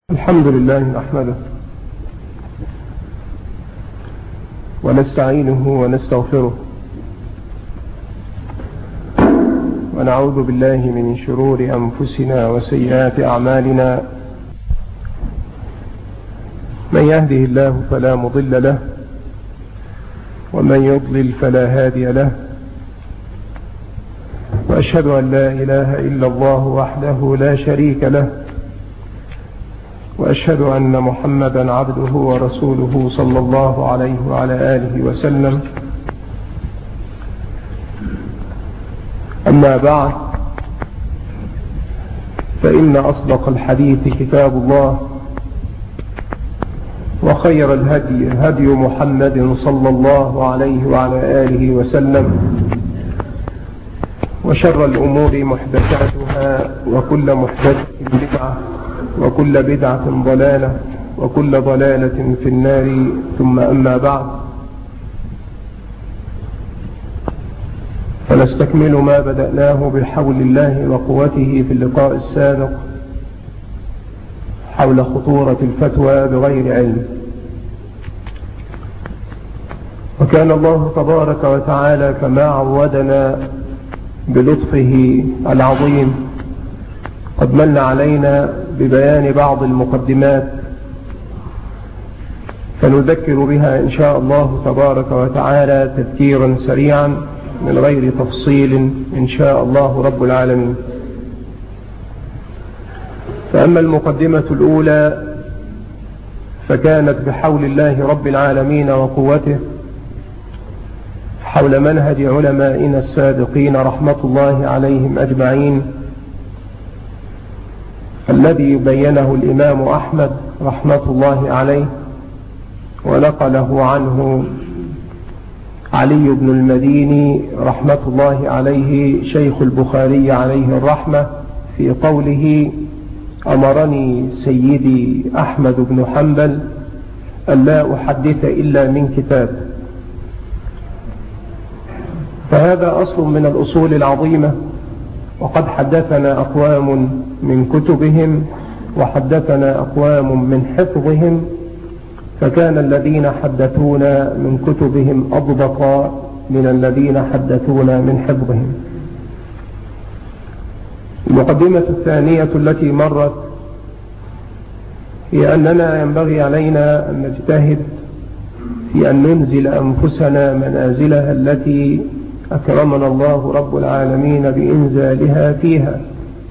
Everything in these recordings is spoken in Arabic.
الحمد لله نحمده ونستعينه ونستغفره ونعوذ بالله من شرور أنفسنا وسيئات أعمالنا. من يهده الله فلا مضل له ومن يضلل فلا هادي له، وأشهد أن لا إله إلا الله وحده لا شريك له، وأشهد أن محمدا عبده ورسوله صلى الله عليه وعلى آله وسلم. أما بعد، فإن أصدق الحديث كتاب الله، وخير الهدي هدي محمد صلى الله عليه وعلى آله وسلم، وشر الأمور محدثاتها، وكل محدثة بدعة، وكل بدعة ضلالة، وكل ضلالة في النار. ثم أما بعد، فنستكمل ما بدأناه بحول الله وقوته في اللقاء السابق حول خطورة الفتوى بغير علم. وكان الله تبارك وتعالى كما عودنا بلطفه العظيم قد من علينا ببيان بعض المقدمات، فنذكر بها إن شاء الله تبارك وتعالى تذكيرا سريعا من غير تفصيل إن شاء الله رب العالمين. فأما المقدمة الأولى فكانت بحول الله رب العالمين وقوته حول منهج علمائنا السابقين رحمة الله عليهم أجمعين، الذي بينه الإمام أحمد رحمة الله عليه، ونقله عنه علي بن المديني رحمة الله عليه شيخ البخاري عليه الرحمة في قوله: أمرني سيدي أحمد بن حنبل أن لا أحدث إلا من كتاب. فهذا أصل من الأصول العظيمة، وقد حدثنا أقوام من كتبهم وحدثنا أقوام من حفظهم، فكان الذين حدثونا من كتبهم أضبط من الذين حدثونا من حفظهم. المقدمة الثانية التي مرت هي أننا ينبغي علينا أن نجتهد في أن ننزل أنفسنا منازلها التي أكرمنا الله رب العالمين بإنزالها فيها.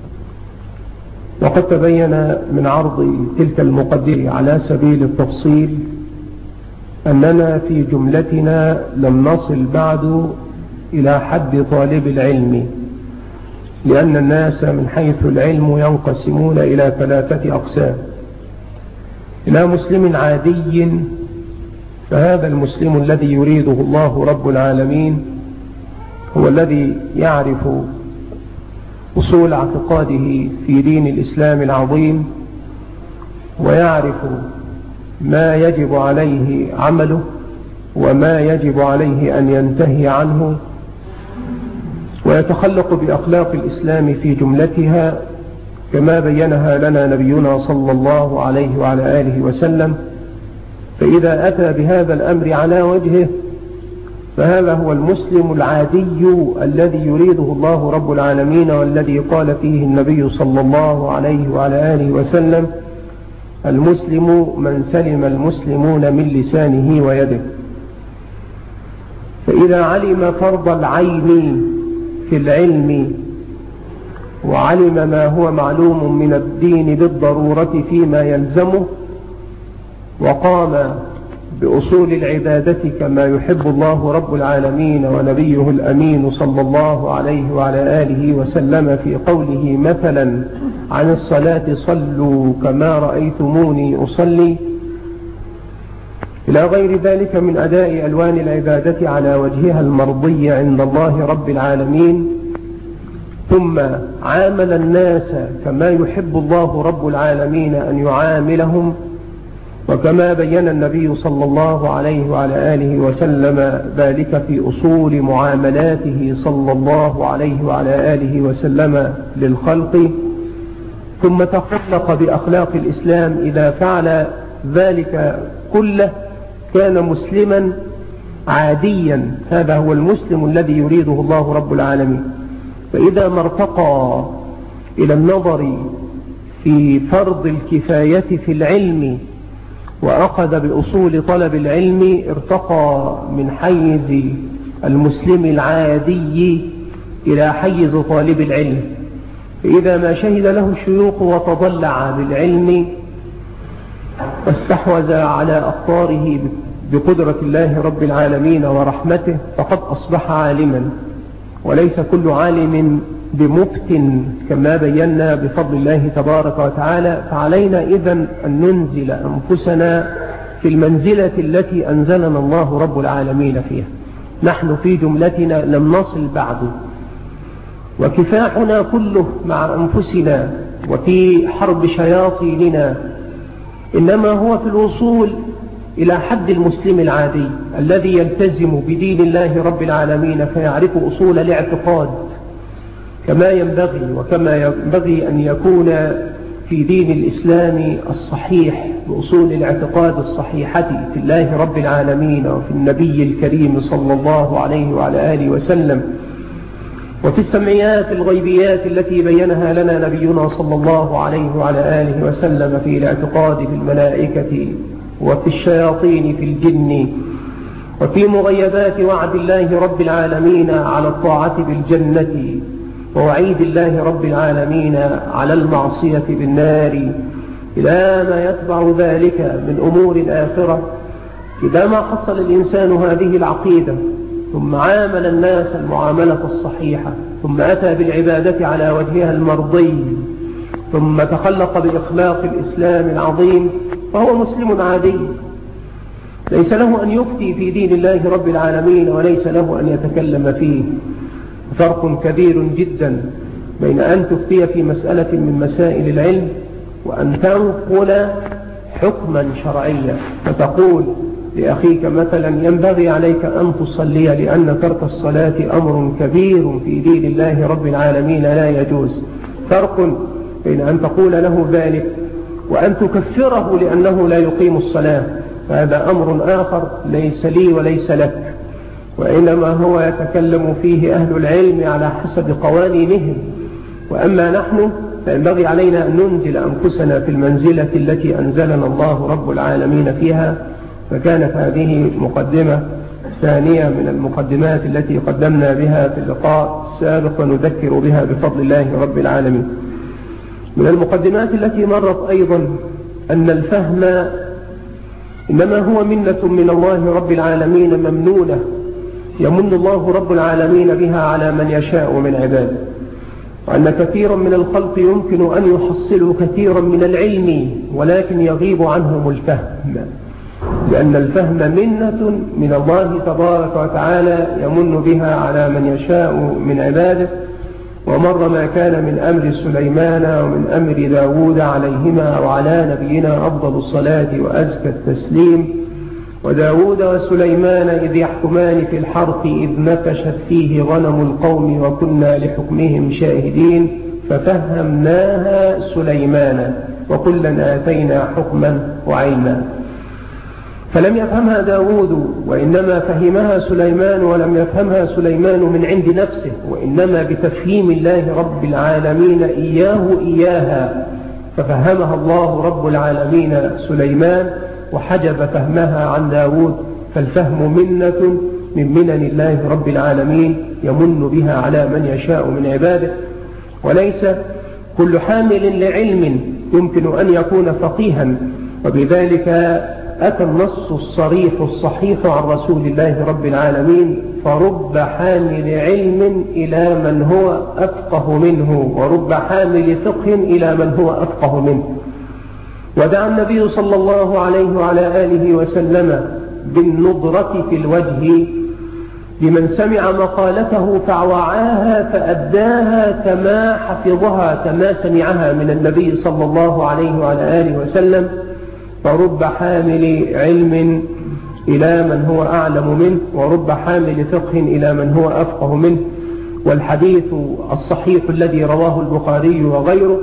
وقد تبين من عرض تلك المقدمة على سبيل التفصيل أننا في جملتنا لم نصل بعد إلى حد طالب العلم، لأن الناس من حيث العلم ينقسمون إلى 3 أقسام: إلى مسلم عادي، فهذا المسلم الذي يريده الله رب العالمين هو الذي يعرف أصول اعتقاده في دين الإسلام العظيم، ويعرف ما يجب عليه عمله وما يجب عليه أن ينتهي عنه، ويتخلق بأخلاق الإسلام في جملتها كما بينها لنا نبينا صلى الله عليه وعلى آله وسلم. فإذا أتى بهذا الأمر على وجهه فهذا هو المسلم العادي الذي يريده الله رب العالمين، والذي قال فيه النبي صلى الله عليه وعلى آله وسلم: المسلم من سلم المسلمون من لسانه ويده. فإذا علم فرض العين في العلم، وعلم ما هو معلوم من الدين بالضرورة فيما يلزمه، وقام بأصول العبادة كما يحب الله رب العالمين ونبيه الأمين صلى الله عليه وعلى آله وسلم في قوله مثلا عن الصلاة: صلوا كما رأيتموني أصلي، إلى غير ذلك من أداء ألوان العبادة على وجهها المرضي عند الله رب العالمين، ثم عامل الناس كما يحب الله رب العالمين أن يعاملهم، وكما بين النبي صلى الله عليه وعلى آله وسلم ذلك في أصول معاملاته صلى الله عليه وعلى آله وسلم للخلق. ثم تخلق بأخلاق الإسلام، إذا فعل ذلك كله كان مسلما عاديا. هذا هو المسلم الذي يريده الله رب العالمين. فإذا ما ارتقى إلى النظر في فرض الكفاية في العلم وأخذ بأصول طلب العلم، ارتقى من حيز المسلم العادي إلى حيز طالب العلم. فإذا ما شهد له الشيوخ وتضلع بالعلم واستحوذ على أخطاره بقدرة الله رب العالمين ورحمته، فقد أصبح عالما. وليس كل عالم بمفتن كما بينا بفضل الله تبارك وتعالى. فعلينا إذن أن ننزل أنفسنا في المنزلة التي أنزلنا الله رب العالمين فيها. نحن في جملتنا لم نصل بعد، وكفاحنا كله مع أنفسنا وفي حرب شياطيننا إنما هو في الوصول إلى حد المسلم العادي الذي يلتزم بدين الله رب العالمين، فيعرف أصول الاعتقاد كما ينبغي، وكما ينبغي أن يكون في دين الإسلام الصحيح بأصول الاعتقاد الصحيحة في الله رب العالمين وفي النبي الكريم صلى الله عليه وعلى آله وسلم، وفي السمعيات الغيبيات التي بينها لنا نبينا صلى الله عليه وعلى آله وسلم في الاعتقاد في الملائكة وفي الشياطين في الجن، وفي مغيبات وعد الله رب العالمين على الطاعة بالجنة ووعيد الله رب العالمين على المعصية بالنار، إلى ما يتبع ذلك من أمور الآخرة. إذا ما حصل الإنسان هذه العقيدة ثم عامل الناس المعاملة الصحيحة، ثم أتى بالعبادة على وجهها المرضي، ثم تخلق بإخلاق الإسلام العظيم، فهو مسلم عادي ليس له أن يفتي في دين الله رب العالمين وليس له أن يتكلم فيه. فرق كبير جدا بين أن تفتي في مسألة من مسائل العلم وأن تنقل حكما شرعيا، فتقول لأخيك مثلا ينبغي عليك أن تصلي لأن ترك الصلاة أمر كبير في دين الله رب العالمين لا يجوز. فرق بين أن تقول له ذلك وأن تكفره لأنه لا يقيم الصلاة، فهذا أمر آخر ليس لي وليس لك، وإنما هو يتكلم فيه أهل العلم على حسب قوانينهم. وأما نحن فينبغي علينا أن ننزل أنفسنا في المنزلة التي أنزلنا الله رب العالمين فيها. فكانت هذه مقدمة ثانية من المقدمات التي قدمنا بها في اللقاء السابق ونذكر بها بفضل الله رب العالمين. من المقدمات التي مرت أيضا أن الفهم إنما هو منة من الله رب العالمين ممنونة، يمن الله رب العالمين بها على من يشاء من عباده، وأن كثيرا من الخلق يمكن أن يحصلوا كثيرا من العلم ولكن يغيب عنهم الفهم، لأن الفهم منة من الله تبارك وتعالى يمن بها على من يشاء من عباده. ومر ما كان من أمر سليمان ومن أمر داود عليهما وعلى نبينا أفضل الصلاة وأزكى التسليم. وداود وسليمان إذ يحكمان في الحرث إذ نفشت فيه غنم القوم وكنا لحكمهم شاهدين ففهمناها سليمان وكلا آتينا حكما وعلما. فلم يفهمها داود وإنما فهمها سليمان، ولم يفهمها سليمان من عند نفسه وإنما بتفهيم الله رب العالمين إياها، ففهمها الله رب العالمين سليمان وحجب فهمها عن داود. فالفهم منة من منن الله رب العالمين يمن بها على من يشاء من عباده، وليس كل حامل لعلم يمكن أن يكون فقيها. وبذلك أتى النص الصريح الصحيح عن رسول الله رب العالمين: فرب حامل علم إلى من هو أفقه منه، ورب حامل فقه إلى من هو أفقه منه. ودعا النبي صلى الله عليه وعلى آله وسلم بالنضرة في الوجه لمن سمع مقالته فوعاها فأداها كما حفظها كما سمعها من النبي صلى الله عليه وعلى آله وسلم. فرب حامل علم إلى من هو أعلم منه، ورب حامل فقه إلى من هو أفقه منه. والحديث الصحيح الذي رواه البخاري وغيره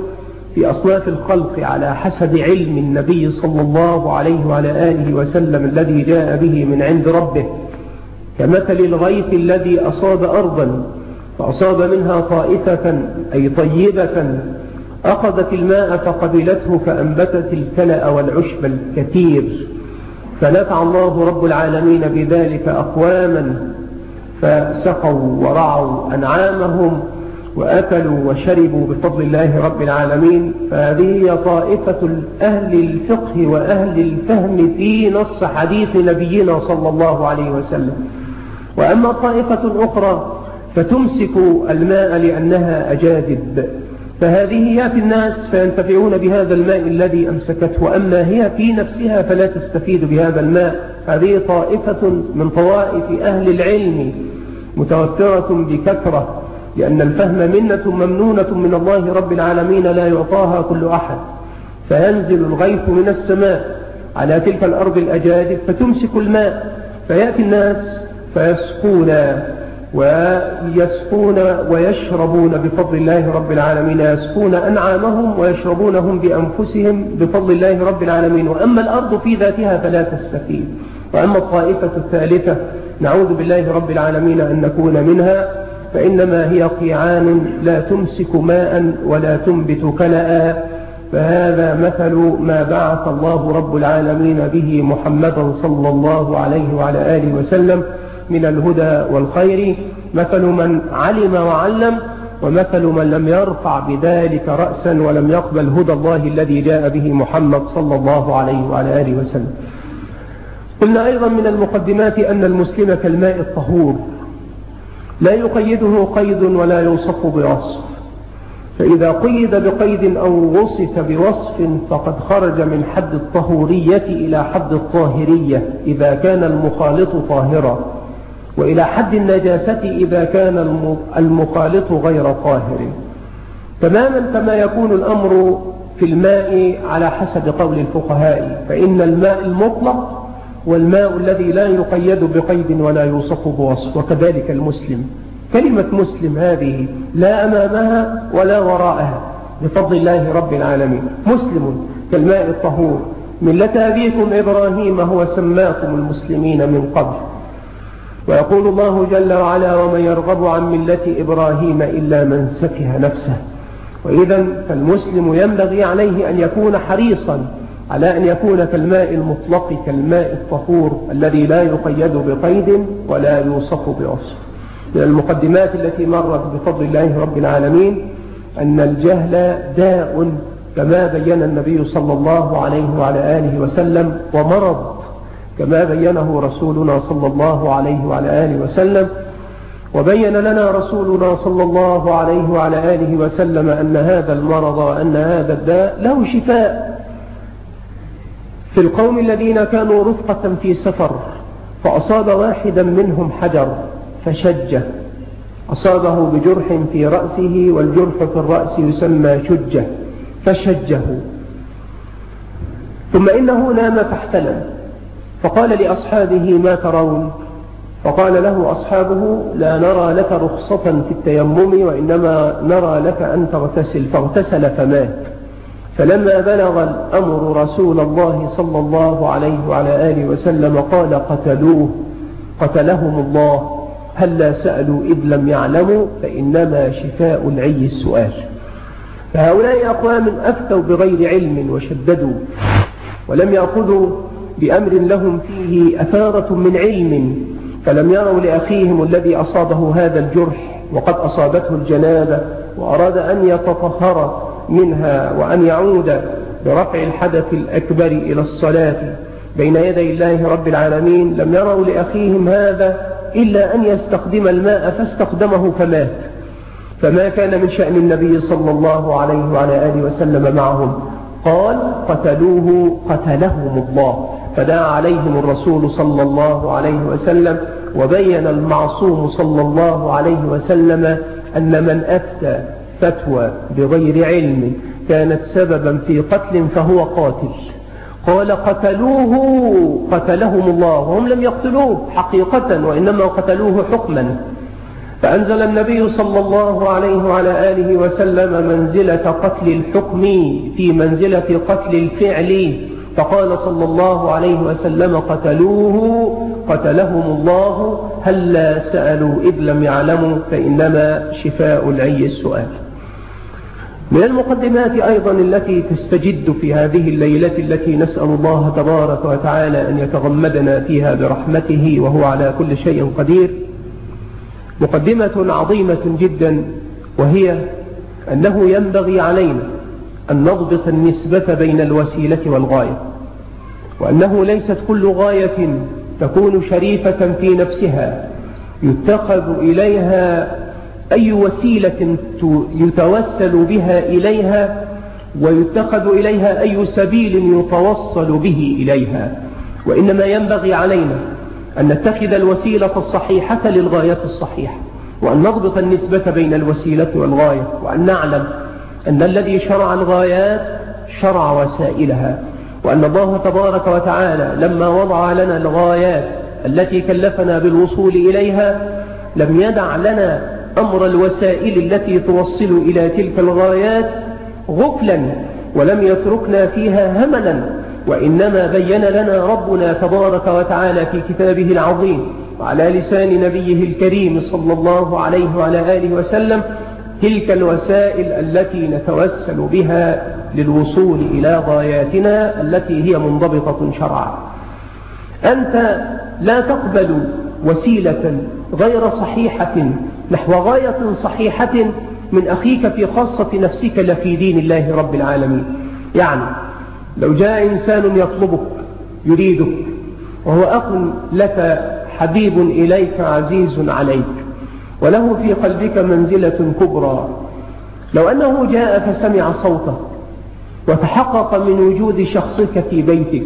في أصناف الخلق على حسب علم النبي صلى الله عليه وعلى آله وسلم الذي جاء به من عند ربه، كمثل الغيث الذي أصاب أرضا فأصاب منها طائفة أي طيبة أخذت الماء فقبلته فأنبتت الكلأ والعشب الكثير، فنفع الله رب العالمين بذلك أقواما فسقوا ورعوا أنعامهم وأكلوا وشربوا بفضل الله رب العالمين. فهذه هي طائفة أهل الفقه وأهل الفهم في نص حديث نبينا صلى الله عليه وسلم. وأما طائفة أخرى فتمسك الماء لأنها أجادب، فهذه هي في الناس فينتفعون بهذا الماء الذي أمسكته، وأما هي في نفسها فلا تستفيد بهذا الماء. هذه طائفة من طوائف أهل العلم متوفرة بكثرة، لأن الفهم منة ممنونة من الله رب العالمين لا يعطاها كل أحد. فينزل الغيث من السماء على تلك الأرض الأجادب فتمسك الماء، فيأتي الناس ويسقون ويشربون بفضل الله رب العالمين، يسقون أنعامهم ويشربونهم بأنفسهم بفضل الله رب العالمين. وأما الأرض في ذاتها فلا تستفيد. وأما الطائفة الثالثة نعوذ بالله رب العالمين أن نكون منها، فإنما هي قيعان لا تمسك ماء ولا تنبت كلأ. فهذا مثل ما بعث الله رب العالمين به محمدا صلى الله عليه وعلى آله وسلم من الهدى والخير، مثل من علم وعلم، ومثل من لم يرفع بذلك رأسا ولم يقبل هدى الله الذي جاء به محمد صلى الله عليه وعلى آله وسلم. قلنا أيضا من المقدمات أن المسلم كالماء الطهور لا يقيده قيد ولا يوصف بوصف، فإذا قيد بقيد أو وصف بوصف فقد خرج من حد الطهورية إلى حد الطاهرية إذا كان المخالط طاهرا، وإلى حد النجاسة إذا كان المخالط غير طاهر. تماما كما يكون الأمر في الماء على حسب قول الفقهاء، فإن الماء المطلق والماء الذي لا يقيد بقيد ولا يوصف بوصف، وكذلك المسلم. كلمة مسلم هذه لا أمامها ولا وراءها بفضل الله رب العالمين. مسلم كالماء الطهور، ملة أبيكم إبراهيم هو سماكم المسلمين من قبل. ويقول الله جل وعلا ومن يرغب عن ملة إبراهيم إلا من سفه نفسه. وإذا فالمسلم ينبغي عليه أن يكون حريصا على أن يكون كالماء المطلق كالماء الطهور الذي لا يقيد بقيد ولا يوصف بوصف. من المقدمات التي مرت بفضل الله رب العالمين أن الجهل داء كما بين النبي صلى الله عليه وعلى آله وسلم، ومرض كما بينه رسولنا صلى الله عليه وعلى آله وسلم. وبين لنا رسولنا صلى الله عليه وعلى آله وسلم أن هذا المرض وأن هذا الداء له شفاء. في القوم الذين كانوا رفقة في سفر فأصاب واحدا منهم حجر فشجه، أصابه بجرح في رأسه، والجرح في الرأس يسمى شجة، فشجه. ثم إنه نام فاحتلم، فقال لأصحابه ما ترون؟ فقال له أصحابه لا نرى لك رخصة في التيمم، وإنما نرى لك أن تغتسل، فاغتسل فمات. فلما بلغ الأمر رسول الله صلى الله عليه وعلى آله وسلم قال قتلوه قتلهم الله، هلا سألوا إذ لم يعلموا، فإنما شفاء العي السؤال. فهؤلاء أقوام أفتوا بغير علم وشددوا ولم يأخذوا بأمر لهم فيه أثارة من علم، فلم يروا لأخيهم الذي أصابه هذا الجرح وقد أصابته الجنابة وأراد أن يتطهر منها وأن يعود برفع الحدث الأكبر إلى الصلاة بين يدي الله رب العالمين، لم يروا لأخيهم هذا إلا أن يستخدم الماء فاستخدمه فمات. فما كان من شأن النبي صلى الله عليه وعلى آله وسلم معهم، قال قتلوه قتلهم الله. فدعا عليهم الرسول صلى الله عليه وسلم، وبين المعصوم صلى الله عليه وسلم أن من أفتى فتوى بغير علم كانت سببا في قتل فهو قاتل. قال قتلوه قتلهم الله، وهم لم يقتلوه حقيقة وإنما قتلوه حكما. فأنزل النبي صلى الله عليه وعلى آله وسلم منزلة قتل الحكم في منزلة قتل الفعل، فقال صلى الله عليه وسلم: قتلوه قتلهم الله، هلا سألوا إذ لم يعلموا، فإنما شفاء العي السؤال. من المقدمات أيضا التي تستجد في هذه الليلة التي نسأل الله تبارك وتعالى أن يتغمدنا فيها برحمته وهو على كل شيء قدير، مقدمة عظيمة جدا، وهي أنه ينبغي علينا أن نضبط النسبة بين الوسيلة والغاية، وأنه ليست كل غاية تكون شريفة في نفسها يتخذ إليها أي وسيلة يتوسل بها إليها ويتخذ إليها أي سبيل يتوصل به إليها، وإنما ينبغي علينا أن نتخذ الوسيلة الصحيحة للغاية الصحيحة، وأن نضبط النسبة بين الوسيلة والغاية، وأن نعلم أن الذي شرع الغايات شرع وسائلها، وأن الله تبارك وتعالى لما وضع لنا الغايات التي كلفنا بالوصول إليها لم يدع لنا أمر الوسائل التي توصل إلى تلك الغايات غفلا، ولم يتركنا فيها هملا، وإنما بين لنا ربنا تبارك وتعالى في كتابه العظيم وعلى لسان نبيه الكريم صلى الله عليه وعلى آله وسلم تلك الوسائل التي نتوسل بها للوصول إلى غاياتنا التي هي منضبطة شرعا. أنت لا تقبل وسيلة غير صحيحة نحو غاية صحيحة من أخيك في خاصة نفسك لفي دين الله رب العالمين. يعني لو جاء إنسان يطلبك يريدك وهو أخ لك حبيب إليك عزيز عليك وله في قلبك منزلة كبرى، لو أنه جاء فسمع صوتك وتحقق من وجود شخصك في بيتك،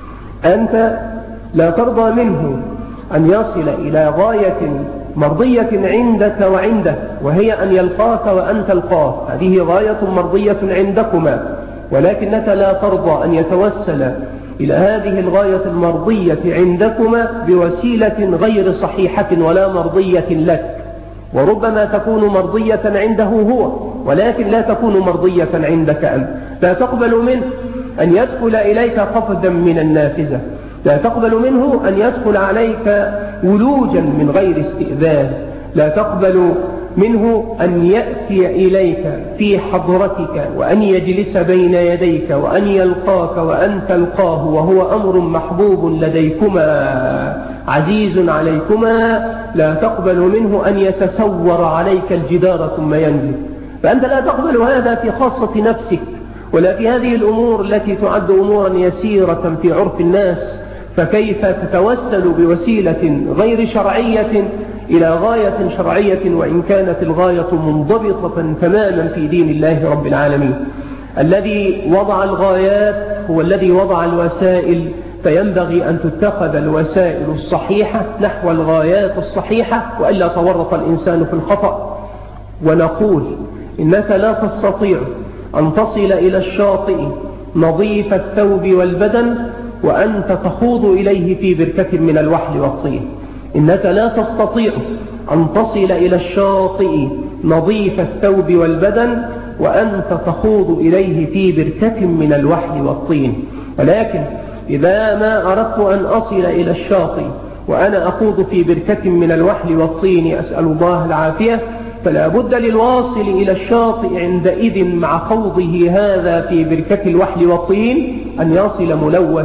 أنت لا ترضى منه أن يصل إلى غاية مرضية عندك وعنده، وهي أن يلقاك وأن تلقاه، هذه غاية مرضية عندكما، ولكنك لا ترضى أن يتوسل إلى هذه الغاية المرضية عندكما بوسيلة غير صحيحة ولا مرضية لك، وربما تكون مرضية عنده هو ولكن لا تكون مرضية عندك أنت. لا تقبل منه أن يدخل إليك خفضا من النافذة، لا تقبل منه أن يدخل عليك ولوجا من غير استئذان، لا تقبل منه أن يأتي إليك في حضرتك وأن يجلس بين يديك وأن يلقاك وأن تلقاه وهو أمر محبوب لديكما عزيز عليكما، لا تقبل منه أن يتسور عليك الجدار ثم ينزل. فأنت لا تقبل هذا في خاصة نفسك ولا في هذه الأمور التي تعد أمورا يسيرة في عرف الناس، فكيف تتوسل بوسيلة غير شرعية إلى غاية شرعية وإن كانت الغاية منضبطة تماما في دين الله رب العالمين. الذي وضع الغايات هو الذي وضع الوسائل، فينبغي أن تتخذ الوسائل الصحيحة نحو الغايات الصحيحة وإلا تورط الإنسان في الخطأ. ونقول إنك لا تستطيع أن تصل إلى الشاطئ نظيف الثوب والبدن وأنت تخوض إليه في بركة من الوحل والطين. إنك لا تستطيع أن تصل إلى الشاطئ نظيف الثوب والبدن وأنت تخوض إليه في بركة من الوحل والطين. ولكن إذا ما أردت أن أصل إلى الشاطئ وأنا أخوض في بركة من الوحل والطين أسأل الله العافية، فلا بد للواصل إلى الشاطئ عندئذ مع خوضه هذا في بركة الوحل والطين أن يصل ملوث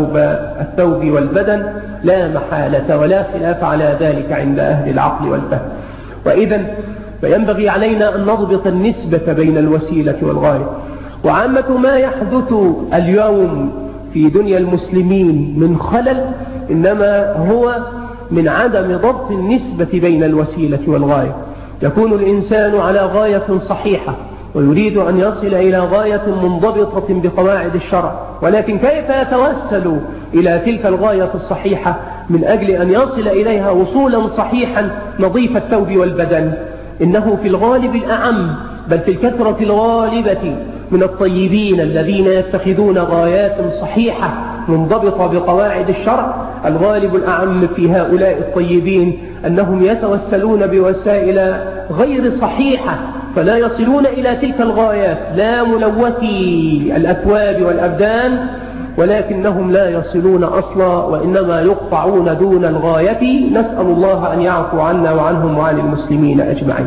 الثوب والبدن لا محالة ولا خلاف على ذلك عند أهل العقل والفهم. وإذا فينبغي علينا أن نضبط النسبة بين الوسيلة والغاية. وعامة ما يحدث اليوم في دنيا المسلمين من خلل إنما هو من عدم ضبط النسبة بين الوسيلة والغاية. يكون الإنسان على غاية صحيحة ويريد أن يصل إلى غاية منضبطة بقواعد الشرع، ولكن كيف يتوسل إلى تلك الغاية الصحيحة من أجل أن يصل إليها وصولا صحيحا نظيف الثوب والبدن؟ إنه في الغالب الأعم بل في الكثرة الغالبة من الطيبين الذين يتخذون غايات صحيحة منضبطة بقواعد الشرع الغالب الأعم في هؤلاء الطيبين أنهم يتوسلون بوسائل غير صحيحة، فلا يصلون إلى تلك الغايات، لا ملوثي الأثواب والأبدان، ولكنهم لا يصلون أصلا، وإنما يقطعون دون الغاية. نسأل الله أن يعفو عنا وعنهم وعن المسلمين أجمعين.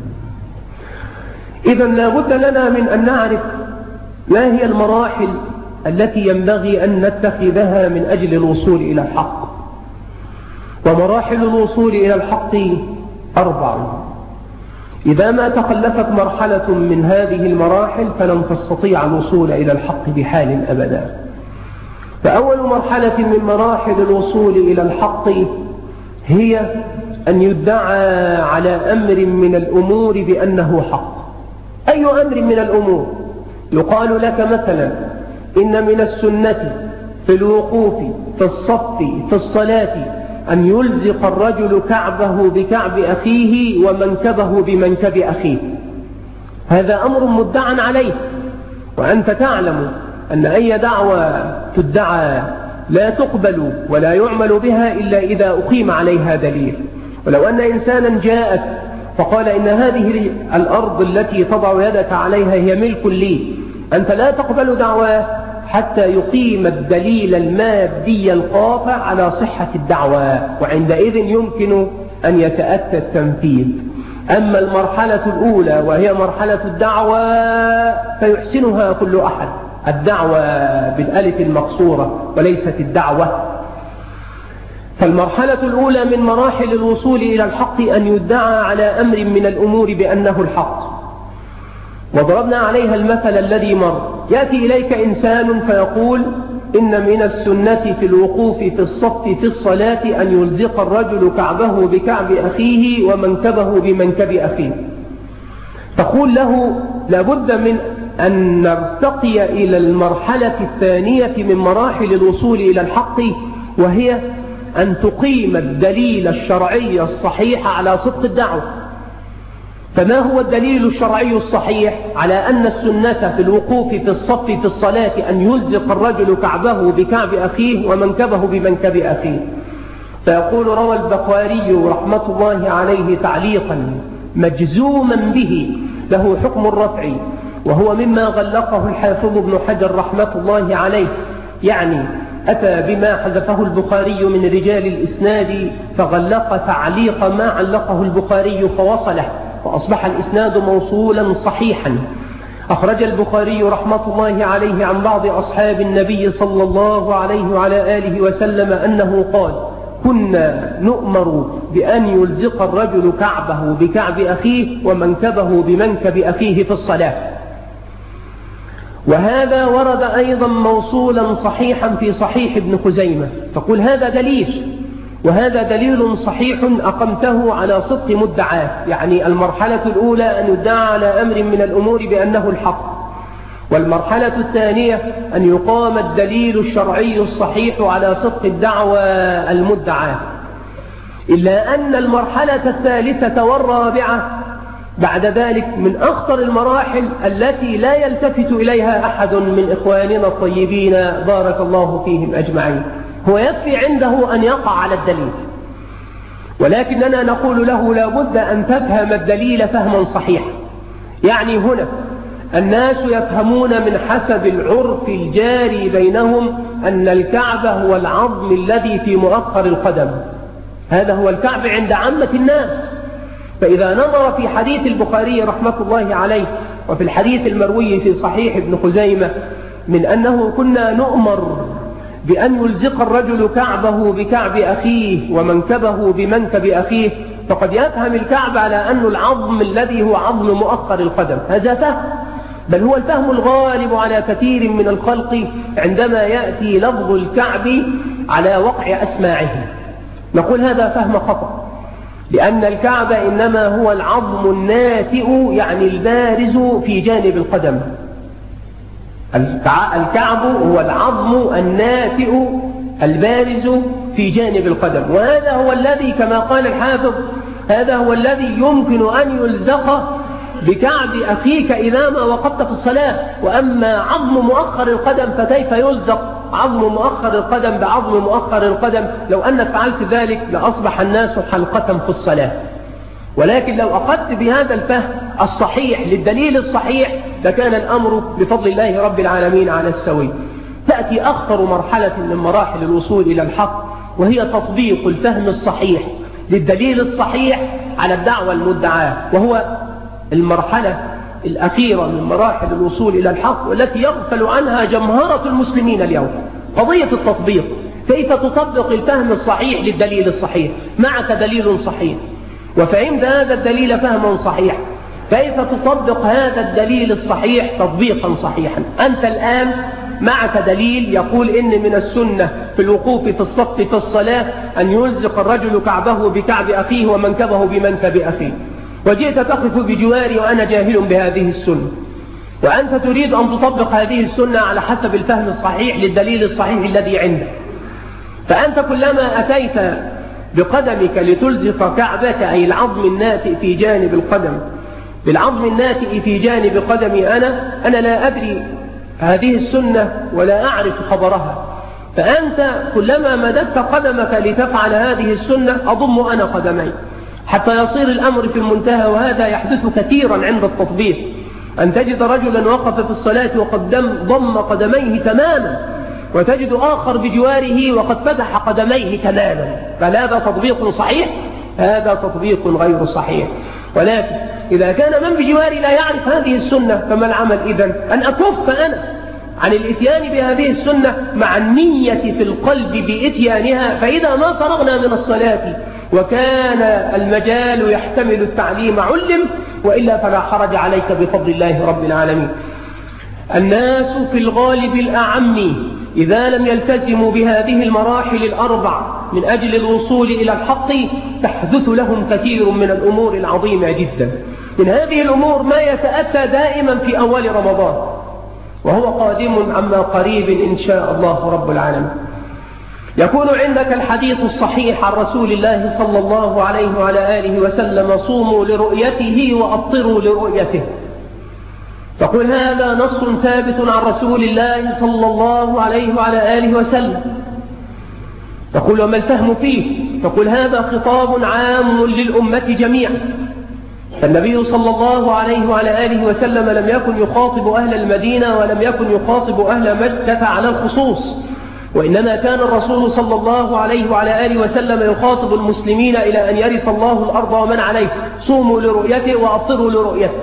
إذن لا بد لنا من أن نعرف ما هي المراحل التي ينبغي أن نتخذها من أجل الوصول إلى الحق. ومراحل الوصول إلى الحق 4. إذا ما تخلفت مرحلة من هذه المراحل فلن تستطيع الوصول إلى الحق بحال أبدا. فأول مرحلة من مراحل الوصول إلى الحق هي أن يدعى على أمر من الأمور بأنه حق. أي أمر من الأمور؟ يقال لك مثلا إن من السنة في الوقوف في الصف في الصلاة أن يلزق الرجل كعبه بكعب أخيه ومنكبه بمنكب أخيه. هذا أمر مدعى عليه، وأنت تعلم أن أي دعوة تدعى لا تقبل ولا يعمل بها إلا إذا أقيم عليها دليل. ولو أن إنسانا جاءت فقال إن هذه الأرض التي تضع يدك عليها هي ملك لي، أنت لا تقبل دعواه حتى يقيم الدليل المادي القاطع على صحة الدعوة، وعندئذ يمكن أن يتأتى التنفيذ. أما المرحلة الأولى وهي مرحلة الدعوة فيحسنها كل أحد، الدعوة بالألف المقصورة وليست الدعوة. فالمرحلة الأولى من مراحل الوصول إلى الحق أن يدعى على أمر من الأمور بأنه الحق. وضربنا عليها المثل الذي مر. يأتي إليك إنسان فيقول إن من السنة في الوقوف في الصف في الصلاة أن يلزق الرجل كعبه بكعب أخيه ومنكبه بمنكب أخيه. تقول له لابد من أن نرتقي إلى المرحلة الثانية من مراحل الوصول إلى الحق، وهي أن تقيم الدليل الشرعي الصحيح على صدق الدعوة. فما هو الدليل الشرعي الصحيح على أن السنة في الوقوف في الصف في الصلاة أن يلزق الرجل كعبه بكعب أخيه ومنكبه بمنكب أخيه؟ فيقول روى البخاري رحمة الله عليه تعليقا مجزوما به له حكم الرفع، وهو مما غلقه الحافظ ابن حجر رحمة الله عليه، يعني أتى بما حذفه البخاري من رجال الإسناد فغلق تعليق ما علقه البخاري فوصله، فأصبح الإسناد موصولا صحيحا. أخرج البخاري رحمة الله عليه عن بعض أصحاب النبي صلى الله عليه وعلى آله وسلم أنه قال كنا نؤمر بأن يلزق الرجل كعبه بكعب أخيه ومنكبه بمنكب أخيه في الصلاة. وهذا ورد أيضا موصولا صحيحا في صحيح ابن خزيمة. فقل هذا دليل، وهذا دليل صحيح أقمته على صدق مدعاه. يعني المرحلة الأولى أن يدعى على أمر من الأمور بأنه الحق، والمرحلة الثانية أن يقام الدليل الشرعي الصحيح على صدق الدعوة المدعاه. إلا أن المرحلة الثالثة والرابعة بعد ذلك من أخطر المراحل التي لا يلتفت إليها أحد من إخواننا الطيبين بارك الله فيهم أجمعين. هو يكفي عنده أن يقع على الدليل، ولكننا نقول له لا بد أن تفهم الدليل فهما صحيحا. يعني هنا الناس يفهمون من حسب العرف الجاري بينهم أن الكعب هو العظم الذي في مؤخر القدم، هذا هو الكعب عند عامة الناس. فإذا نظر في حديث البخاري رحمة الله عليه وفي الحديث المروي في صحيح ابن خزيمة من أنه كنا نؤمر بأن يلزق الرجل كعبه بكعب أخيه ومنكبه بمنكب أخيه، فقد يفهم الكعب على أن العظم الذي هو عظم مؤخر القدم. هذا فهم، بل هو الفهم الغالب على كثير من الخلق عندما يأتي لفظ الكعب على وقع أسماعه. نقول هذا فهم خطأ، لأن الكعب إنما هو العظم الناتئ، يعني البارز في جانب القدم. الكعب هو العظم الناتئ البارز في جانب القدم، وهذا هو الذي كما قال الحافظ هذا هو الذي يمكن أن يلزق بكعب أخيك إذا ما وقفت في الصلاة. وأما عظم مؤخر القدم فكيف يلزق عظم مؤخر القدم بعظم مؤخر القدم، لو أنك فعلت ذلك لأصبح الناس حلقة في الصلاة. ولكن لو أخذت بهذا الفهم الصحيح للدليل الصحيح لكان الأمر بفضل الله رب العالمين على السوي. تأتي أخطر مرحلة من مراحل الوصول إلى الحق، وهي تطبيق الفهم الصحيح للدليل الصحيح على الدعوة المدعاة، وهو المرحلة الأخيرة من مراحل الوصول إلى الحق، والتي يغفل عنها جمهرة المسلمين اليوم. قضية التطبيق، كيف تطبق الفهم الصحيح للدليل الصحيح. معك دليل صحيح وفهمت هذا الدليل فهما صحيحا، كيف تطبق هذا الدليل الصحيح تطبيقا صحيحا. أنت الآن معك دليل يقول إن من السنة في الوقوف في الصف في الصلاة أن يلزق الرجل كعبه بكعب أخيه ومنكبه بمنكب أخيه، وجئت تقف بجواري وأنا جاهل بهذه السنة، وأنت تريد أن تطبق هذه السنة على حسب الفهم الصحيح للدليل الصحيح الذي عندك. فأنت كلما أتيت بقدمك لتلزق كعبك، أي العظم الناتئ في جانب القدم، بالعظم الناتئ في جانب قدمي أنا لا أدري هذه السنة ولا أعرف خبرها، فأنت كلما مددت قدمك لتفعل هذه السنة أضم أنا قدمي حتى يصير الأمر في المنتهى. وهذا يحدث كثيرا عند التطبيق، أن تجد رجلا وقف في الصلاة وقد ضم قدميه تماما، وتجد آخر بجواره وقد فتح قدميه تماما. فهذا تطبيق صحيح؟ هذا تطبيق غير صحيح. ولكن إذا كان من بجواري لا يعرف هذه السنة فما العمل إذن؟ أن أكف أنا عن الإتيان بهذه السنة مع النية في القلب بإتيانها. فإذا ما فرغنا من الصلاة وكان المجال يحتمل التعليم علم، وإلا فلا حرج عليك بفضل الله رب العالمين. الناس في الغالب الأعم إذا لم يلتزموا بهذه المراحل الأربع من أجل الوصول إلى الحق تحدث لهم كثير من الأمور العظيمة جدا. من هذه الأمور ما يتأتى دائما في أول رمضان، وهو قادم عما قريب إن شاء الله رب العالمين. يكون عندك الحديث الصحيح عن رسول الله صلى الله عليه وعلى آله وسلم: صوموا لرؤيته وأفطروا لرؤيته. تقول هذا نص ثابت عن رسول الله صلى الله عليه وعلى آله وسلم. تقول وما الفهم فيه؟ تقول هذا خطاب عام للأمة جميعا. فالنبي صلى الله عليه وعلى آله وسلم لم يكن يخاطب أهل المدينة ولم يكن يخاطب أهل مكة على الخصوص، وإنما كان الرسول صلى الله عليه وعلى آله وسلم يخاطب المسلمين إلى أن يرث الله الأرض ومن عليه. صوموا لرؤيته وأفطروا لرؤيته.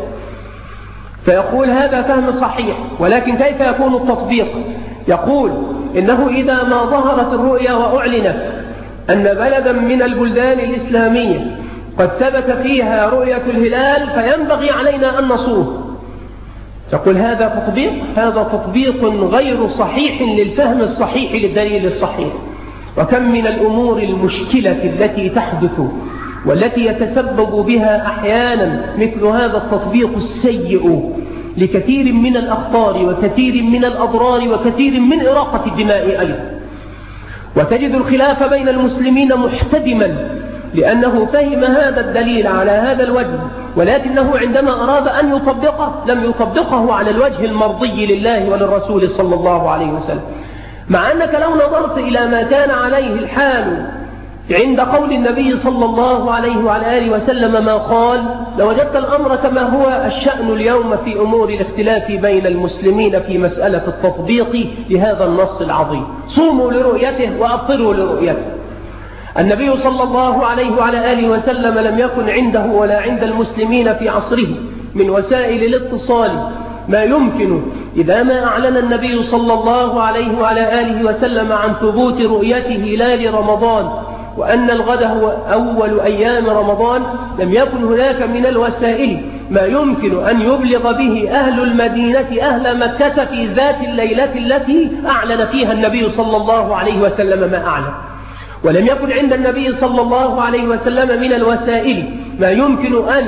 فيقول هذا فهم صحيح، ولكن كيف يكون التطبيق؟ يقول إنه إذا ما ظهرت الرؤيا وأعلنت أن بلدا من البلدان الإسلامية قد ثبت فيها رؤية الهلال فينبغي علينا أن نصوم. تقول هذا تطبيق؟ هذا تطبيق غير صحيح للفهم الصحيح للدليل الصحيح. وكم من الأمور المشكلة التي تحدث والتي يتسبب بها أحيانا مثل هذا التطبيق السيء لكثير من الأخطار وكثير من الأضرار وكثير من إراقة الدماء أيضا. وتجد الخلاف بين المسلمين محتدما لأنه فهم هذا الدليل على هذا الوجه، ولكنه عندما أراد أن يطبقه لم يطبقه على الوجه المرضي لله وللرسول صلى الله عليه وسلم. مع أنك لو نظرت إلى ما كان عليه الحال عند قول النبي صلى الله عليه وعلى آله وسلم ما قال، لوجدت الأمر كما هو الشأن اليوم في أمور الاختلاف بين المسلمين في مسألة التطبيق لهذا النص العظيم: صوموا لرؤيته وأفطروا لرؤيته. النبي صلى الله عليه وعلى آله وسلم لم يكن عنده ولا عند المسلمين في عصره من وسائل الاتصال ما يمكن إذا ما أعلن النبي صلى الله عليه وعلى آله وسلم عن ثبوت رؤيته هلال رمضان وأن الغد هو أول أيام رمضان، لم يكن هناك من الوسائل ما يمكن أن يبلغ به أهل المدينة أهل مكة في ذات الليلة التي أعلن فيها النبي صلى الله عليه وسلم ما أعلن. ولم يكن عند النبي صلى الله عليه وسلم من الوسائل ما يمكن أن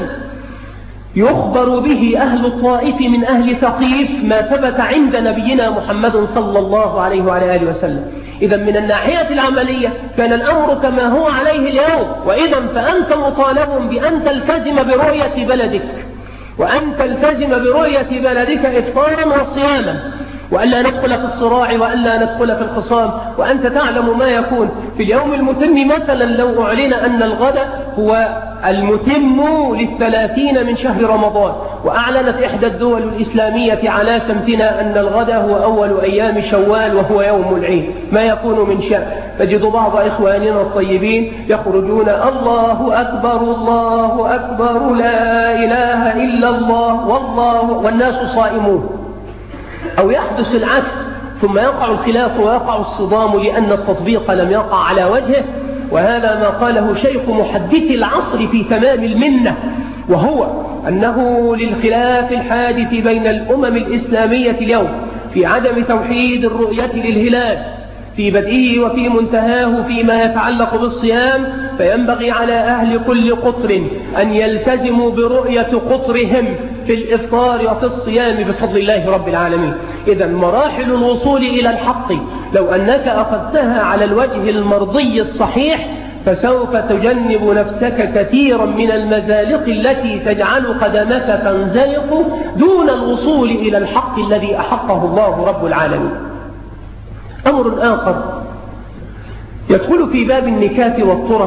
يخبر به أهل الطائف من أهل ثقيف ما ثبت عند نبينا محمد صلى الله عليه وعلى آله وسلم. إذا من الناحية العملية كان الأمر كما هو عليه اليوم، وإذا فأنت مطالب بأن تلتزم برؤية بلدك، وأن تلتزم برؤية بلدك إفطارا وصياما. وألا ندخل في الصراع وألا ندخل في الخصام، وأنت تعلم ما يكون في اليوم المتم. مثلا لو أعلن أن الغد هو المتم لل30 من شهر رمضان، وأعلنت إحدى الدول الإسلامية على سمتنا أن الغد هو أول أيام شوال وهو يوم العيد، ما يكون من شأن؟ تجد بعض إخواننا الطيبين يخرجون الله أكبر الله أكبر لا إله إلا الله والله، والناس صائمون. أو يحدث العكس، ثم يقع الخلاف ويقع الصدام لأن التطبيق لم يقع على وجهه. وهذا ما قاله شيخ محدث العصر في تمام المنة، وهو أنه للخلاف الحادث بين الأمم الإسلامية اليوم في عدم توحيد الرؤية للهلال في بدئه وفي منتهاه فيما يتعلق بالصيام، فينبغي على أهل كل قطر أن يلتزموا برؤية قطرهم في الإفطار وفي الصيام بفضل الله رب العالمين. إذا مراحل الوصول إلى الحق لو أنك أخذتها على الوجه المرضي الصحيح فسوف تجنب نفسك كثيرا من المزالق التي تجعل قدمك تنزلق دون الوصول إلى الحق الذي أحقه الله رب العالمين. أمر آخر يدخل في باب النكات والطرف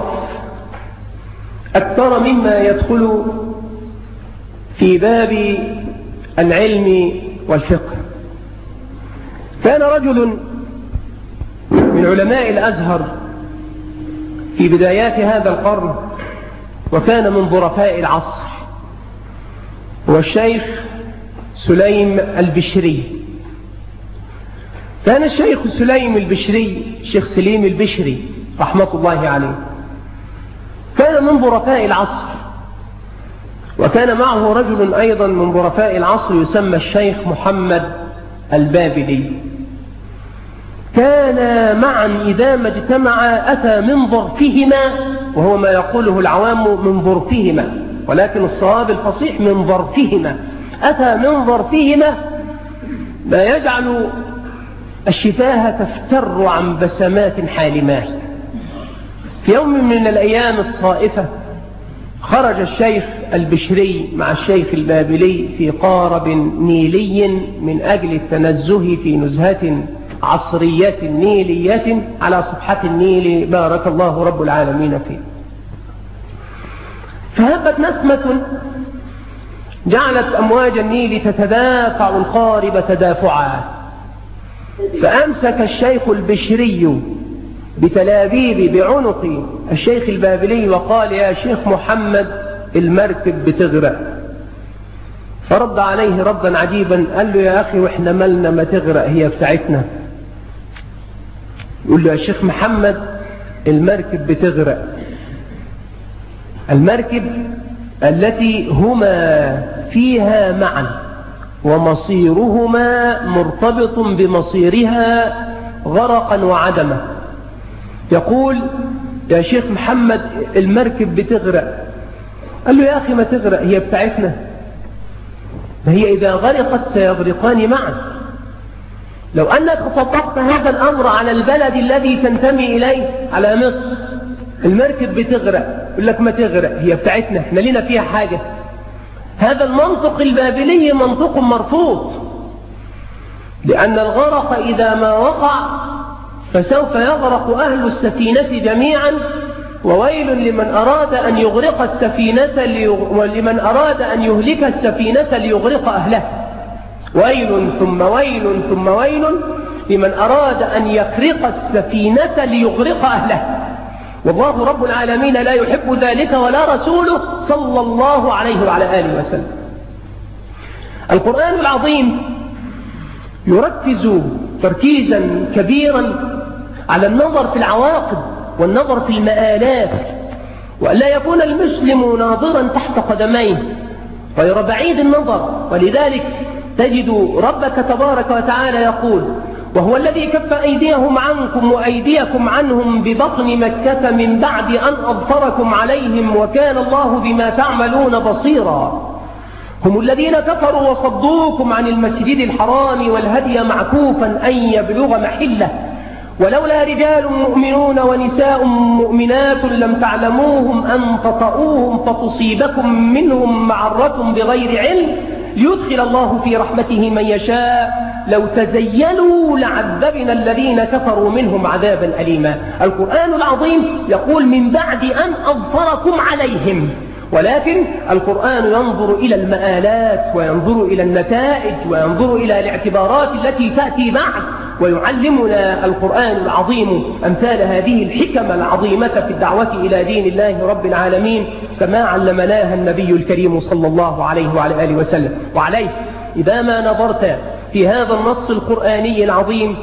أكثر مما يدخل في باب العلم والفقه. كان رجل من علماء الأزهر في بدايات هذا القرن، وكان من ظرفاء العصر، هو الشيخ سليم البشري. كان الشيخ سليم البشري، الشيخ سليم البشري رحمة الله عليه، كان من ظرفاء العصر، وكان معه رجل أيضا من ظرفاء العصر يسمى الشيخ محمد البابلي. كان معا إذا ما اجتمعا أتى من ظرفهما، وهو ما يقوله العوام من ظرفهما، ولكن الصواب الفصيح من ظرفهما. أتى من ظرفهما ما يجعل الشفاه تفتر عن بسمات حالمات. في يوم من الأيام الصائفة خرج الشيخ البشري مع الشيخ البابلي في قارب نيلي من أجل التنزه في نزهة عصرية نيلية على صفحة النيل بارك الله رب العالمين فيه. فهبت نسمة جعلت أمواج النيل تتدافع القارب تدافعا، فأمسك الشيخ البشري بتلابيب بعنق الشيخ البابلي وقال: يا شيخ محمد المركب بتغرق. فرد عليه ردا عجيبا، قال له: يا أخي وإحنا مالنا ما تغرق، هي بتاعتنا. يقول له: يا شيخ محمد المركب بتغرق، المركب التي هما فيها معا ومصيرهما مرتبط بمصيرها غرقا وعدما. يقول: يا شيخ محمد المركب بتغرق. قال له: يا أخي ما تغرق، هي بتاعتنا، ما هي إذا غرقت سيغرقان معا. لو أنك طبقت هذا الأمر على البلد الذي تنتمي إليه، على مصر، المركب بتغرق، يقول لك ما تغرق، هي بتاعتنا، احنا لنا فيها حاجة. هذا المنطق البابلي منطق مرفوض، لأن الغرق إذا ما وقع فسوف يغرق أهل السفينة جميعا، وويل لمن أراد أن يغرق السفينة ولمن أراد أن يهلك السفينة ليغرق أهلها. ويل ثم ويل ثم ويل لمن أراد أن يخرق السفينة ليغرق أهلها، والله رب العالمين لا يحب ذلك ولا رسوله صلى الله عليه وعلى آله وسلم. القرآن العظيم يركز تركيزا كبيرا على النظر في العواقب والنظر في المآلات، وألا يكون المسلم ناظرا تحت قدميه غير بعيد النظر. ولذلك تجد ربك تبارك وتعالى يقول: وهو الذي كف أيديهم عنكم وأيديكم عنهم ببطن مكة من بعد أن أظفركم عليهم وكان الله بما تعملون بصيرا. هم الذين كفروا وصدوكم عن المسجد الحرام والهدي معكوفا أن يبلغ محله، ولولا رجال مؤمنون ونساء مؤمنات لم تعلموهم أن تطؤوهم فتصيبكم منهم معرة بغير علم ليدخل الله في رحمته من يشاء لو تزيلوا لعذبنا الذين كفروا منهم عذابا أليما. القرآن العظيم يقول من بعد أن أظفركم عليهم، ولكن القرآن ينظر إلى المآلات وينظر إلى النتائج وينظر إلى الاعتبارات التي تأتي بعد، ويعلمنا القرآن العظيم أمثال هذه الحكم العظيمة في الدعوة إلى دين الله رب العالمين كما علمناها النبي الكريم صلى الله عليه وعلى آله وسلم. وعليه إذا ما نظرت في هذا النص القرآني العظيم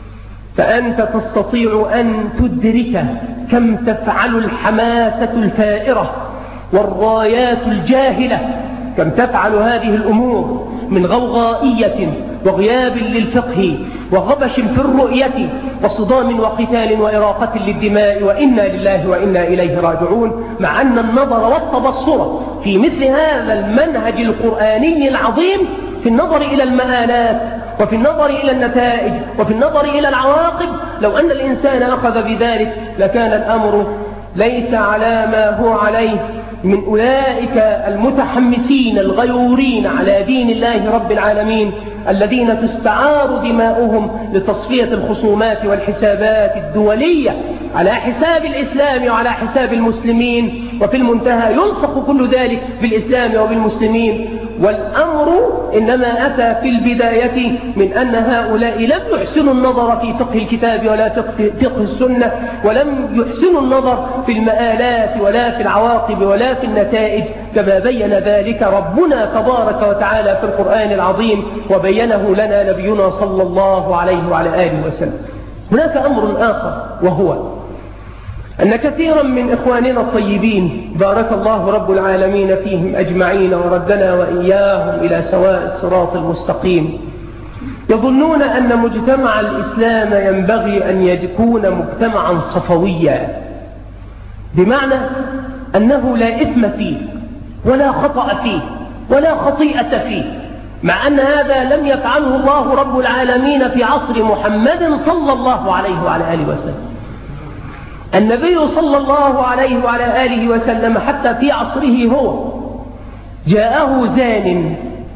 فأنت تستطيع أن تدرك كم تفعل الحماسة الفائرة والرايات الجاهلة، كم تفعل هذه الأمور من غوغائية وغياب للفقه وغبش في الرؤية وصدام وقتال وإراقة للدماء، وإنا لله وإنا إليه راجعون. مع أن النظر والتبصر في مثل هذا المنهج القرآني العظيم في النظر إلى المآلات وفي النظر إلى النتائج وفي النظر إلى العواقب، لو أن الإنسان أخذ بذلك لكان الأمر ليس على ما هو عليه من أولئك المتحمسين الغيورين على دين الله رب العالمين الذين تستعار دماؤهم لتصفية الخصومات والحسابات الدولية على حساب الإسلام وعلى حساب المسلمين، وفي المنتهى يلصق كل ذلك بالإسلام وبالمسلمين. والأمر إنما أتى في البداية من أن هؤلاء لم يحسنوا النظر في فقه الكتاب ولا فقه السنة، ولم يحسنوا النظر في المآلات ولا في العواقب ولا في النتائج كما بين ذلك ربنا تبارك وتعالى في القرآن العظيم وبينه لنا نبينا صلى الله عليه وعلى آله وسلم. هناك أمر آخر، وهو أن كثيرا من إخواننا الطيبين بارك الله رب العالمين فيهم أجمعين وردنا وإياهم إلى سواء الصراط المستقيم يظنون أن مجتمع الإسلام ينبغي أن يكون مجتمعا صفويا، بمعنى أنه لا إثم فيه ولا خطأ فيه ولا خطيئة فيه، مع أن هذا لم يفعله الله رب العالمين في عصر محمد صلى الله عليه وعلى آله وسلم. النبي صلى الله عليه وعلى آله وسلم حتى في عصره هو جاءه زان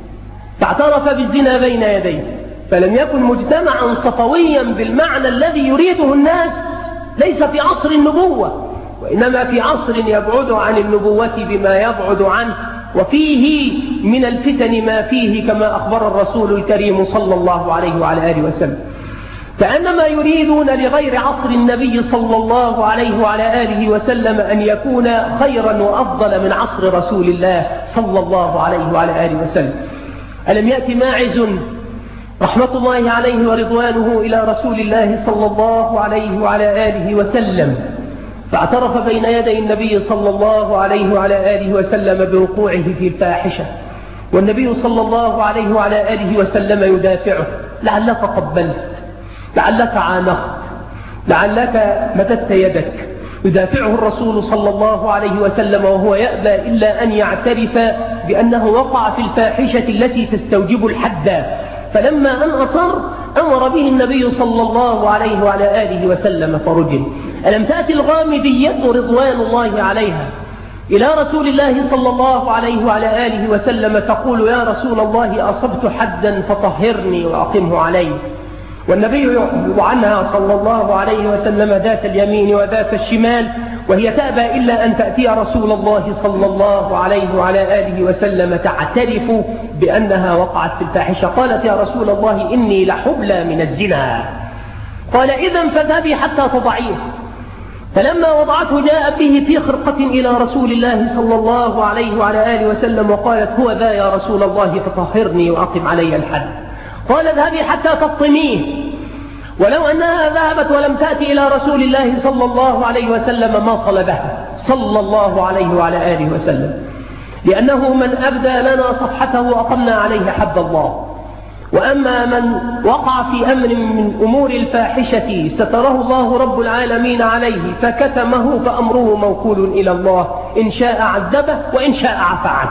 فاعترف بالزنا بين يديه، فلم يكن مجتمعا صفويا بالمعنى الذي يريده الناس، ليس في عصر النبوة، وإنما في عصر يبعد عن النبوة بما يبعد عنه، وفيه من الفتن ما فيه كما أخبر الرسول الكريم صلى الله عليه وعلى آله وسلم. كأنما يريدون لغير عصر النبي صلى الله عليه وعلى آله وسلم أن يكون خيرا وأفضل من عصر رسول الله صلى الله عليه وعلى آله وسلم. ألم يأتي ماعز رحمة الله عليه ورضوانه إلى رسول الله صلى الله عليه وعلى آله وسلم فاعترف بين يدي النبي صلى الله عليه وعلى آله وسلم بوقوعه في الفاحشة، والنبي صلى الله عليه وعلى آله وسلم يدافعه: لعلك قبلت، لعلك عانقت، لعلك مددت يدك. يدافعه الرسول صلى الله عليه وسلم وهو يأبى إلا أن يعترف بأنه وقع في الفاحشة التي تستوجب الحد، فلما أن أصر أمر به النبي صلى الله عليه وعلى آله وسلم فرجم. ألم تأتي الغامدية رضوان الله عليها إلى رسول الله صلى الله عليه وعلى آله وسلم تقول: يا رسول الله أصبت حدا فطهرني وأقمه علي، والنبي يعرض عنها صلى الله عليه وسلم ذات اليمين وذات الشمال، وهي تأبى إلا أن تأتي رسول الله صلى الله عليه وعلى آله وسلم تعترف بأنها وقعت في الفاحشة. قالت: يا رسول الله إني لحبلى من الزنا. قال: إذن فاذهبي حتى تضعيه. فلما وضعته جاء به في خرقة إلى رسول الله صلى الله عليه وعلى آله وسلم وقالت: هو ذا يا رسول الله فطهرني وأقم علي الحد. قال: اذهبي حتى تطميه. ولو أنها ذهبت ولم تأتي إلى رسول الله صلى الله عليه وسلم ما طلبها صلى الله عليه وعلى آله وسلم، لأنه من أبدى لنا صفحته أقمنا عليه حد الله. وأما من وقع في أمر من أمور الفاحشة ستره الله رب العالمين عليه فكتمه فأمره موكول إلى الله، إن شاء عذبه وإن شاء عفى عنه.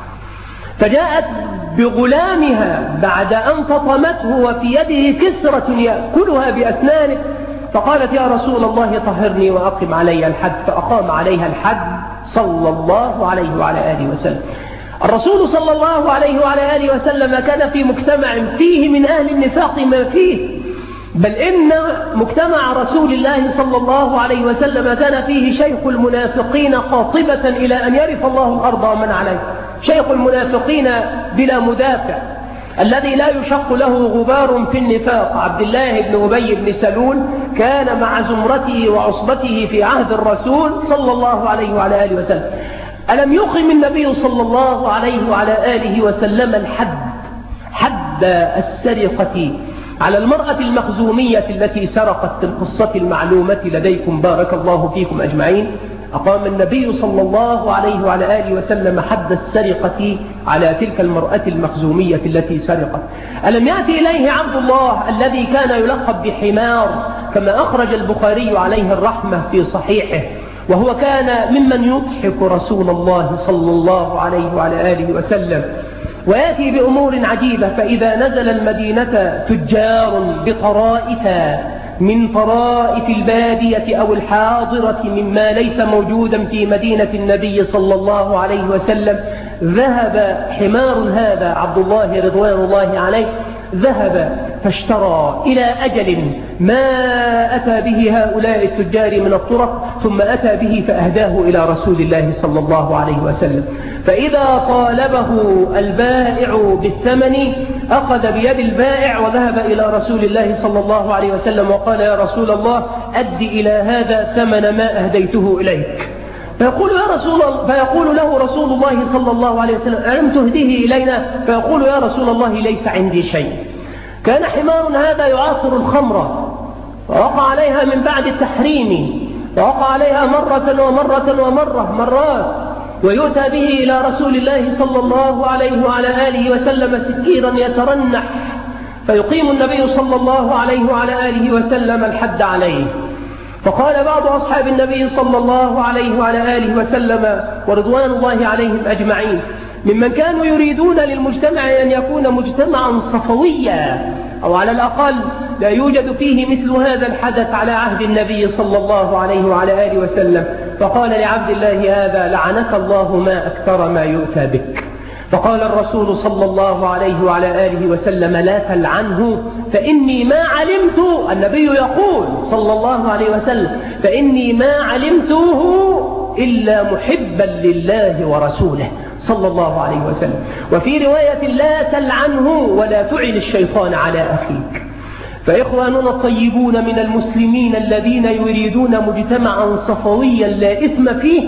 فجاءت بغلامها بعد أن فطمته وفي يده كسرة يأكلها بأسنانه، فقالت: يا رسول الله طهرني وأقم علي الحد، فأقام عليها الحد صلى الله عليه وعلى آله وسلم. الرسول صلى الله عليه وعلى آله وسلم كان في مجتمع فيه من أهل النفاق ما فيه، بل إن مجتمع رسول الله صلى الله عليه وسلم كان فيه شيخ المنافقين قاطبة إلى أن يرث الله الأرض ومن عليه، شيخ المنافقين بلا مدافع الذي لا يشق له غبار في النفاق، عبد الله بن أبي بن سلول، كان مع زمرته وعصبته في عهد الرسول صلى الله عليه وعلى آله وسلم. ألم يقم النبي صلى الله عليه وعلى آله وسلم حد السرقة على المرأة المخزومية التي سرقت في القصة المعلومة لديكم بارك الله فيكم أجمعين؟ أقام النبي صلى الله عليه وعلى آله وسلم حد السرقة على تلك المرأة المخزومية التي سرقت. ألم يأتي إليه عبد الله الذي كان يلقب بحمار كما أخرج البخاري عليه الرحمة في صحيحه، وهو كان ممن يضحك رسول الله صلى الله عليه وعلى آله وسلم، ويأتي بأمور عجيبة. فإذا نزل المدينة تجار بطرائف من طرائف البادية أو الحاضرة مما ليس موجودا في مدينة النبي صلى الله عليه وسلم، ذهب حمار هذا عبد الله رضوان الله عليه، ذهب فاشترى إلى أجل ما أتى به هؤلاء التجار من الطرق، ثم أتى به فأهداه إلى رسول الله صلى الله عليه وسلم. فإذا طالبه البائع بالثمن أخذ بيد البائع وذهب إلى رسول الله صلى الله عليه وسلم وقال: يا رسول الله، أد إلى هذا ثمن ما أهديته إليك. فيقول له رسول الله صلى الله عليه وسلم: ألم تهديه إلينا؟ فيقول: يا رسول الله، ليس عندي شيء. كان حمار هذا يعاصر الخمر، فوقع عليها من بعد التحريم، فوقع عليها مرات، ويؤتى به إلى رسول الله صلى الله عليه وعلى آله وسلم سكيرا يترنح، فيقيم النبي صلى الله عليه وعلى آله وسلم الحد عليه. فقال بعض أصحاب النبي صلى الله عليه وعلى آله وسلم ورضوان الله عليهم أجمعين ممن كانوا يريدون للمجتمع أن يكون مجتمعا صفويا، أو على الأقل لا يوجد فيه مثل هذا الحدث على عهد النبي صلى الله عليه وعلى آله وسلم، فقال لعبد الله هذا: لعنك الله، ما أكثر ما يؤتى بك. فقال الرسول صلى الله عليه وعلى آله وسلم: لا تلعنه، فإني ما علمت، النبي يقول صلى الله عليه وسلم: فإني ما علمته إلا محبا لله ورسوله صلى الله عليه وسلم. وفي رواية: لا تلعنه ولا تعن الشيطان على أخيك. فإخواننا الطيبون من المسلمين الذين يريدون مجتمعا صفويا لا إثم فيه،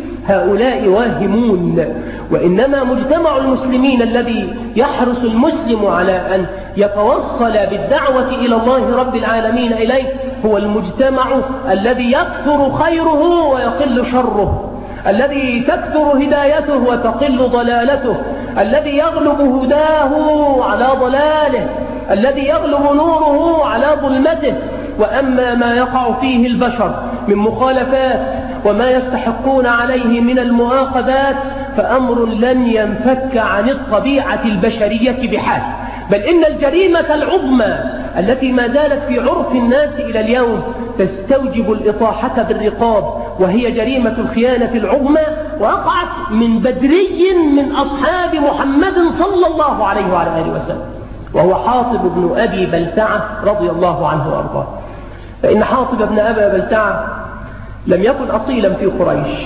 هؤلاء واهمون، وإنما مجتمع المسلمين الذي يحرص المسلم على أن يتوصل بالدعوة إلى الله رب العالمين إليه هو المجتمع الذي يكثر خيره ويقل شره، الذي تكثر هدايته وتقل ضلالته، الذي يغلب هداه على ضلاله، الذي يغلب نوره على ظلمته. وأما ما يقع فيه البشر من مخالفات وما يستحقون عليه من المؤاخذات فأمر لن ينفك عن الطبيعة البشرية بحال، بل إن الجريمة العظمى التي ما زالت في عرف الناس إلى اليوم تستوجب الإطاحة بالرقاب، وهي جريمة الخيانة العظمى، وقعت من بدري من أصحاب محمد صلى الله عليه وعلى آله وسلم، وهو حاطب بن أبي بلتعة رضي الله عنه وأرضاه. فإن حاطب بن أبي بلتعة لم يكن أصيلا في قريش،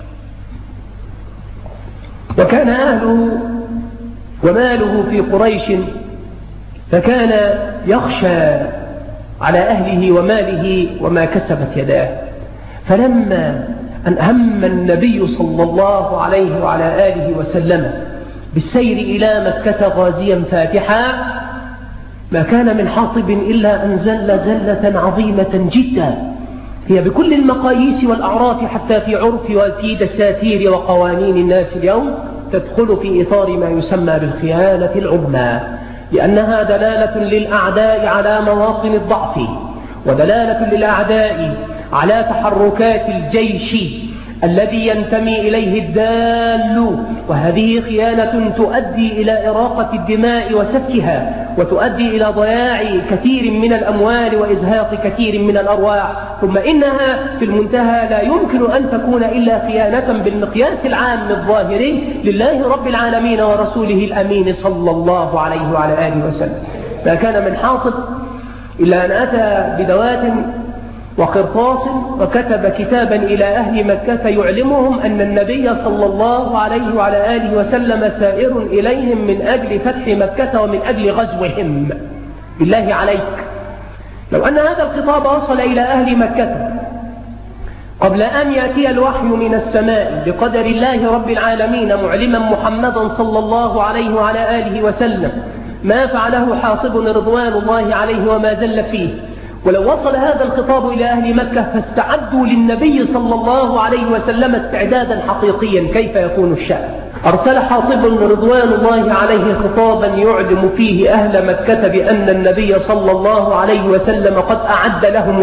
وكان أهله وماله في قريش، فكان يخشى على أهله وماله وما كسبت يداه. فلما أن هم النبي صلى الله عليه وعلى آله وسلم بالسير إلى مكة غازيا فاتحا، ما كان من حاطب إلا أن زل زلة عظيمة جدا هي بكل المقاييس والأعراف حتى في عرف وفي دساتير وقوانين الناس اليوم تدخل في إطار ما يسمى بالخيانة العظمى، لأنها دلالة للأعداء على مواطن الضعف، ودلالة للأعداء على تحركات الجيش الذي ينتمي إليه الدال، وهذه خيانة تؤدي إلى إراقة الدماء وسفكها، وتؤدي إلى ضياع كثير من الأموال وإزهاق كثير من الأرواح، ثم إنها في المنتهى لا يمكن أن تكون إلا خيانة بالمقياس العام الظاهري لله رب العالمين ورسوله الأمين صلى الله عليه وعلى آله وسلم. ما كان من حاطب إلا أن أتى بدوات وقرطاس وكتب كتابا إلى أهل مكة يعلمهم أن النبي صلى الله عليه وعلى آله وسلم سائر إليهم من أجل فتح مكة ومن أجل غزوهم. بالله عليك، لو أن هذا الخطاب وصل إلى أهل مكة قبل أن يأتي الوحي من السماء بقدر الله رب العالمين معلما محمدا صلى الله عليه وعلى آله وسلم ما فعله حاطب رضوان الله عليه وما زل فيه، ولو وصل هذا الخطاب إلى أهل مكة فاستعدوا للنبي صلى الله عليه وسلم استعدادا حقيقيا، كيف يكون الشأن؟ أرسل حاطب رضوان الله عليه خطابا يعلم فيه أهل مكة بأن النبي صلى الله عليه وسلم قد أعد لهم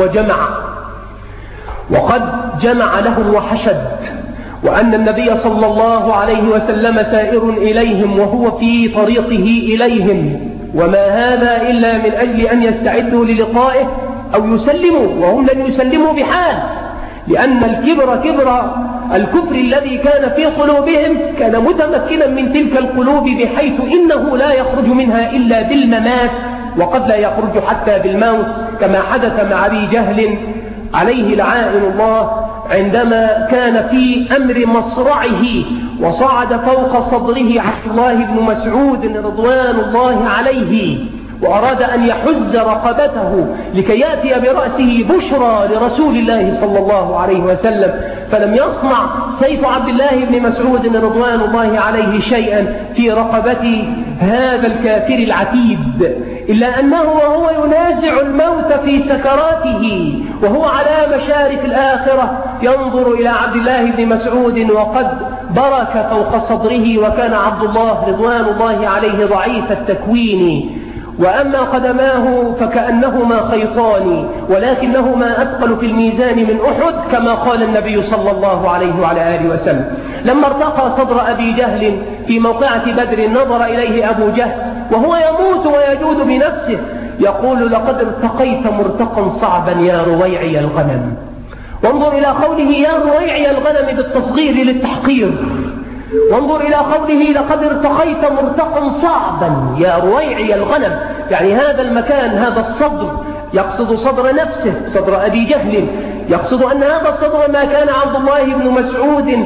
وقد جمع لهم وحشد، وأن النبي صلى الله عليه وسلم سائر إليهم وهو في طريقه إليهم، وما هذا إلا من أجل أن يستعدوا للقائه أو يسلموا، وهم لن يسلموا بحال، لأن الكبر كبر الكفر الذي كان في قلوبهم كان متمكنا من تلك القلوب بحيث إنه لا يخرج منها إلا بالممات، وقد لا يخرج حتى بالموت، كما حدث مع أبي جهل عليه لعائن الله عندما كان في أمر مصرعه وصعد فوق صدره عبد الله بن مسعود رضوان الله عليه وأراد أن يحز رقبته لكي يأتي برأسه بشرى لرسول الله صلى الله عليه وسلم، فلم يصنع سيف عبد الله بن مسعود رضوان الله عليه شيئا في رقبة هذا الكافر العتيد، إلا أنه وهو ينازع الموت في سكراته وهو على مشارف الآخرة ينظر إلى عبد الله بن مسعود وقد برك فوق صدره، وكان عبد الله رضوان الله عليه ضعيف التكوين، وأما قدماه فكأنهما خيطان ولكنهما أثقل في الميزان من أحد، كما قال النبي صلى الله عليه وعلى آله وسلم. لما ارتقى صدر أبي جهل في موقعة بدر نظر إليه أبو جهل وهو يموت ويجود بنفسه يقول: لقد ارتقيت مرتقا صعبا يا رويعي الغنم. وانظر إلى قوله يا رويعي الغنم بالتصغير للتحقير، وانظر إلى قوله لقد ارتقيت مرتقا صعبا يا رويعي الغنم، يعني هذا المكان، هذا الصدر، يقصد صدر نفسه، صدر أبي جهل، يقصد أن هذا الصدر ما كان عبد الله بن مسعود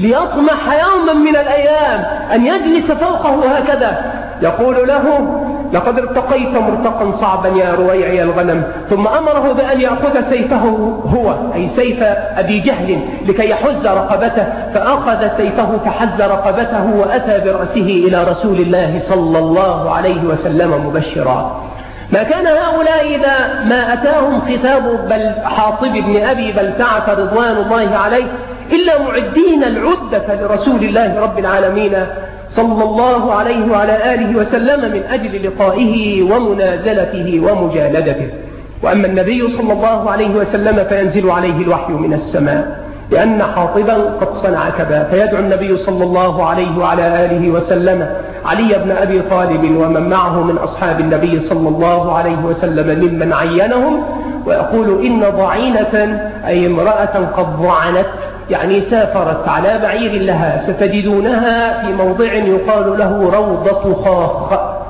ليطمح يوما من الأيام أن يجلس فوقه هكذا، يقول له: لقد ارتقيت مرتقا صعبا يا رويعي الغنم، ثم أمره بأن يأخذ سيفه هو، أي سيف أبي جهل، لكي يحز رقبته، فأخذ سيفه فحز رقبته وأتى برأسه إلى رسول الله صلى الله عليه وسلم مبشرا. ما كان هؤلاء إذا ما أتاهم خطاب حاطب بن أبي بلتعة رضوان الله عليه إلا معدين العدة لرسول الله رب العالمين صلى الله عليه وعلى آله وسلم من أجل لقائه ومنازلته ومجالدته. وأما النبي صلى الله عليه وسلم فينزل عليه الوحي من السماء، لأن حاطبا قد صنع كذا، فيدعو النبي صلى الله عليه وعلى آله وسلم علي بن أبي طالب ومن معه من أصحاب النبي صلى الله عليه وسلم ممن عينهم، ويقول: إن ضعينة، أي امرأة قد ضعنت، يعني سافرت على بعير لها، ستجدونها في موضع يقال له روضة خاخ.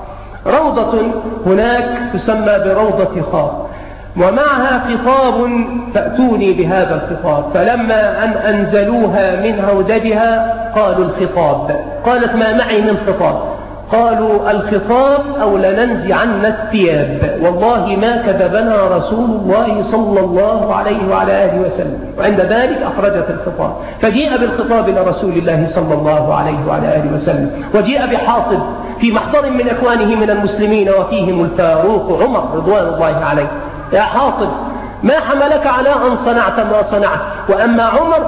روضة هناك تسمى بروضة خاخ، ومعها خطاب فأتوني بهذا الخطاب. فلما أن أنزلوها من هودجها قالوا الخطاب. قالت: ما معي من خطاب؟ قالوا: الخطاب أو لننزعن الثياب، والله ما كذبنا رسول الله صلى الله عليه وعلى آله وسلم. وعند ذلك أخرجت الخطاب، فجيء بالخطاب إلى رسول الله صلى الله عليه وعلى آله وسلم، وجيء بحاطب في محضر من إخوانه من المسلمين وفيهم الفاروق عمر رضوان الله عليه: يا حاطب، ما حملك على أن صنعت ما صنعت؟ وأما عمر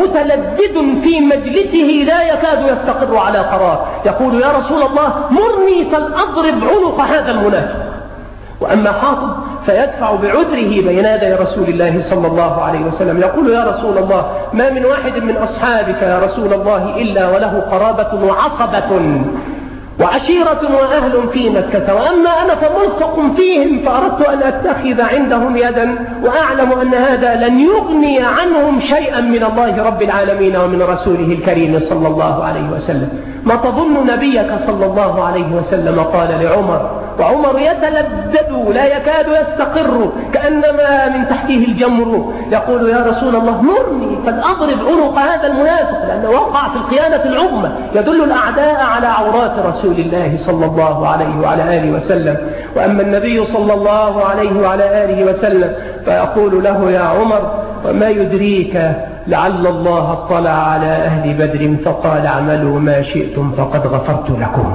فمتلدد في مجلسه لا يكاد يستقر على قرار، يقول: يا رسول الله مرني فلأضرب عنق هذا المنافق. وأما حاطب فيدفع بعذره بين يدي رسول الله صلى الله عليه وسلم، يقول: يا رسول الله ما من واحد من أصحابك يا رسول الله إلا وله قرابة وعصبة، وعشيرة وأهل في مكة، وأما أنا فملصق فيهم، فأردت أن أتخذ عندهم يدا، وأعلم أن هذا لن يغني عنهم شيئا من الله رب العالمين ومن رسوله الكريم صلى الله عليه وسلم. ما تظن نبيك صلى الله عليه وسلم قال لعمر، وعمر يتلدد لا يكاد يستقر كأنما من تحته الجمر، يقول: يا رسول الله مرني فلأضرب عنق هذا المنافق، لأنه وقع في الخيانة العظمى يدل الأعداء على عورات رسول الله صلى الله عليه وعلى آله وسلم. وأما النبي صلى الله عليه وعلى آله وسلم فيقول له: يا عمر وما يدريك لعل الله اطلع على أهل بدر فقال: اعملوا ما شئتم فقد غفرت لكم.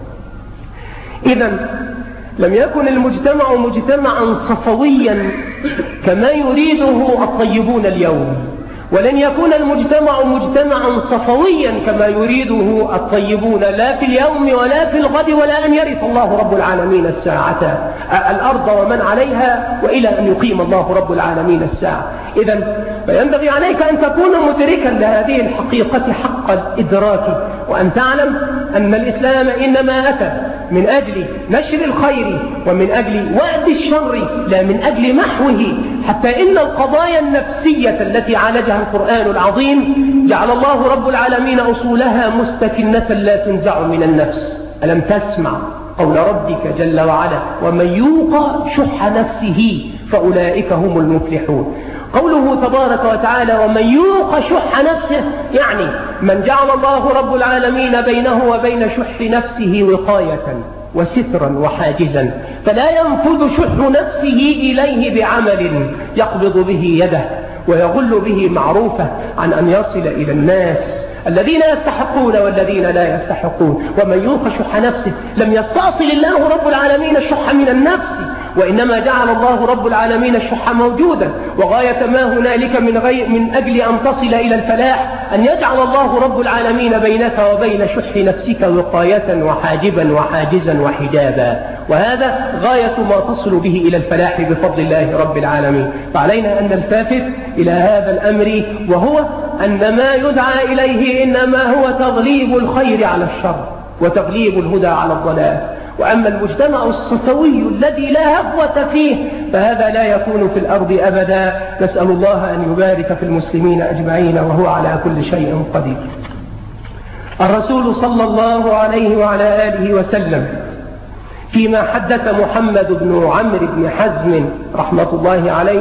إذن لم يكن المجتمع مجتمعا صفويا كما يريده الطيبون اليوم، ولن يكون المجتمع مجتمعا صفويا كما يريده الطيبون لا في اليوم ولا في الغد، ولا أن يرث الله رب العالمين الساعة الأرض ومن عليها، وإلى أن يقيم الله رب العالمين الساعة. إذن فينبغي عليك أن تكون مدركا لهذه الحقيقة حق الإدراك، وأن تعلم أن الإسلام إنما أتى من أجل نشر الخير ومن أجل وأد الشر، لا من أجل محوه. حتى إن القضايا النفسية التي عالجها القرآن العظيم جعل الله رب العالمين أصولها مستكنة لا تنزع من النفس. ألم تسمع قول ربك جل وعلا: ومن يوق شح نفسه فأولئك هم المفلحون. قوله تبارك وتعالى: ومن يوق شح نفسه، يعني من جعل الله رب العالمين بينه وبين شح نفسه وقاية وسترا وحاجزا، فلا ينفذ شح نفسه إليه بعمل يقبض به يده ويغل به معروفه عن أن يصل إلى الناس الذين يستحقون والذين لا يستحقون. ومن يوق شح نفسه، لم يستأصل الله رب العالمين الشح من النفس، وإنما جعل الله رب العالمين الشح موجودا، وغاية ما هنالك من أجل أن تصل إلى الفلاح أن يجعل الله رب العالمين بينك وبين شح نفسك وقاية وحاجبا وحاجزا وحجابا، وهذا غاية ما تصل به إلى الفلاح بفضل الله رب العالمين. فعلينا أن نلتفت إلى هذا الأمر، وهو أن ما يدعى إليه إنما هو تغليب الخير على الشر وتغليب الهدى على الضلال. وأما المجتمع الصفوي الذي لا هفوة فيه فهذا لا يكون في الأرض أبدا. نسأل الله أن يبارك في المسلمين أجمعين، وهو على كل شيء قدير. الرسول صلى الله عليه وعلى آله وسلم فيما حدث محمد بن عمرو بن حزم رحمة الله عليه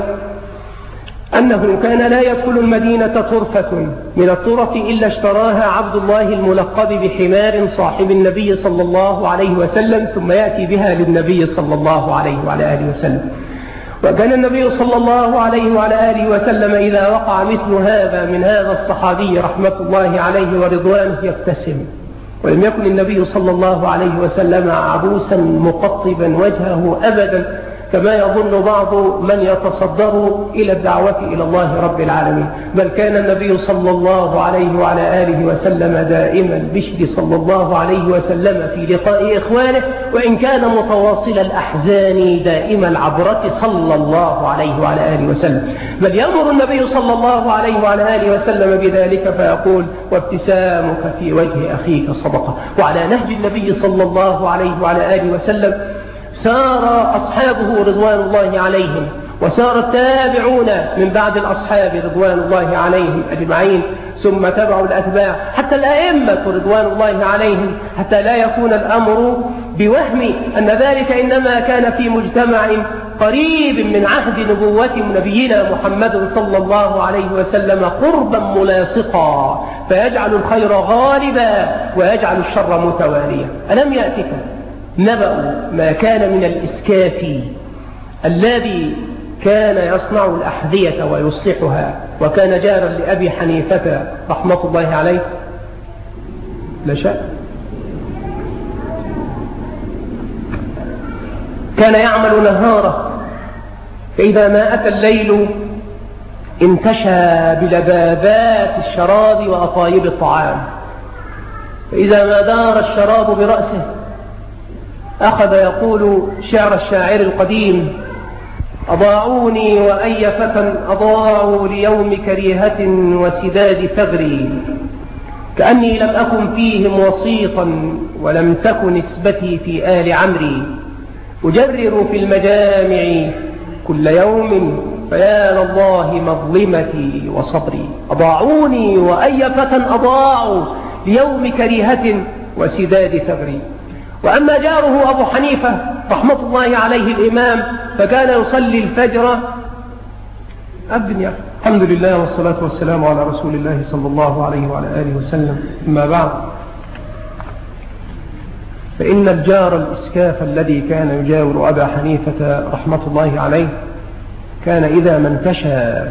أنه كان لا يدخل المدينة طرفة من الطرف إلا اشتراها عبد الله الملقب بحمار صاحب النبي صلى الله عليه وسلم، ثم يأتي بها للنبي صلى الله عليه وعلى آله وسلم. وكان النبي صلى الله عليه وعلى آله وسلم إذا وقع مثل هذا من هذا الصحابي رحمة الله عليه ورضوانه يبتسم، ولم يكن النبي صلى الله عليه وسلم عبوسا مقطبا وجهه أبدا كما يظن بعض من يتصدر إلى الدعوة إلى الله رب العالمين، بل كان النبي صلى الله عليه وعلى آله وسلم دائما البشر صلى الله عليه وسلم في لقاء إخوانه، وإن كان متواصل الأحزان دائما العبرة صلى الله عليه وعلى آله وسلم، بل يأمر النبي صلى الله عليه وعلى آله وسلم بذلك فيقول: وابتسامك في وجه أخيك صدقة. وعلى نهج النبي صلى الله عليه وعلى آله وسلم سار أصحابه رضوان الله عليهم، وسار التابعون من بعد الأصحاب رضوان الله عليهم أجمعين، ثم تبعوا الأتباع حتى الأئمة رضوان الله عليهم، حتى لا يكون الأمر بوهم أن ذلك إنما كان في مجتمع قريب من عهد نبوة نبينا محمد صلى الله عليه وسلم قربا ملاصقا، فيجعل الخير غالبا ويجعل الشر متواليا. ألم يأتك نبأ ما كان من الإسكاف الذي كان يصنع الأحذية ويصلحها، وكان جارا لأبي حنيفة رحمة الله عليه؟ لا شك. كان يعمل نهاره، فإذا ما أتى الليل انتشى بلبابات الشراب وأطايب الطعام، فإذا ما دار الشراب برأسه أخذ يقول شعر الشاعر القديم: أضاعوني وأي فتى أضاعوا ليوم كريهة وسداد ثغري، كأني لم أكن فيهم وسيطا ولم تكن نسبتي في آل عمري أجرر في المجامع كل يوم فيا لله مظلمتي وصبري أضاعوني وأي فتى أضاعوا ليوم كريهة وسداد ثغري. وأما جاره أبو حنيفة رحمة الله عليه الإمام فكان يصلي الفجر أبنية. الحمد لله والصلاة والسلام على رسول الله صلى الله عليه وعلى آله وسلم. أما بعد، فإن الجار الإسكاف الذي كان يجاور أبا حنيفة رحمة الله عليه كان إذا ما انتشى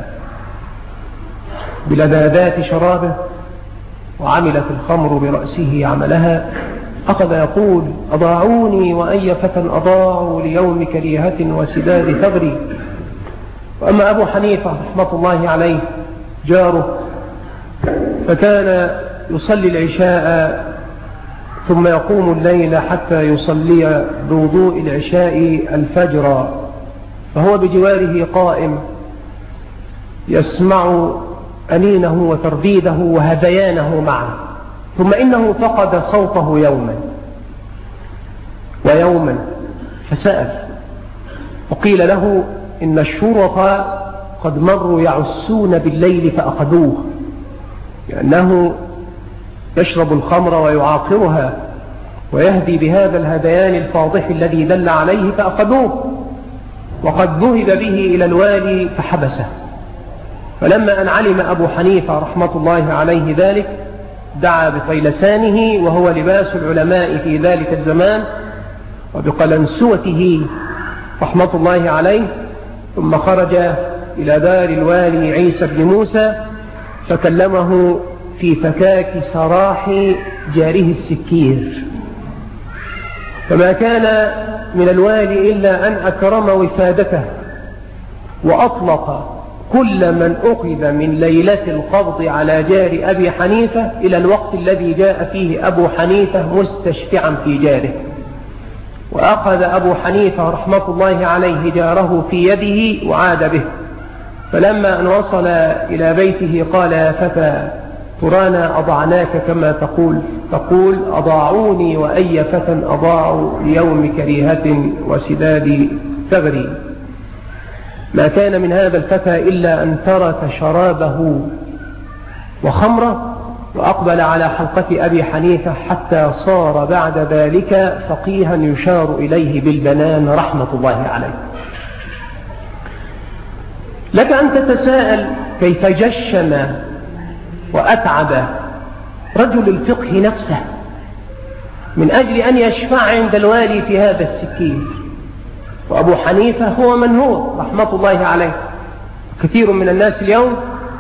بلذاذات شرابه وعملت الخمر برأسه عملها أخذ يقول أضاعوني وأي فتى أضاعوا ليوم كريهة وسداد ثغري. وأما أبو حنيفة رحمة الله عليه جاره فكان يصلي العشاء ثم يقوم الليل حتى يصلي بوضوء العشاء الفجر، فهو بجواره قائم يسمع أنينه وترديده وهذيانه معه. ثم إنه فقد صوته يوما فسأل وقيل له إن الشرطة قد مروا يعسون بالليل فأخذوه، لأنه يشرب الخمر ويعاقرها ويهدي بهذا الهذيان الفاضح الذي دل عليه فأخذوه، وقد ذهب به إلى الوالي فحبسه. فلما أن علم أبو حنيفة رحمة الله عليه ذلك دعا بطيلسانه وهو لباس العلماء في ذلك الزمان وبقلنسوته رحمة الله عليه، ثم خرج إلى دار الوالي عيسى بن موسى فكلمه في فكاك سراح جاره السكير. فما كان من الوالي إلا أن أكرم وفادته وأطلق كل من أخذ من ليلة القبض على جار أبي حنيفة إلى الوقت الذي جاء فيه أبو حنيفة مستشفعا في جاره. وأخذ أبو حنيفة رحمة الله عليه جاره في يده وعاد به، فلما أن وصل إلى بيته قال يا فتى ترانا أضعناك كما تقول أضاعوني وأي فتى أضاعوا ليوم كريهة وسداد ثغري. ما كان من هذا الفتى إلا أن ترك شرابه وخمره وأقبل على حلقة أبي حنيفة حتى صار بعد ذلك فقيها يشار إليه بالبنان رحمة الله عليه. لك أن تتساءل كيف جشم وأتعب رجل الفقه نفسه من أجل أن يشفع عند الوالي في هذا السكين. وأبو حنيفة هو من هو رحمة الله عليه. كثير من الناس اليوم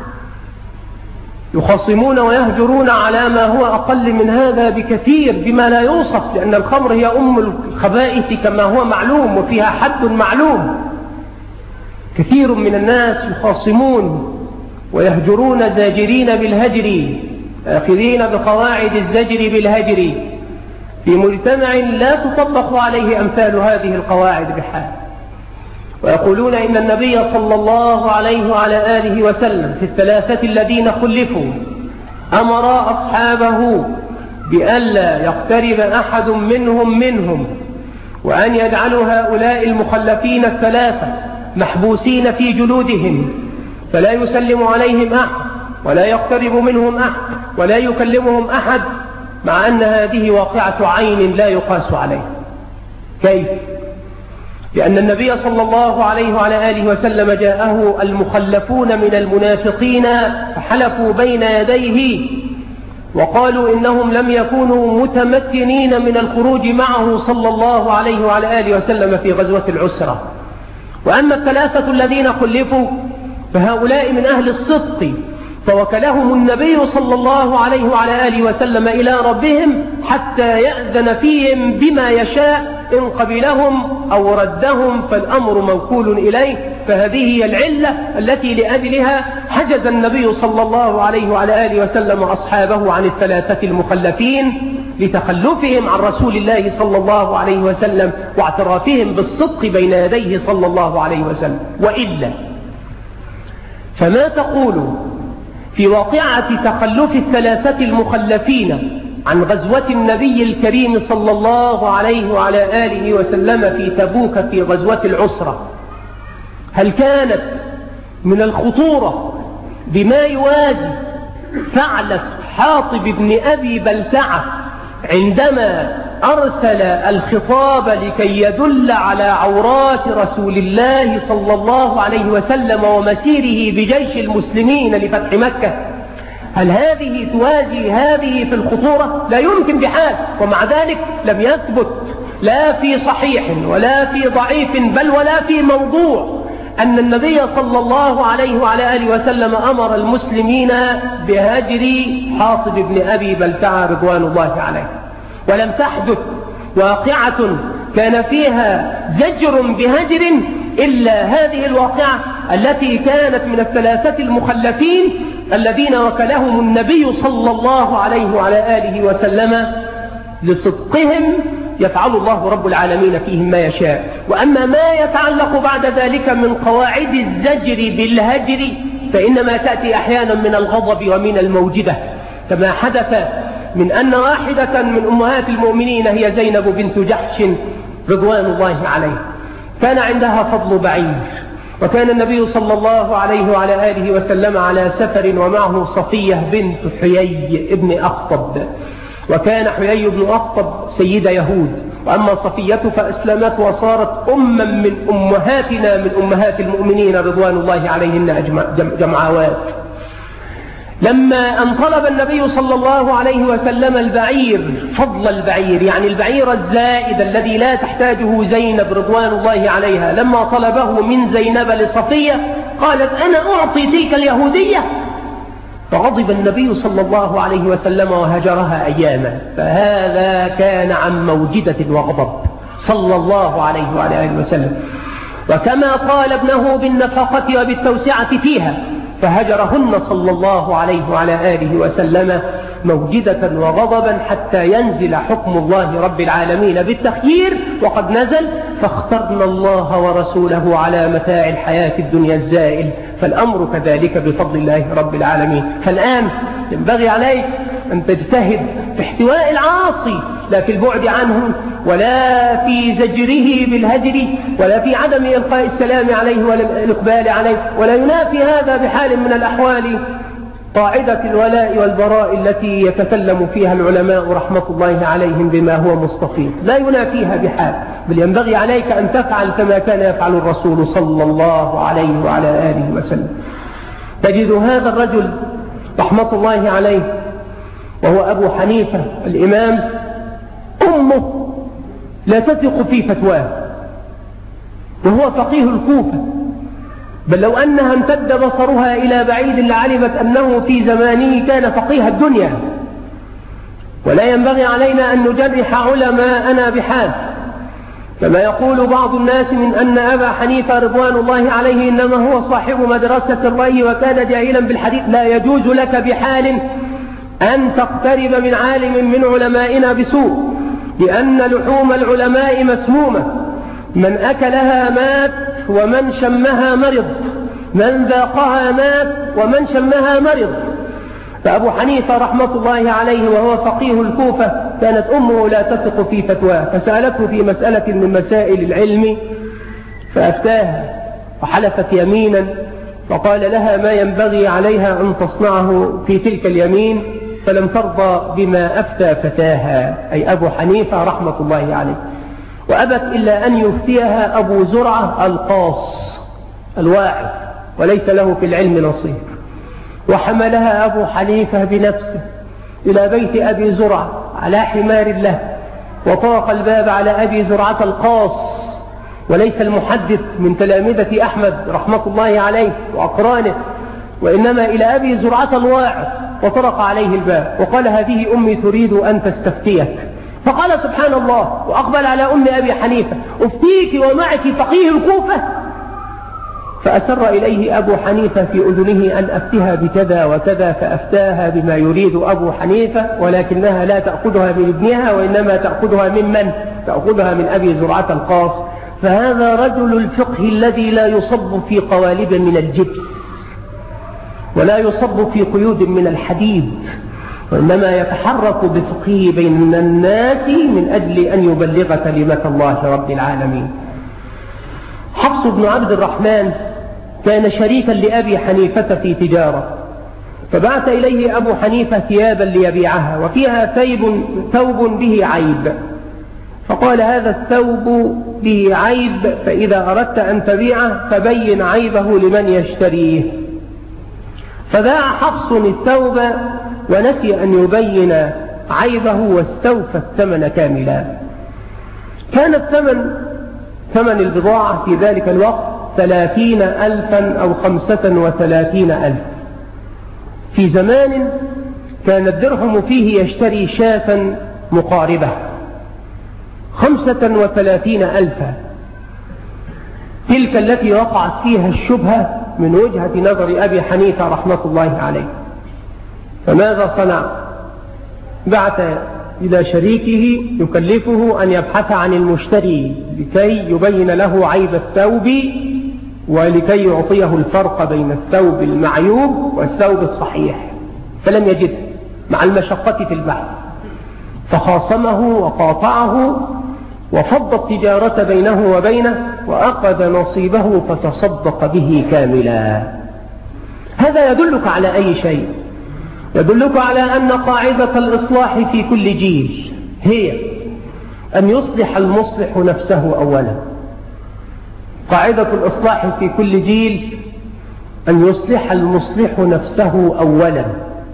يخصمون ويهجرون على ما هو أقل من هذا بكثير بما لا يوصف، لأن الخمر هي أم الخبائث كما هو معلوم وفيها حد معلوم. كثير من الناس يخاصمون ويهجرون زاجرين بالهجر آخذين بقواعد الزجر بالهجر في مجتمع لا تطبق عليه أمثال هذه القواعد بحال. ويقولون إن النبي صلى الله عليه وعلى آله وسلم في الثلاثة الذين خلفوا أمر أصحابه بألا يقترب أحد منهم وأن يجعلوا هؤلاء المخلفين الثلاثة محبوسين في جلودهم فلا يسلم عليهم أحد ولا يقترب منهم أحد ولا يكلمهم أحد، مع أن هذه واقعة عين لا يقاس عليه. كيف؟ لأن النبي صلى الله عليه وعلى آله وسلم جاءه المخلفون من المنافقين فحلفوا بين يديه وقالوا إنهم لم يكونوا متمكنين من الخروج معه صلى الله عليه وعلى آله وسلم في غزوة العسرة. وأما الثلاثة الذين خلفوا فهؤلاء من أهل الصدق، فوكلهم النبي صلى الله عليه وعلى آله وسلم إلى ربهم حتى يأذن فيهم بما يشاء، إن قبلهم أو ردهم فالأمر موكول إليه. فهذه هي العلة التي لأجلها حجز النبي صلى الله عليه وعلى آله وسلم أصحابه عن الثلاثة المخلفين لتخلفهم عن رسول الله صلى الله عليه وسلم واعترافهم بالصدق بين يديه صلى الله عليه وسلم. وإلا فما تقول في واقعة تخلف الثلاثة المخلفين عن غزوة النبي الكريم صلى الله عليه وعلى آله وسلم في تبوك في غزوة العسرة، هل كانت من الخطورة بما يوازي فعل حاطب بن أبي بلتعة عندما أرسل الخطاب لكي يدل على عورات رسول الله صلى الله عليه وسلم ومسيره بجيش المسلمين لفتح مكة؟ هل هذه توازي هذه في الخطورة؟ لا يمكن بحال. ومع ذلك لم يثبت لا في صحيح ولا في ضعيف بل ولا في موضوع أن النبي صلى الله عليه وعلى آله وسلم أمر المسلمين بهجر حاطب بن أبي بلتعة رضوان الله عليه. ولم تحدث واقعة كان فيها زجر بهجر إلا هذه الواقعة التي كانت من الثلاثة المخلفين الذين وكلهم النبي صلى الله عليه وعلى آله وسلم لصدقهم يفعل الله رب العالمين فيهم ما يشاء. وأما ما يتعلق بعد ذلك من قواعد الزجر بالهجر فإنما تأتي أحيانا من الغضب ومن الموجدة، كما حدث من أن واحدة من أمهات المؤمنين هي زينب بنت جحش رضوان الله عليه كان عندها فضل بعير، وكان النبي صلى الله عليه وعلى آله وسلم على سفر ومعه صفية بنت حيي ابن أخطب، وكان حيي بن أخطب سيد يهود، وأما صفية فأسلمت وصارت أما من أمهاتنا من أمهات المؤمنين رضوان الله عليهن جمعوات. لما أن طلب النبي صلى الله عليه وسلم البعير، فضل البعير يعني البعير الزائد الذي لا تحتاجه زينب رضوان الله عليها، لما طلبه من زينب لصفية قالت أنا أعطي تلك اليهودية، فغضب النبي صلى الله عليه وسلم وهجرها أياما. فهذا كان عن موجدة وغضب صلى الله عليه وعلى آله وسلم. وكما قال ابنه بالنفقة وبالتوسعة فيها فهجرهن صلى الله عليه وعلى آله وسلم موجدة وغضبا حتى ينزل حكم الله رب العالمين بالتخيير، وقد نزل فاخترنا الله ورسوله على متاع الحياة الدنيا الزائل، فالأمر كذلك بفضل الله رب العالمين. فالآن ينبغي عليك أن تجتهد في احتواء العاصي لا في البعد عنه ولا في زجره بالهجر ولا في عدم إلقاء السلام عليه ولا الإقبال عليه، ولا ينافي هذا بحال من الأحوال قاعدة الولاء والبراء التي يتكلم فيها العلماء رحمة الله عليهم بما هو مستفيض، لا ينافيها بحال، بل ينبغي عليك أن تفعل كما كان يفعل الرسول صلى الله عليه وعلى آله وسلم. تجد هذا الرجل رحمة الله عليه وهو أبو حنيفة الإمام، أمه لا تثق في فتواه وهو فقيه الكوفة، بل لو أنها امتد بصرها إلى بعيد لعلمت أنه في زمانه كان فقيه الدنيا. ولا ينبغي علينا أن نجرح علماءنا بحال، كما يقول بعض الناس من أن أبا حنيفة رضوان الله عليه إنما هو صاحب مدرسة الرأي وكان جاهلا بالحديث. لا يجوز لك بحال أن تقترب من عالم من علمائنا بسوء، لأن لحوم العلماء مسمومة، من أكلها مات ومن شمها مرض، من ذاقها مات ومن شمها مرض. فأبو حنيفة رحمة الله عليه وهو فقيه الكوفة كانت أمه لا تثق في فتواه، فسألته في مسألة من مسائل العلم فأفتاها وحلفت يمينا، فقال لها ما ينبغي عليها أن تصنعه في تلك اليمين، فلم ترضى بما أفتى فتاها أي أبو حنيفة رحمة الله عليه، وأبت إلا أن يفتيها أبو زرعة القاص الواعظ وليس له في العلم نصيب. وحملها أبو حنيفة بنفسه إلى بيت أبي زرعة على حمار له، وطرق الباب على أبي زرعة القاص وليس المحدث من تلامذة أحمد رحمة الله عليه وأقرانه، وإنما إلى أبي زرعة الواعظ، وطرق عليه الباب وقال هذه أمي تريد أن تستفتيك. فقال سبحان الله، وأقبل على أم أبي حنيفة أفتيك ومعك فقيه الكوفة. فأسر إليه أبو حنيفة في أذنه أن أفتها بكذا وكذا، فأفتاها بما يريد أبو حنيفة، ولكنها لا تأخذها من ابنها وإنما تأخذها من تأخذها من أبي زرعة القاص. فهذا رجل الفقه الذي لا يصب في قوالب من الجبس، ولا يصب في قيود من الحديد، وإنما يتحرك بفقهه بين الناس من أجل أن يبلغ كلمة الله رب العالمين. حفص بن عبد الرحمن كان شريكا لأبي حنيفة في تجارة، فبعث إليه أبو حنيفة ثيابا ليبيعها وفيها ثوب به عيب، فقال هذا الثوب به عيب، فإذا أردت أن تبيعه فبين عيبه لمن يشتريه. فباع حفص الثوب ونسي أن يبين عيبه واستوفى الثمن كاملا. كان ثمن البضاعة في ذلك الوقت 30,000 أو 35,000. في زمان كان الدرهم فيه يشتري شاة مقاربة 35,000، تلك التي وقعت فيها الشبهة من وجهة نظر أبي حنيفة رحمة الله عليه. فماذا صنع؟ بعث إلى شريكه يكلفه أن يبحث عن المشتري لكي يبين له عيب الثوب ولكي يعطيه الفرق بين الثوب المعيوب والثوب الصحيح، فلم يجد مع المشقة في البحث، فخاصمه وقاطعه وفض التجارة بينه وبينه وأخذ نصيبه فتصدق به كاملا. هذا يدلك على أي شيء؟ يدلك على أن قاعدة الإصلاح في كل جيل هي أن يصلح المصلح نفسه أولا. قاعدة الإصلاح في كل جيل أن يصلح المصلح نفسه أولا،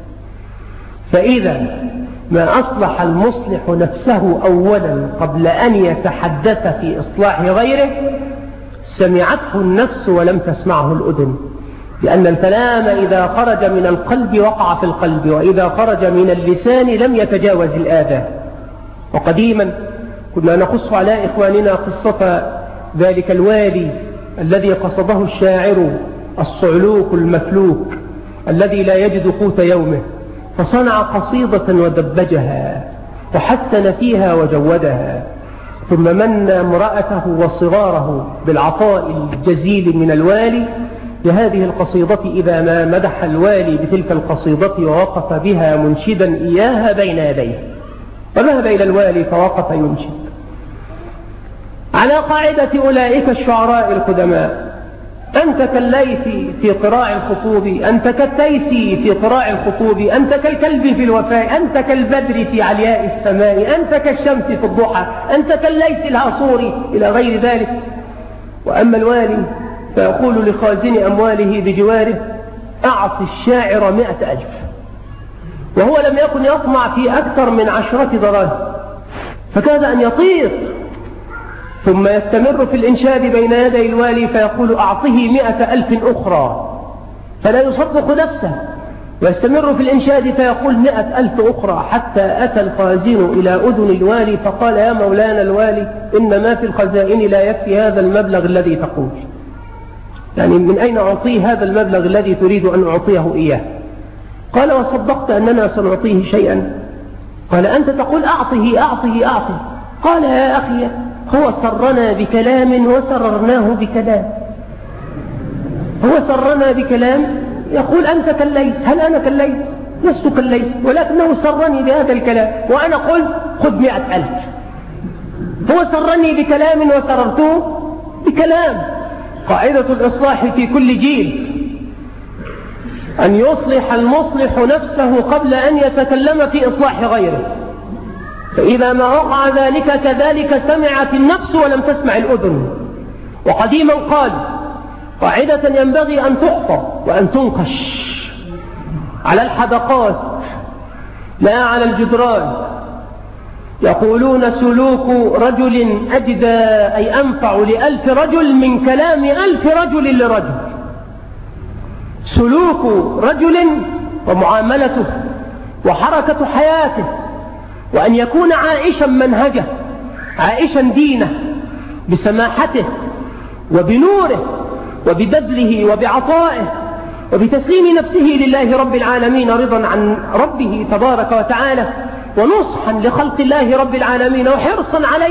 فإذا ما أصلح المصلح نفسه أولا قبل أن يتحدث في إصلاح غيره سمعته النفس ولم تسمعه الأذن، لأن الكلام إذا خرج من القلب وقع في القلب، وإذا خرج من اللسان لم يتجاوز الآذان. وقديما كنا نقص على إخواننا قصة ذلك الوالي الذي قصده الشاعر الصعلوك المفلوك الذي لا يجد قوت يومه، فصنع قصيدة ودبجها وحسن فيها وجودها، ثم من امرأته وصغاره بالعطاء الجزيل من الوالي لهذه القصيدة إذا ما مدح الوالي بتلك القصيدة ووقف بها منشدا إياها بين يديه، فذهب إلى الوالي فوقف ينشد على قاعدة أولئك الشعراء القدماء: أنت كالليث في قراع الخطوب، أنت كالتيس في قراع الخطوب، أنت كالكلب في الوفاء، أنت كالبدر في علياء السماء، أنت كالشمس في الضحى، أنت كالليث العصور، إلى غير ذلك. وأما الوالي فيقول لخازن أمواله بجواره: أعط الشاعر 100,000، وهو لم يكن يطمع في أكثر من 10 دراهم، فكاد أن يطير، ثم يستمر في الإنشاد بين يدي الوالي فيقول: أعطه 100,000 أخرى، فلا يصدق نفسه، ويستمر في الإنشاد فيقول 100,000 أخرى، حتى أتى الخازن إلى أذن الوالي فقال: يا مولانا الوالي، إن ما في الخزائن لا يكفي هذا المبلغ الذي تقول، يعني من أين أعطيه هذا المبلغ الذي تريد أن أعطيه إياه؟ قال: وصدقت أننا سنعطيه شيئا؟ قال: أنت تقول أعطه أعطه أعطه. قال: يا أخي، هو سرنا بكلام وسررناه بكلام، هو سرنا بكلام يقول أنت كالليث، هل أنا كالليث؟ لست كالليث، ولكنه سرني بهذا الكلام وأنا قلت خذ 100,000. هو سرني بكلام وسررته بكلام. قاعدة الإصلاح في كل جيل أن يصلح المصلح نفسه قبل أن يتكلم في إصلاح غيره، فإذا ما وقع ذلك كذلك سمعت النفس ولم تسمع الأذن. وقديما قال: قاعدة ينبغي أن تحفظ وأن تنقش على الحدقات لا على الجدران. يقولون: سلوك رجل أجدى أي أنفع ل1,000 رجل من كلام 1,000 رجل لرجل. سلوك رجل ومعاملته وحركة حياته، وأن يكون عائشا منهجه، عائشا دينه، بسماحته وبنوره وببذله وبعطائه وبتسليم نفسه لله رب العالمين رضا عن ربه تبارك وتعالى، ونصحا لخلق الله رب العالمين وحرصا عليهم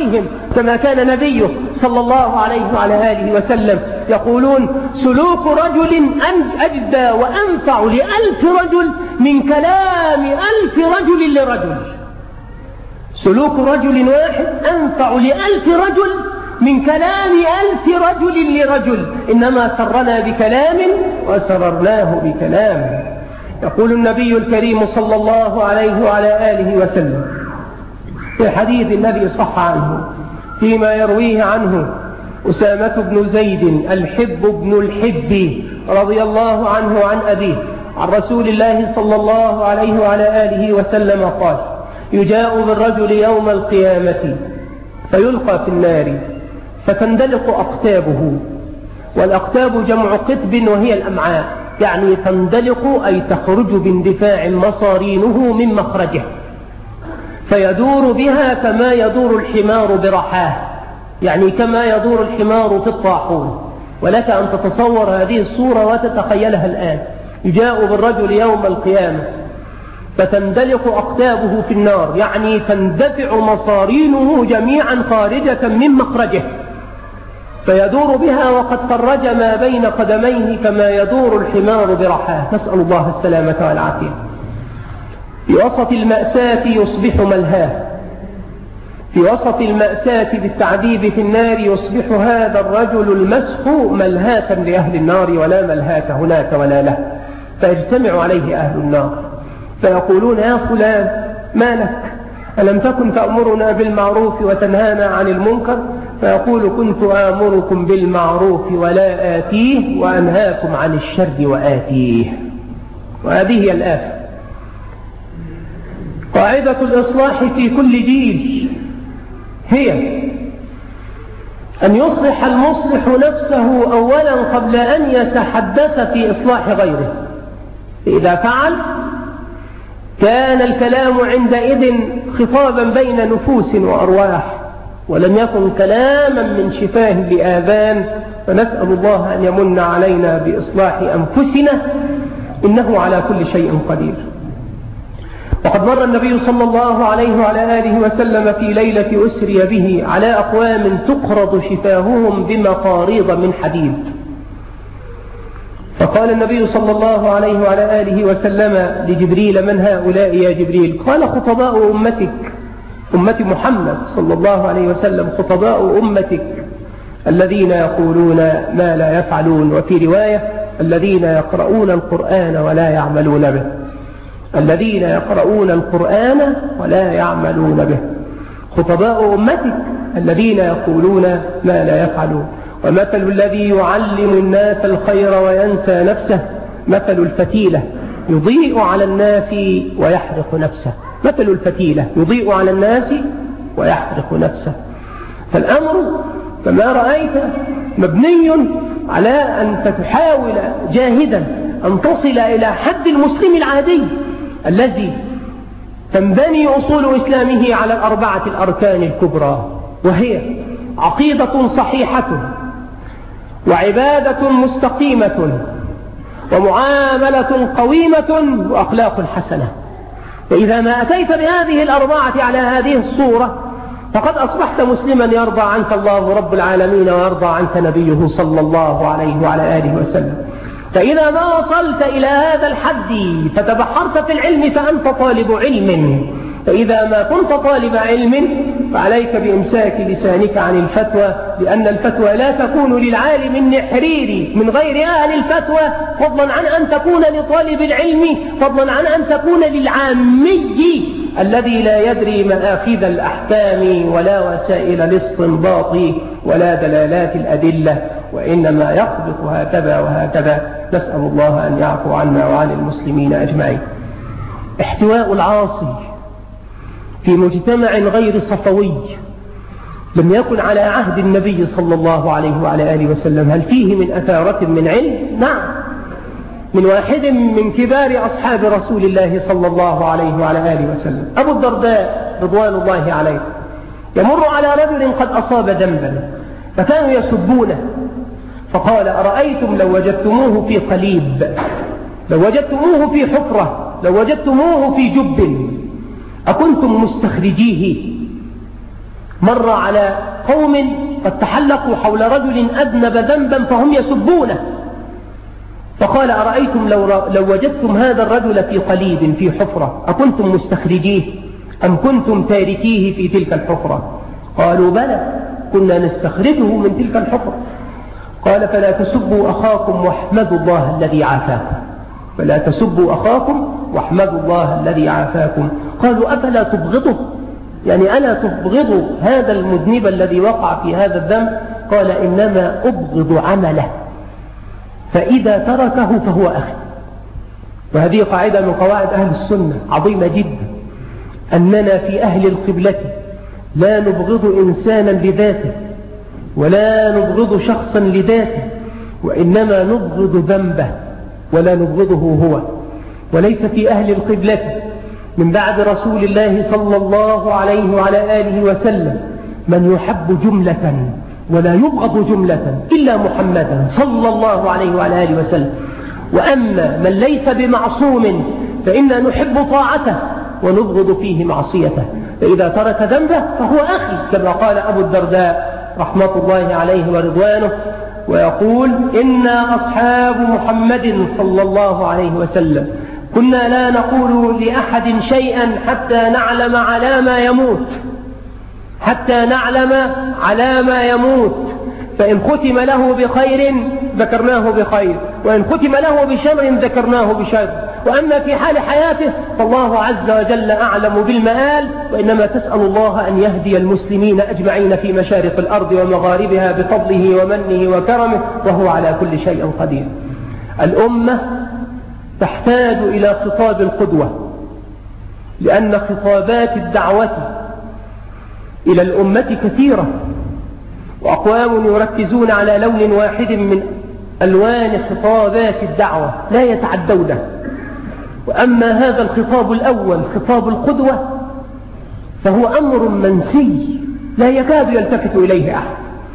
كما كان نبيه صلى الله عليه وعلى آله وسلم يقولون سلوك رجل أجدى وأنفع ل1000 رجل من كلام 1000 رجل لرجل. سلوك رجل واحد أنفع ل1000 رجل من كلام 1000 رجل لرجل. إنما سرنا بكلام وسررناه بكلام. يقول النبي الكريم صلى الله عليه وعلى آله وسلم في الحديث الذي صح عنه فيما يرويه عنه أسامة بن زيد الحب بن الحب رضي الله عنه عن أبيه عن رسول الله صلى الله عليه وعلى آله وسلم قال يجاء بالرجل يوم القيامة فيلقى في النار فتندلق أقتابه، والأقتاب جمع قطب وهي الأمعاء، يعني تندلق أي تخرج باندفاع مصارينه من مخرجه، فيدور بها كما يدور الحمار برحاه، يعني كما يدور الحمار في الطاحون. ولك أن تتصور هذه الصورة وتتخيلها الآن. يجاء بالرجل يوم القيامة فتندلق أقتابه في النار، يعني تندفع مصارينه جميعا خارجة من مخرجه، فيدور بها وقد فرج ما بين قدميه كما يدور الحمار برحاه، نسأل الله السلامة والعافية. في وسط المأساة يصبح ملهاه، في وسط المأساة بالتعذيب في النار يصبح هذا الرجل المسخ ملهاة لأهل النار ولا ملهاة هناك ولا له، فيجتمع عليه أهل النار فيقولون يا فلان ما لك؟ ألم تكن تأمرنا بالمعروف وتنهانا عن المنكر؟ فيقول كنت آمركم بالمعروف ولا آتيه وأنهاكم عن الشر وآتيه. وهذه هي الآفة. قاعدة الإصلاح في كل جيل هي أن يصلح المصلح نفسه أولا قبل أن يتحدث في إصلاح غيره. إذا فعل كان الكلام عندئذ خطابا بين نفوس وأرواح، ولم يكن كلاما من شفاه لآذان. فنسأل الله أن يمن علينا بإصلاح أنفسنا إنه على كل شيء قدير. وقد مر النبي صلى الله عليه وعلى آله وسلم في ليلة أسري به على أقوام تقرض شفاههم بمقاريض من حديد، فقال النبي صلى الله عليه وعلى آله وسلم لجبريل من هؤلاء يا جبريل؟ قال خطباء أمتك، أمة محمد صلى الله عليه وسلم، خطباء أمتك الذين يقولون ما لا يفعلون، وفي رواية الذين يقرؤون القرآن ولا يعملون به، الذين يقرؤون القرآن ولا يعملون به. خطباء أمتك الذين يقولون ما لا يفعلون. ومثل الذي يعلم الناس الخير وينسى نفسه مثل الفتيلة يضيء على الناس ويحرق نفسه. مثل الفتيلة يضيء على الناس ويحرق نفسه. فالأمر كما رأيت مبني على أن تحاول جاهدا أن تصل إلى حد المسلم العادي الذي تنبني أصول إسلامه على الأربعة الأركان الكبرى، وهي عقيدة صحيحة وعبادة مستقيمة ومعاملة قويمة وأخلاق حسنة. فإذا ما أتيت بهذه الأربعة على هذه الصورة فقد أصبحت مسلما يرضى عنك الله رب العالمين ويرضى عنك نبيه صلى الله عليه وعلى آله وسلم. فإذا ما وصلت إلى هذا الحد فتبحرت في العلم فأنت طالب علم، فإذا ما كنت طالب علم فعليك بإمساك لسانك عن الفتوى، لأن الفتوى لا تكون للعالم النحريري من غير أهل الفتوى، فضلا عن أن تكون لطالب العلم، فضلا عن أن تكون للعامي الذي لا يدري مآخذ الأحكام ولا وسائل الاستنباط ولا دلالات الأدلة، وإنما يخبط هكذا وهكذا. نسأل الله أن يعفو عنا وعن المسلمين أجمعين. احتواء العاصي في مجتمع غير صفوي لم يكن على عهد النبي صلى الله عليه وعلى آله وسلم. هل فيه من أثارة من علم؟ نعم، من واحد من كبار أصحاب رسول الله صلى الله عليه وعلى آله وسلم، أبو الدرداء رضوان الله عليه، يمر على رجل قد أصاب ذنبا فكانوا يسبونه، فقال أرأيتم لو وجدتموه في قليب، لو وجدتموه في حفرة، لو وجدتموه في جب أكنتم مستخرجيه؟ مر على قوم قد تحلقوا حول رجل أذنب ذنبا فهم يسبونه، فقال أرأيتم لو وجدتم هذا الرجل في قليب في حفرة أكنتم مستخرجيه أم كنتم تاركيه في تلك الحفرة؟ قالوا بلى كنا نستخرجه من تلك الحفرة. قال فلا تسبوا أخاكم واحمدوا الله الذي عافاكم، فلا تسبوا أخاكم واحمدوا الله الذي عافاكم. قالوا أفلا تبغضه، يعني ألا تبغضوا هذا المذنب الذي وقع في هذا الذنب؟ قال إنما أبغض عمله فإذا تركه فهو أخي. وهذه قاعدة من قواعد أهل السنة عظيمة جدا، أننا في أهل القبلة لا نبغض إنسانا لذاته ولا نبغض شخصا لذاته، وإنما نبغض ذنبه ولا نبغضه هو. وليس في أهل القبلة من بعد رسول الله صلى الله عليه وعلى آله وسلم من يحب جملة ولا يبغض جملة إلا محمدا صلى الله عليه وعلى آله وسلم. وأما من ليس بمعصوم فإنا نحب طاعته ونبغض فيه معصيته، فإذا ترك ذنبه فهو أخي، كما قال أبو الدرداء رحمة الله عليه ورضوانه، ويقول إنا أصحاب محمد صلى الله عليه وسلم كنا لا نقول لأحد شيئا حتى نعلم على ما يموت، حتى نعلم على ما يموت، فإن ختم له بخير ذكرناه بخير، وإن ختم له بشر ذكرناه بشر. وأما في حال حياته فالله عز وجل أعلم بالمآل، وإنما تسأل الله أن يهدي المسلمين أجمعين في مشارق الأرض ومغاربها بفضله ومنه وكرمه، وهو على كل شيء قدير. الأمة تحتاج إلى خطاب القدوة، لأن خطابات الدعوة إلى الأمة كثيرة، وأقوام يركزون على لون واحد من ألوان خطابات الدعوة لا يتعدونه. وأما هذا الخطاب الأول خطاب القدوة فهو أمر منسي لا يكاد يلتفت إليه أحد.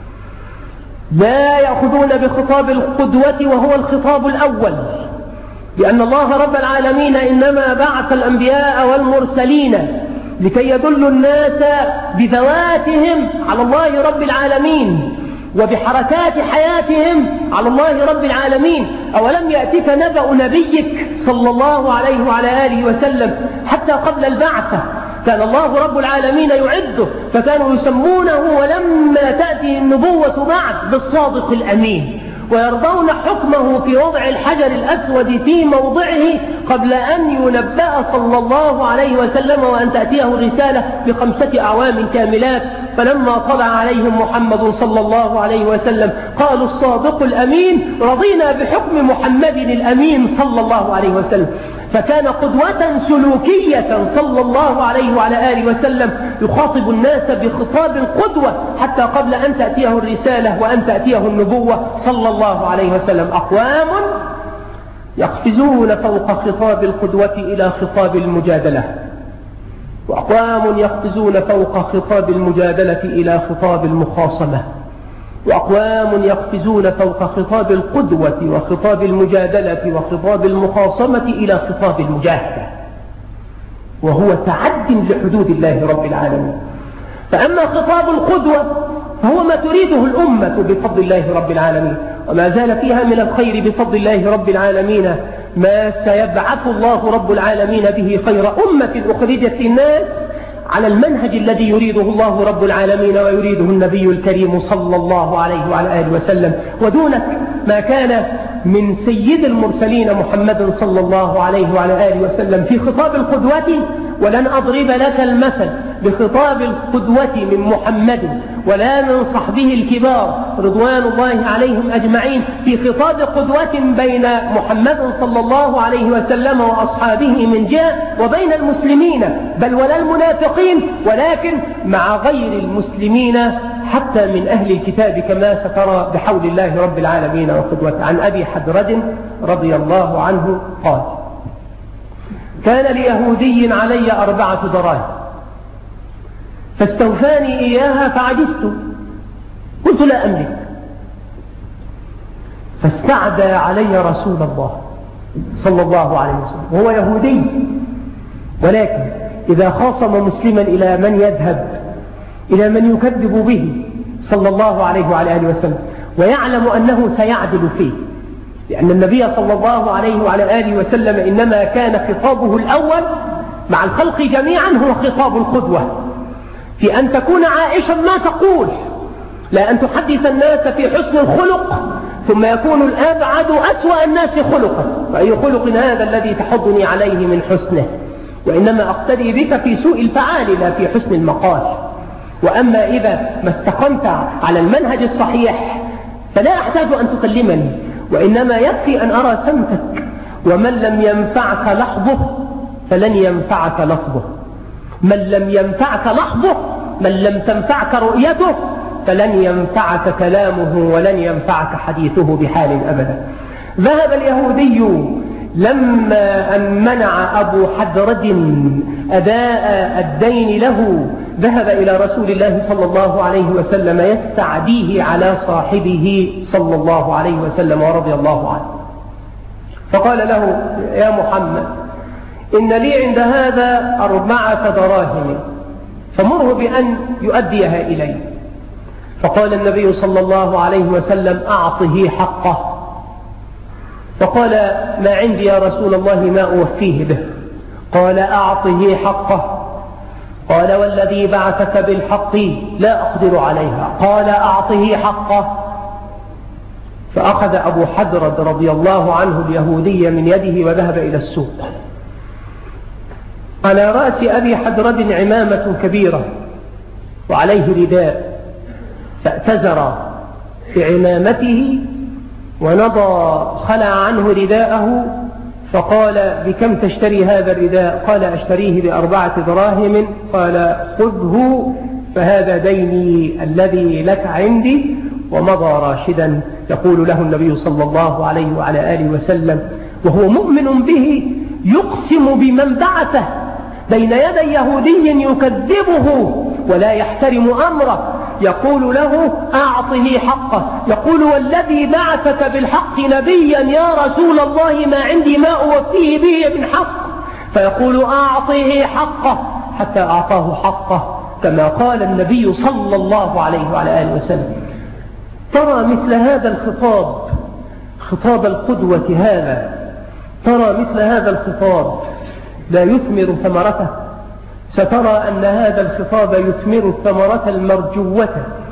لا يأخذون بخطاب القدوة وهو الخطاب الأول، لأن الله رب العالمين إنما بعث الأنبياء والمرسلين لكي يدلوا الناس بذواتهم على الله رب العالمين وبحركات حياتهم على الله رب العالمين. أولم يأتك نبأ نبيك صلى الله عليه وعلى آله وسلم حتى قبل البعثة كان الله رب العالمين يعده، فكانوا يسمونه ولما تأتي النبوة بعد بالصادق الأمين، ويرضون حكمه في وضع الحجر الأسود في موضعه قبل أن ينبأ صلى الله عليه وسلم وأن تأتيه الرسالة ب5 أعوام كاملات. فلما طلع عليهم محمد صلى الله عليه وسلم قالوا الصادق الأمين، رضينا بحكم محمد الأمين صلى الله عليه وسلم. فكان قدوة سلوكية صلى الله عليه وعلى آله وسلم يخاطب الناس بخطاب القدوة حتى قبل أن تأتيه الرسالة وأن تأتيه النبوة صلى الله عليه وسلم. أقوام يقفزون فوق خطاب القدوة إلى خطاب المجادلة، وأقوام يقفزون فوق خطاب المجادلة إلى خطاب المخاصمة، وأقوام يقفزون فوق خطاب القدوة وخطاب المجادلة وخطاب المخاصمة إلى خطاب المجاهدة، وهو تعد لحدود الله رب العالمين. فأما خطاب القدوة فهو ما تريده الأمة بفضل الله رب العالمين، وما زال فيها من الخير بفضل الله رب العالمين ما سيبعث الله رب العالمين به خير أمة أخرجت للناس على المنهج الذي يريده الله رب العالمين ويريده النبي الكريم صلى الله عليه وعلى آله وسلم. ودونك ما كان من سيد المرسلين محمد صلى الله عليه وعلى آله وسلم في خطاب القدوة. ولن أضرب لك المثل بخطاب القدوة من محمد ولا من صحبه الكبار رضوان الله عليهم أجمعين في خطاب قدوة بين محمد صلى الله عليه وسلم وأصحابه من جهة وبين المسلمين بل ولا المنافقين، ولكن مع غير المسلمين حتى من أهل الكتاب كما سترى بحول الله رب العالمين وقدوة. عن أبي حدرج رضي الله عنه قال: كان ليهودي علي 4 دراهم فاستوفاني إياها فعجزت، قلت لا أملك، فاستعدى علي رسول الله صلى الله عليه وسلم وهو يهودي، ولكن إذا خاصم مسلما إلى من يذهب إلى من يكذب به صلى الله عليه وعلى آله وسلم، ويعلم أنه سيعدل فيه، لأن النبي صلى الله عليه وعلى آله وسلم إنما كان خطابه الأول مع الخلق جميعا هو خطاب القدوة، في أن تكون عائشا ما تقول، لا أن تحدث الناس في حسن الخلق ثم يكون الأبعد أسوأ الناس خلقا، فأي خلق هذا الذي تحضني عليه من حسنه، وإنما أقتدي بك في سوء الفعال لا في حسن المقال. وأما إذا ما استقمت على المنهج الصحيح فلا أحتاج أن تكلمني، وإنما يكفي أن أرى سمتك، ومن لم ينفعك لحظه فلن ينفعك لفظه، من لم ينفعك لحظه، من لم تنفعك رؤيته فلن ينفعك كلامه ولن ينفعك حديثه بحال أبدا. ذهب اليهودي لما أن منع أبو حدرد أداء الدين له، ذهب إلى رسول الله صلى الله عليه وسلم يستعديه على صاحبه صلى الله عليه وسلم ورضي الله عنه، فقال له: يا محمد، إن لي عند هذا 4 دراهم فمره بأن يؤديها إلي. فقال النبي صلى الله عليه وسلم: أعطه حقه. فقال: ما عندي يا رسول الله ما أوفيه به. قال: أعطه حقه. قال: والذي بعثك بالحق لا أقدر عليها. قال: أعطه حقه. فأخذ أبو حدرد رضي الله عنه اليهودي من يده وذهب إلى السوق. على رأس أبي حدرد عمامة كبيرة وعليه رداء، فاعتذر بعمامته ونضى خلع عنه رداءه، فقال: بكم تشتري هذا الرداء؟ قال: أشتريه ب4 دراهم. قال: خذه فهذا ديني الذي لك عندي. ومضى راشدا. يقول له النبي صلى الله عليه وعلى آله وسلم وهو مؤمن به، يقسم بمن بعثه بين يدي يهودي يكذبه ولا يحترم أمره، يقول له: أعطه حقه. يقول: والذي بعثك بالحق نبيا يا رسول الله ما عندي ما أوفيه به من حق. فيقول: أعطه حقه، حتى أعطاه حقه كما قال النبي صلى الله عليه وعلى آله وسلم. ترى مثل هذا الخطاب، خطاب القدوة هذا، ترى مثل هذا الخطاب لا يثمر ثمرته. سترى أن هذا الخطاب يثمر الثمرة المرجوة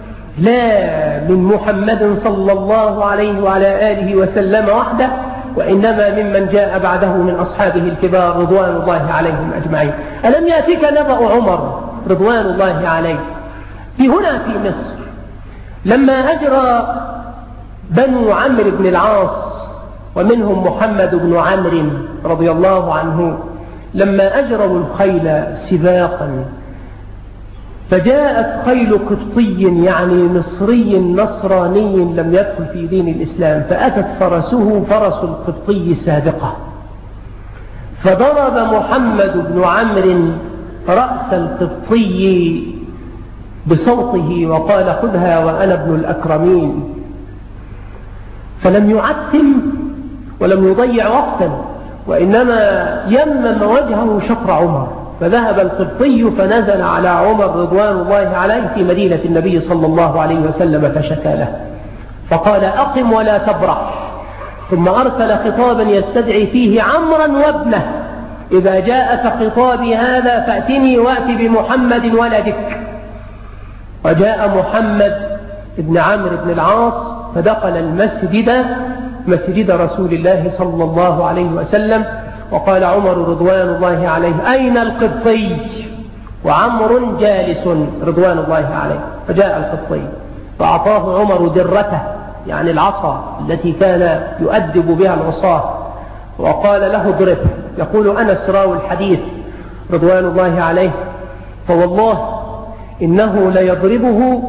لا من محمد صلى الله عليه وعلى آله وسلم وحده، وإنما ممن جاء بعده من أصحابه الكبار رضوان الله عليهم أجمعين. ألم يأتيك نبأ عمر رضوان الله عليه في هنا في مصر لما أجرى بنو عمرو بن العاص ومنهم محمد بن عمرو رضي الله عنه، لما أجروا الخيل سباقا، فجاءت خيل قبطي يعني مصري نصراني لم يدخل في دين الإسلام، فأتت فرسه فرس القبطي سابقة، فضرب محمد بن عمرو رأس القبطي بصوته وقال: خذها وأنا ابن الأكرمين. فلم يعتم ولم يضيع وقتا، وإنما يمم وجهه شطر عمر، فذهب القبطي فنزل على عمر رضوان الله عليه في مدينة النبي صلى الله عليه وسلم فشكى له، فقال: أقم ولا تبرح. ثم أرسل خطابا يستدعي فيه عمرا وابنه: إذا جاءك خطابي هذا فأتني وأت بمحمد ولدك. وجاء محمد بن عمرو بن العاص فدخل المسجد، مسجد رسول الله صلى الله عليه وسلم، وقال عمر رضوان الله عليه: أين القبطي؟ وعمر جالس رضوان الله عليه. فجاء القبطي فأعطاه عمر درته يعني العصا التي كان يؤدب بها العصاة، وقال له: اضربه. يقول أنس راوي الحديث رضوان الله عليه: فوالله إنه ليضربه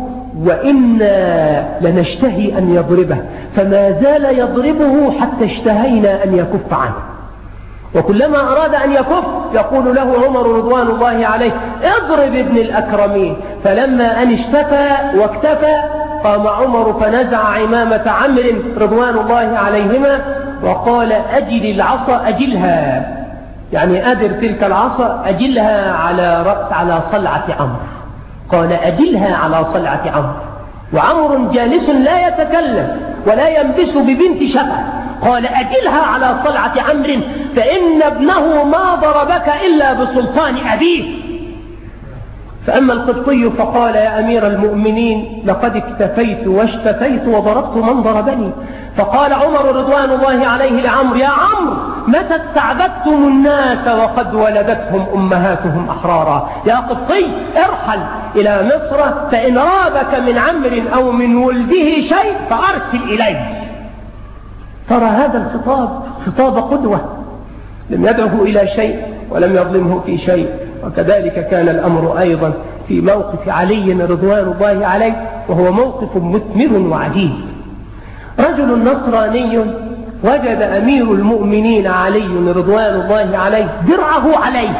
وإنا لنشتهي أن يضربه، فما زال يضربه حتى اشتهينا أن يكف عنه. وكلما أراد أن يكف يقول له عمر رضوان الله عليه: اضرب ابن الأكرمين. فلما أن اشتكى واكتفى قام عمر فنزع عمامة عمرو رضوان الله عليهما وقال: أجل العصا أجلها، يعني أدر تلك العصا أجلها على رأس على صلعة عمرو. قال: أجلها على صلعة عمرو. وعمر جالس لا يتكلم ولا ينبس ببنت شفة. قال أجلها على صلعة عمرو فإن ابنه ما ضربك إلا بسلطان أبيه. فأما القبطي فقال يا أمير المؤمنين لقد اكتفيت واشتفيت وضربت من ضربني. فقال عمر رضوان الله عليه لعمرو يا عمرو متى استعبدتم الناس وقد ولدتهم أمهاتهم أحرارا؟ يا قبطي ارحل إلى مصر فإن رابك من عمرو أو من ولده شيء فأرسل إليه. ترى هذا الخطاب خطاب قدوة، لم يدعه إلى شيء ولم يظلمه في شيء. وكذلك كان الأمر أيضا في موقف علي رضوان الله عليه، وهو موقف مثمر وعجيب. رجل نصراني وجد أمير المؤمنين علي رضوان الله عليه درعه عليه،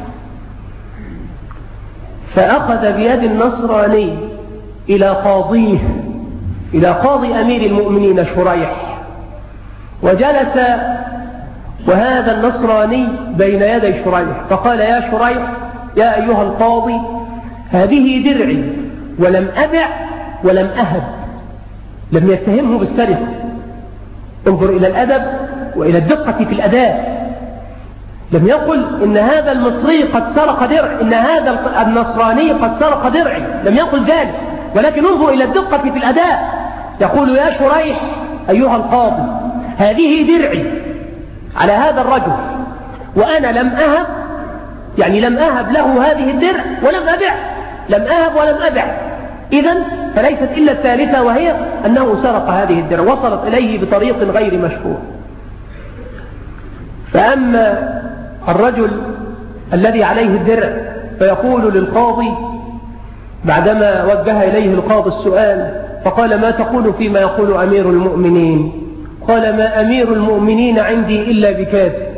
فأخذ بيد النصراني إلى قاضيه، إلى قاضي أمير المؤمنين شريح، وجلس وهذا النصراني بين يدي شريح، فقال يا شريح يا أيها القاضي هذه درعي ولم أبع ولم أهب. لم يتهمه بالسرقة. انظر إلى الأدب وإلى الدقة في الأداء. لم يقل إن هذا المصري قد سرق درع، إن هذا النصراني قد سرق درعي، لم يقل ذلك، ولكن انظر إلى الدقة في الأداء. يقول يا شريح أيها القاضي هذه درعي على هذا الرجل وأنا لم أهب، يعني لم أهب له هذه الدرع ولم أبع، لم أهب ولم أبع، إذن فليست إلا الثالثة وهي أنه سرق هذه الدرع، وصلت إليه بطريق غير مشهور. فأما الرجل الذي عليه الدرع فيقول للقاضي بعدما وجه إليه القاضي السؤال فقال ما تقول فيما يقول أمير المؤمنين؟ قال ما أمير المؤمنين عندي إلا بكاذب،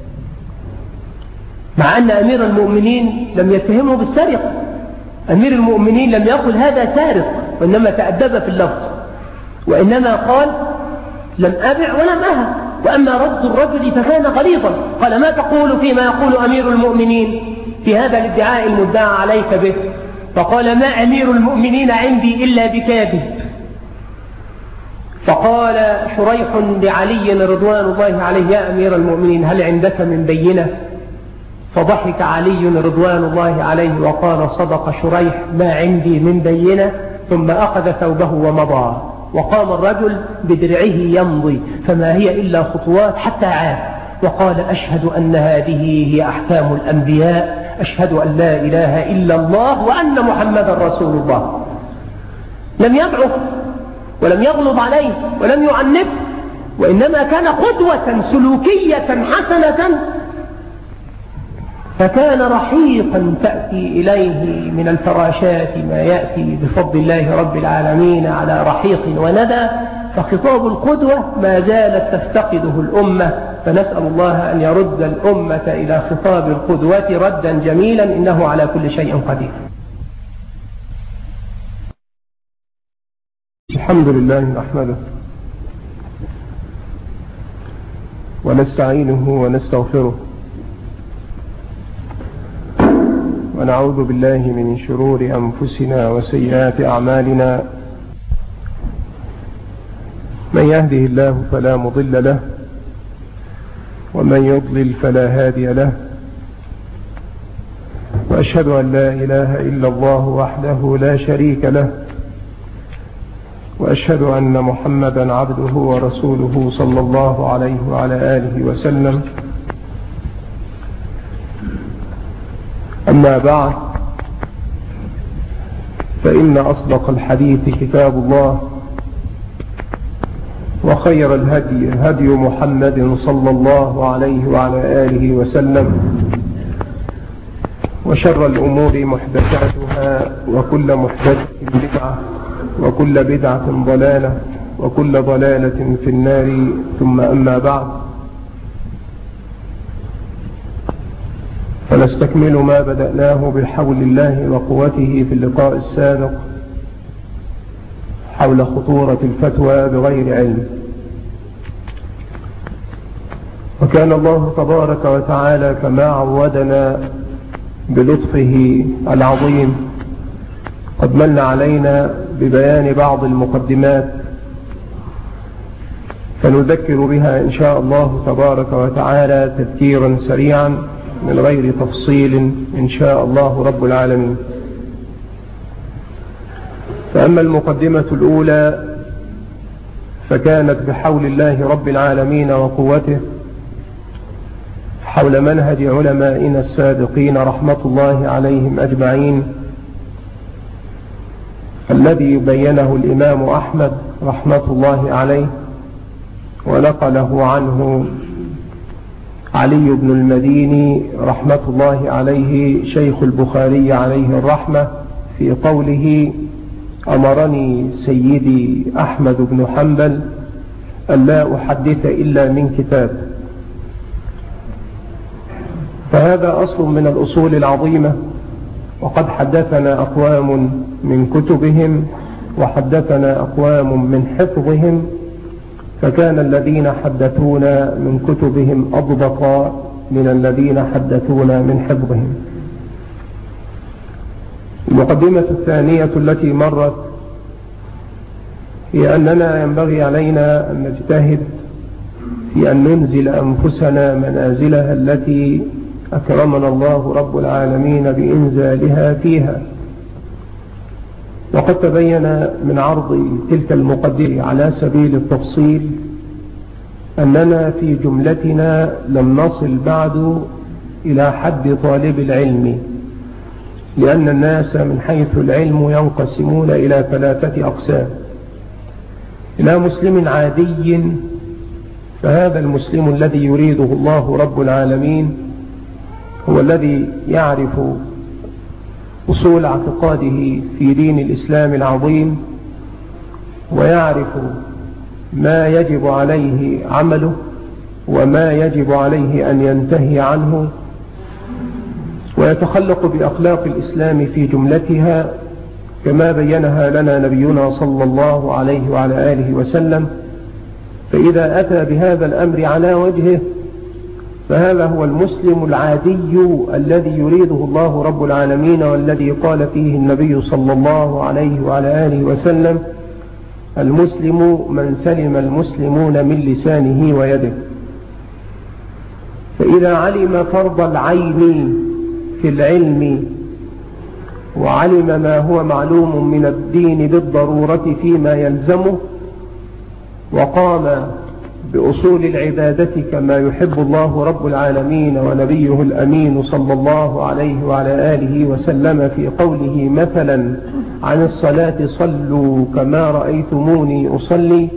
مع أن أمير المؤمنين لم يتهمه بالسرقة. أمير المؤمنين لم يقل هذا سارق، وإنما تأدب في اللفظ، وإنما قال لم أبع ولم أهب. وأما رد الرجل فكان غليظا، قال ما تقول فيما يقول أمير المؤمنين في هذا الادعاء المدعى عليك به؟ فقال ما أمير المؤمنين عندي إلا بكاذب. فقال شريح لعلي رضوان الله عليه يا أمير المؤمنين هل عندك من بينة؟ فضحك علي رضوان الله عليه وقال صدق شريح ما عندي من بينة، ثم أخذ ثوبه ومضى. وقام الرجل بدرعه يمضي، فما هي إلا خطوات حتى عاد، وقال أشهد أن هذه هي أحكام الأنبياء، أشهد أن لا إله إلا الله وأن محمدا رسول الله. لم يضعف ولم يغلب عليه ولم يعنف، وإنما كان قدوة سلوكية حسنة، فكان رحيقا تأتي إليه من الفراشات ما يأتي بفضل الله رب العالمين على رحيق وندى. فخطاب القدوة ما زالت تفتقده الأمة، فنسأل الله أن يرد الأمة إلى خطاب القدوة ردا جميلا إنه على كل شيء قدير. الحمد لله نحمده ونستعينه ونستغفره ونعوذ بالله من شرور أنفسنا وسيئات أعمالنا، من يهده الله فلا مضل له ومن يضلل فلا هادي له، وأشهد أن لا إله إلا الله وحده لا شريك له، وأشهد أن محمدا عبده ورسوله صلى الله عليه وعلى آله وسلم. أما بعد، فإن أصدق الحديث كتاب الله، وخير الهدي هدي محمد صلى الله عليه وعلى آله وسلم، وشر الأمور محدثاتها، وكل محدثة بدعة، وكل بدعة ضلالة، وكل ضلالة في النار. ثم أما بعد، فنستكمل ما بدأناه بحول الله وقوته في اللقاء السابق حول خطورة الفتوى بغير علم. وكان الله تبارك وتعالى كما عودنا بلطفه العظيم قد من علينا ببيان بعض المقدمات فنذكر بها إن شاء الله تبارك وتعالى تذكيرا سريعا من غير تفصيل إن شاء الله رب العالمين. فأما المقدمة الأولى فكانت بحول الله رب العالمين وقوته حول منهج علمائنا السابقين رحمة الله عليهم أجمعين، الذي بينه الإمام أحمد رحمة الله عليه ونقله عنه علي بن المديني رحمة الله عليه شيخ البخاري عليه الرحمة في قوله: أمرني سيدي أحمد بن حنبل ألا أحدث إلا من كتاب. فهذا أصل من الأصول العظيمة، وقد حدثنا أقوام من كتبهم وحدثنا أقوام من حفظهم، فكان الذين حدثونا من كتبهم أضبط من الذين حدثونا من حفظهم. المقدمة الثانية التي مرت هي أننا ينبغي علينا أن نجتهد في أن ننزل أنفسنا منازلها التي أكرمنا الله رب العالمين بإنزالها فيها. وقد تبين من عرض تلك المقدمة على سبيل التفصيل أننا في جملتنا لم نصل بعد إلى حد طالب العلم، لأن الناس من حيث العلم ينقسمون إلى 3 أقسام: إلى مسلم عادي، فهذا المسلم الذي يريده الله رب العالمين هو الذي يعرف أصول اعتقاده في دين الإسلام العظيم، ويعرف ما يجب عليه عمله وما يجب عليه أن ينتهي عنه، ويتخلق بأخلاق الإسلام في جملتها كما بينها لنا نبينا صلى الله عليه وعلى آله وسلم. فإذا أتى بهذا الأمر على وجهه فهذا هو المسلم العادي الذي يريده الله رب العالمين، والذي قال فيه النبي صلى الله عليه وعلى آله وسلم: المسلم من سلم المسلمون من لسانه ويده. فإذا علم فرض العين في العلم وعلم ما هو معلوم من الدين بالضرورة فيما يلزمه، وقام بأصول العبادة كما يحب الله رب العالمين ونبيه الأمين صلى الله عليه وعلى آله وسلم في قوله مثلا عن الصلاة: صلوا كما رأيتموني أصلي،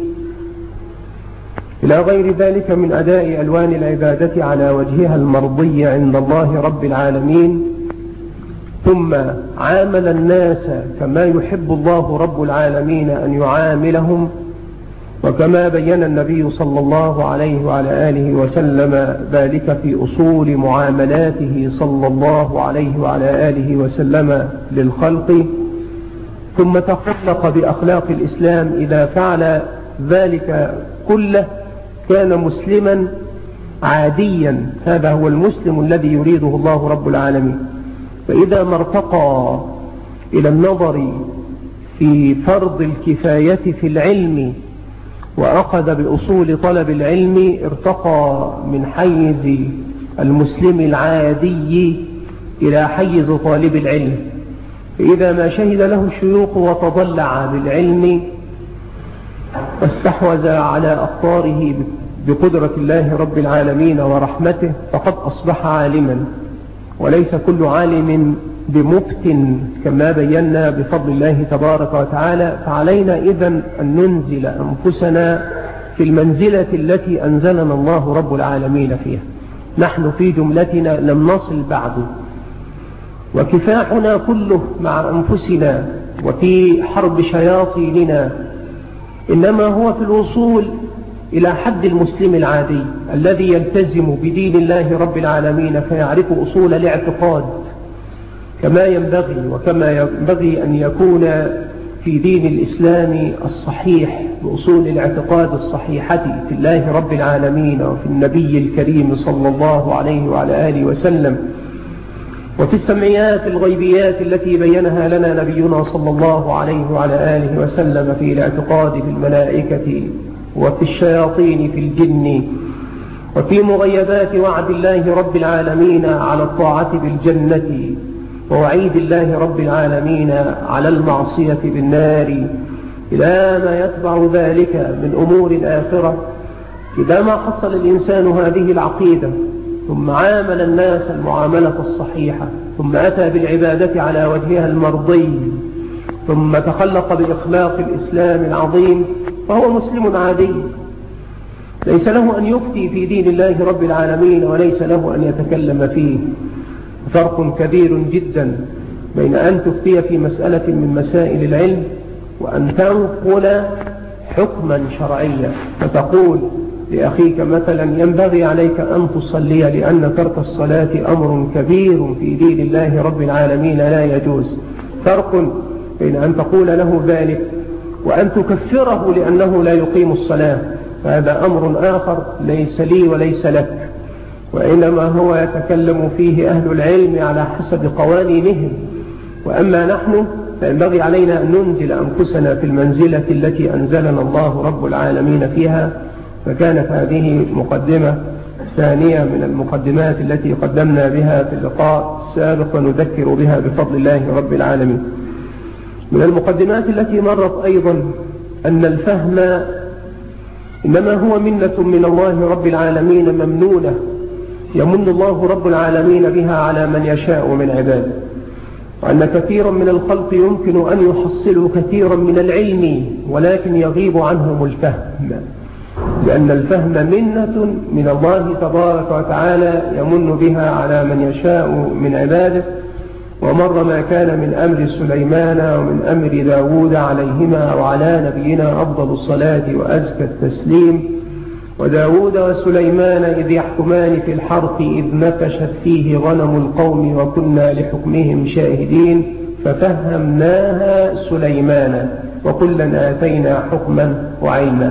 إلى غير ذلك من أداء ألوان العبادة على وجهها المرضي عند الله رب العالمين، ثم عامل الناس كما يحب الله رب العالمين أن يعاملهم، وكما بين النبي صلى الله عليه وعلى آله وسلم ذلك في أصول معاملاته صلى الله عليه وعلى آله وسلم للخلق، ثم تخلق بأخلاق الإسلام. إذا فعل ذلك كله كان مسلما عاديا، هذا هو المسلم الذي يريده الله رب العالمين. فإذا ما ارتقى إلى النظر في فرض الكفاية في العلم وأخذ بأصول طلب العلم، ارتقى من حيز المسلم العادي إلى حيز طالب العلم. فإذا ما شهد له الشيوخ وتضلع بالعلم واستحوذ على أخطاره بقدرة الله رب العالمين ورحمته فقد أصبح عالما، وليس كل عالم بمفت كما بينا بفضل الله تبارك وتعالى. فعلينا إذن أن ننزل أنفسنا في المنزلة التي أنزلنا الله رب العالمين فيها. نحن في جملتنا لم نصل بعد، وكفاحنا كله مع أنفسنا وفي حرب شياطيننا إنما هو في الوصول إلى حد المسلم العادي الذي يلتزم بدين الله رب العالمين فيعرف أصول الاعتقاد كما ينبغي، وكما ينبغي أن يكون في دين الإسلام الصحيح بأصول الاعتقاد الصحيحة في الله رب العالمين وفي النبي الكريم صلى الله عليه وعلى آله وسلم. وفي السمعيات الغيبيات التي بينها لنا نبينا صلى الله عليه وعلى آله وسلم في الاعتقاد في الملائكة وفي الشياطين في الجن، وفي مغيبات وعد الله رب العالمين على الطاعة بالجنة ووعيد الله رب العالمين على المعصية بالنار، إلى ما يتبع ذلك من أمور الآخرة. إذا ما حصل الإنسان هذه العقيدة ثم عامل الناس المعاملة الصحيحة، ثم أتى بالعبادة على وجهها المرضي، ثم تخلق بإخلاق الإسلام العظيم، فهو مسلم عادي ليس له أن يفتي في دين الله رب العالمين وليس له أن يتكلم فيه. فرق كبير جدا بين أن تفتي في مسألة من مسائل العلم وأن تنقل حكما شرعيا، فتقول لأخيك مثلا ينبغي عليك أن تصلي لأن ترك الصلاة أمر كبير في دين الله رب العالمين لا يجوز. فرق بين أن تقول له ذلك وأن تكفره لأنه لا يقيم الصلاة، فهذا أمر آخر ليس لي وليس لك، وإنما هو يتكلم فيه أهل العلم على حسب قوانينهم. وأما نحن فينبغي علينا أن ننزل أنفسنا في المنزلة التي أنزلنا الله رب العالمين فيها. فكانت هذه مقدمة ثانية من المقدمات التي قدمنا بها في اللقاء السابق ونذكر بها بفضل الله رب العالمين. من المقدمات التي مرت أيضا أن الفهم إنما هو منة من الله رب العالمين ممنونة، يمن الله رب العالمين بها على من يشاء من عباده، وأن كثيرا من الخلق يمكن أن يحصلوا كثيرا من العلم ولكن يغيب عنهم الفهم، لأن الفهم منة من الله تبارك وتعالى يمن بها على من يشاء من عباده. ومر ما كان من أمر سليمان ومن أمر داود عليهما وعلى نبينا أفضل الصلاة وأزكى التسليم. وداود وسليمان إذ يحكمان في الحرث إذ نفشت فيه غنم القوم وكنا لحكمهم شاهدين ففهمناها سليمان وكلا آتينا حكما وعلما.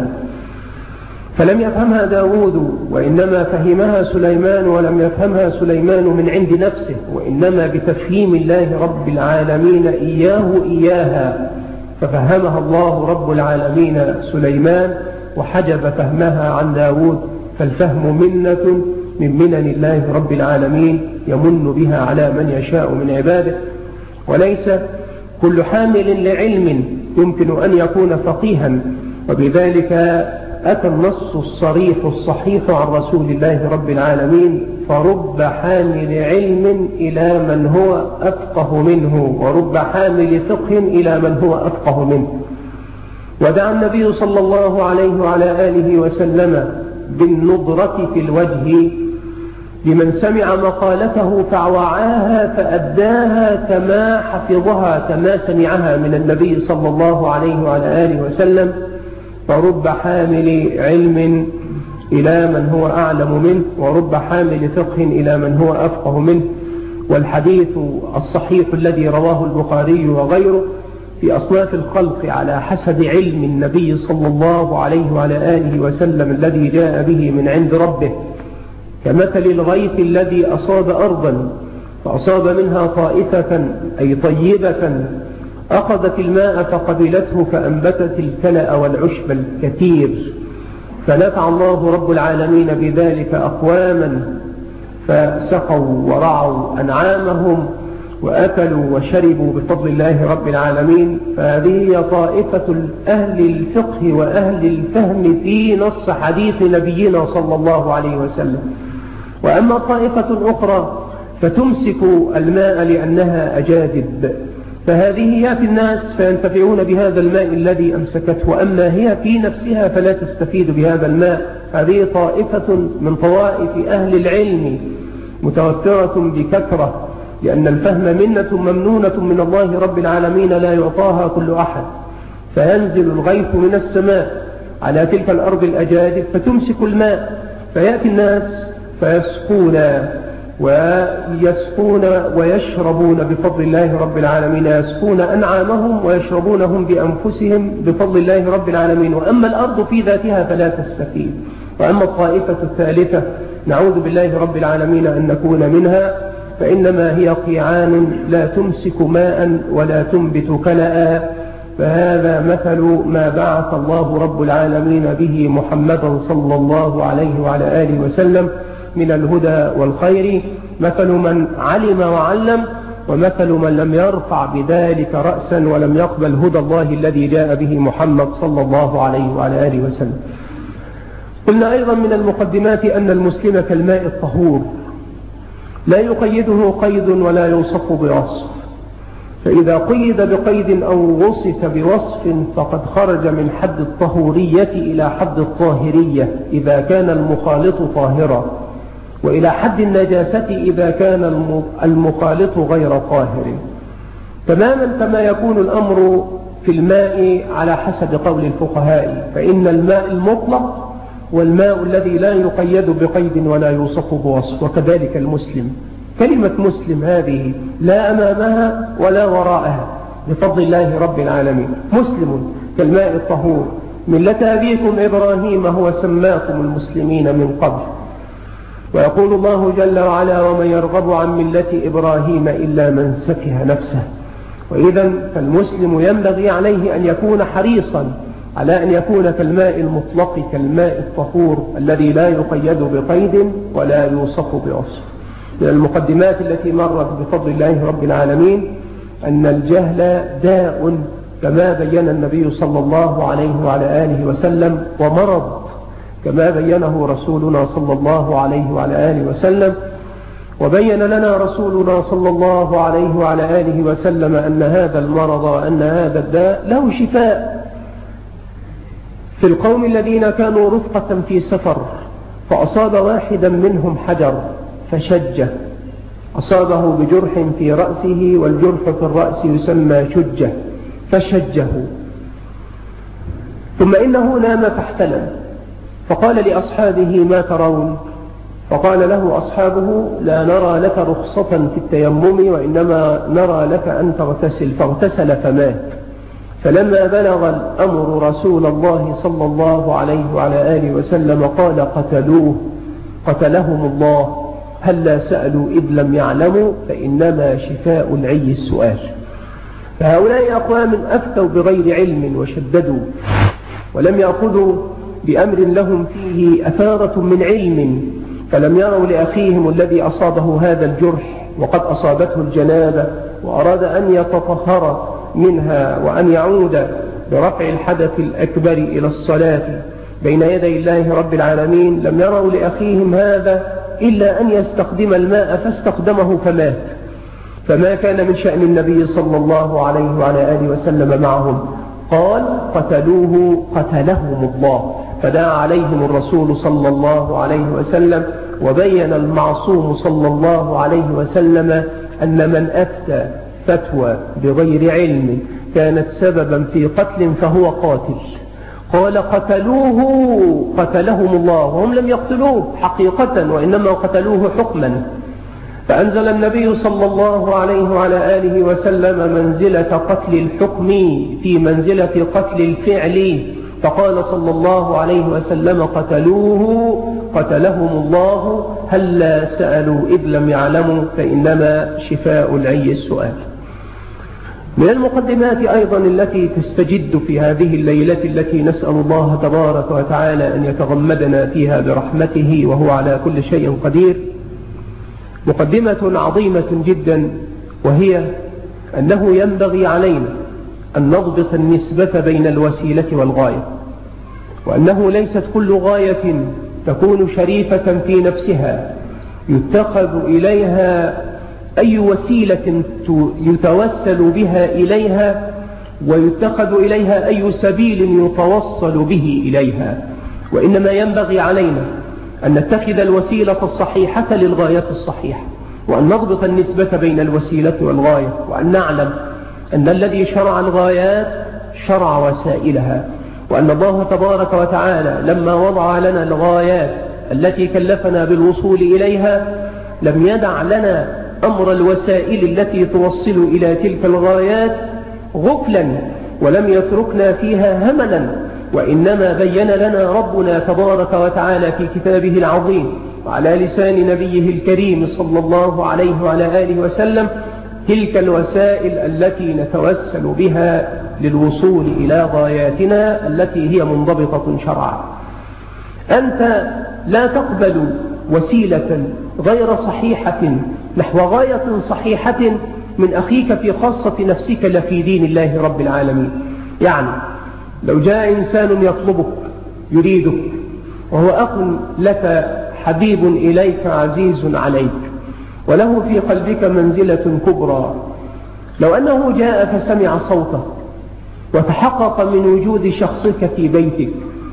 فلم يفهمها داود وإنما فهمها سليمان، ولم يفهمها سليمان من عند نفسه وإنما بتفهيم الله رب العالمين إياها، ففهمها الله رب العالمين سليمان وحجب فهمها عن داود. فالفهم منة من منن الله رب العالمين يمن بها على من يشاء من عباده، وليس كل حامل لعلم يمكن أن يكون فقيها. وبذلك أتى النص الصريح الصحيح عن رسول الله رب العالمين: فرب حامل علم إلى من هو أفقه منه، ورب حامل فقه إلى من هو أفقه منه. ودعا النبي صلى الله عليه وعلى آله وسلم بالنظرة في الوجه لمن سمع مقالته فوعاها فأداها كما حفظها كما سمعها من النبي صلى الله عليه وعلى آله وسلم. فرب حامل علم إلى من هو أعلم منه، ورب حامل فقه إلى من هو أفقه منه. والحديث الصحيح الذي رواه البخاري وغيره في أصناف الخلق على حسب علم النبي صلى الله عليه وعلى آله وسلم الذي جاء به من عند ربه، كمثل الغيث الذي أصاب أرضا فأصاب منها طائفة أي طيبة أخذت الماء فقبلته فأنبتت الكلأ والعشب الكثير، فنفع الله رب العالمين بذلك أقواما فسقوا ورعوا أنعامهم وأكلوا وشربوا بفضل الله رب العالمين. فهذه هي طائفة أهل الفقه وأهل الفهم في نص حديث نبينا صلى الله عليه وسلم. وأما طائفة أخرى فتمسك الماء لأنها أجادب، فهذه يأتي الناس فينتفعون بهذا الماء الذي أمسكته، وأما هي في نفسها فلا تستفيد بهذا الماء. هذه طائفة من طوائف أهل العلم متوفرة بكثرة، لأن الفهم منة ممنونة من الله رب العالمين لا يعطاها كل أحد. فينزل الغيث من السماء على تلك الأرض الأجادب فتمسك الماء، فيأتي الناس ويسقون ويشربون بفضل الله رب العالمين، يسقون أنعامهم ويشربونهم بأنفسهم بفضل الله رب العالمين. وأما الأرض في ذاتها فلا تستفيد. وأما الطائفة الثالثة نعوذ بالله رب العالمين أن نكون منها، فإنما هي قيعان لا تمسك ماء ولا تنبت كلأ. فهذا مثل ما بعث الله رب العالمين به محمدا صلى الله عليه وعلى آله وسلم من الهدى والخير، مثل من علم وعلم، ومثل من لم يرفع بذلك رأسا ولم يقبل هدى الله الذي جاء به محمد صلى الله عليه وعلى آله وسلم. قلنا أيضا من المقدمات أن المسلم كالماء الطهور لا يقيده قيد ولا يوصف بوصف، فإذا قيد بقيد أو وصف بوصف فقد خرج من حد الطهورية إلى حد الطاهرية إذا كان المخالط طاهرا، وإلى حد النجاسة إذا كان المخالط غير طاهر. تماما كما يكون الأمر في الماء على حسب قول الفقهاء، فإن الماء المطلق والماء الذي لا يقيد بقيد ولا يوصف بوصف، وكذلك المسلم. كلمة مسلم هذه لا أمامها ولا وراءها بفضل الله رب العالمين. مسلم كالماء الطهور، ملة أبيكم إبراهيم هو سماكم المسلمين من قبل. ويقول الله جل وعلا: ومن يرغب عن ملة إبراهيم إلا من سفه نفسه. وإذا فالمسلم ينبغي عليه أن يكون حريصا على أن يكون كالماء المطلق كالماء الطهور الذي لا يقيد بقيد ولا يوصف بوصف. من المقدمات التي مرت بفضل الله رب العالمين أن الجهل داء كما بين النبي صلى الله عليه وعلى آله وسلم، ومرض كما بينه رسولنا صلى الله عليه وعلى آله وسلم. وبين لنا رسولنا صلى الله عليه وعلى آله وسلم أن هذا المرض وأن هذا الداء له شفاء. في القوم الذين كانوا رفقة في سفر فأصاب واحدا منهم حجر فشجه، أصابه بجرح في رأسه، والجرح في الرأس يسمى شجة، فشجه. ثم إنه نام فاحتلم، فقال لأصحابه: ما ترون؟ فقال له أصحابه: لا نرى لك رخصة في التيمم، وإنما نرى لك أن تغتسل. فاغتسل فمات. فلما بلغ الأمر رسول الله صلى الله عليه وعلى آله وسلم قال: قتلوه قتلهم الله، هلا سألوا إذ لم يعلموا، فإنما شفاء العي السؤال. فهؤلاء أقوام أفتوا بغير علم وشددوا، ولم يأخذوا بأمر لهم فيه أثارة من علم، فلم يروا لأخيهم الذي أصابه هذا الجرح وقد أصابته الجنابة وأراد أن يتطهر منها وأن يعود برفع الحدث الأكبر إلى الصلاة بين يدي الله رب العالمين، لم يروا لأخيهم هذا إلا أن يستخدم الماء، فاستخدمه فمات. فما كان من شأن النبي صلى الله عليه وعلى آله وسلم معهم، قال: قتلوه قتلهم الله. فدعا عليهم الرسول صلى الله عليه وسلم، وبين المعصوم صلى الله عليه وسلم أن من أفتى فتوى بغير علم كانت سببا في قتل فهو قاتل. قال: قتلوه قتلهم الله، وهم لم يقتلوه حقيقة وإنما قتلوه حكما. فأنزل النبي صلى الله عليه وعلى آله وسلم منزلة قتل الحكم في منزلة قتل الفعل، فقال صلى الله عليه وسلم: قتلوه قتلهم الله، هلا سألوا إذ لم يعلموا، فإنما شفاء العي السؤال. من المقدمات أيضا التي تستجد في هذه الليلة التي نسأل الله تبارك وتعالى أن يتغمدنا فيها برحمته وهو على كل شيء قدير، مقدمة عظيمة جدا، وهي أنه ينبغي علينا أن نضبط النسبة بين الوسيلة والغاية، وأنه ليست كل غاية تكون شريفة في نفسها يتخذ إليها أي وسيلة يتوسل بها إليها، ويتخذ إليها أي سبيل يتوصل به إليها، وإنما ينبغي علينا أن نتخذ الوسيلة الصحيحة للغاية الصحيحة، وأن نضبط النسبة بين الوسيلة والغاية، وأن نعلم أن الذي شرع الغايات شرع وسائلها، وأن الله تبارك وتعالى لما وضع لنا الغايات التي كلفنا بالوصول إليها لم يدع لنا أمر الوسائل التي توصل إلى تلك الغايات غفلا، ولم يتركنا فيها هملا، وإنما بين لنا ربنا تبارك وتعالى في كتابه العظيم وعلى لسان نبيه الكريم صلى الله عليه وعلى آله وسلم تلك الوسائل التي نتوسل بها للوصول إلى غاياتنا التي هي منضبطة شرعا. أنت لا تقبل وسيلة غير صحيحة نحو غاية صحيحة من أخيك في خاصة نفسك لفي دين الله رب العالمين. يعني لو جاء إنسان يطلبك يريدك وهو أخ لك حبيب إليك عزيز عليك وله في قلبك منزلة كبرى، لو أنه جاء فسمع صوتك وتحقق من وجود شخصك في بيتك،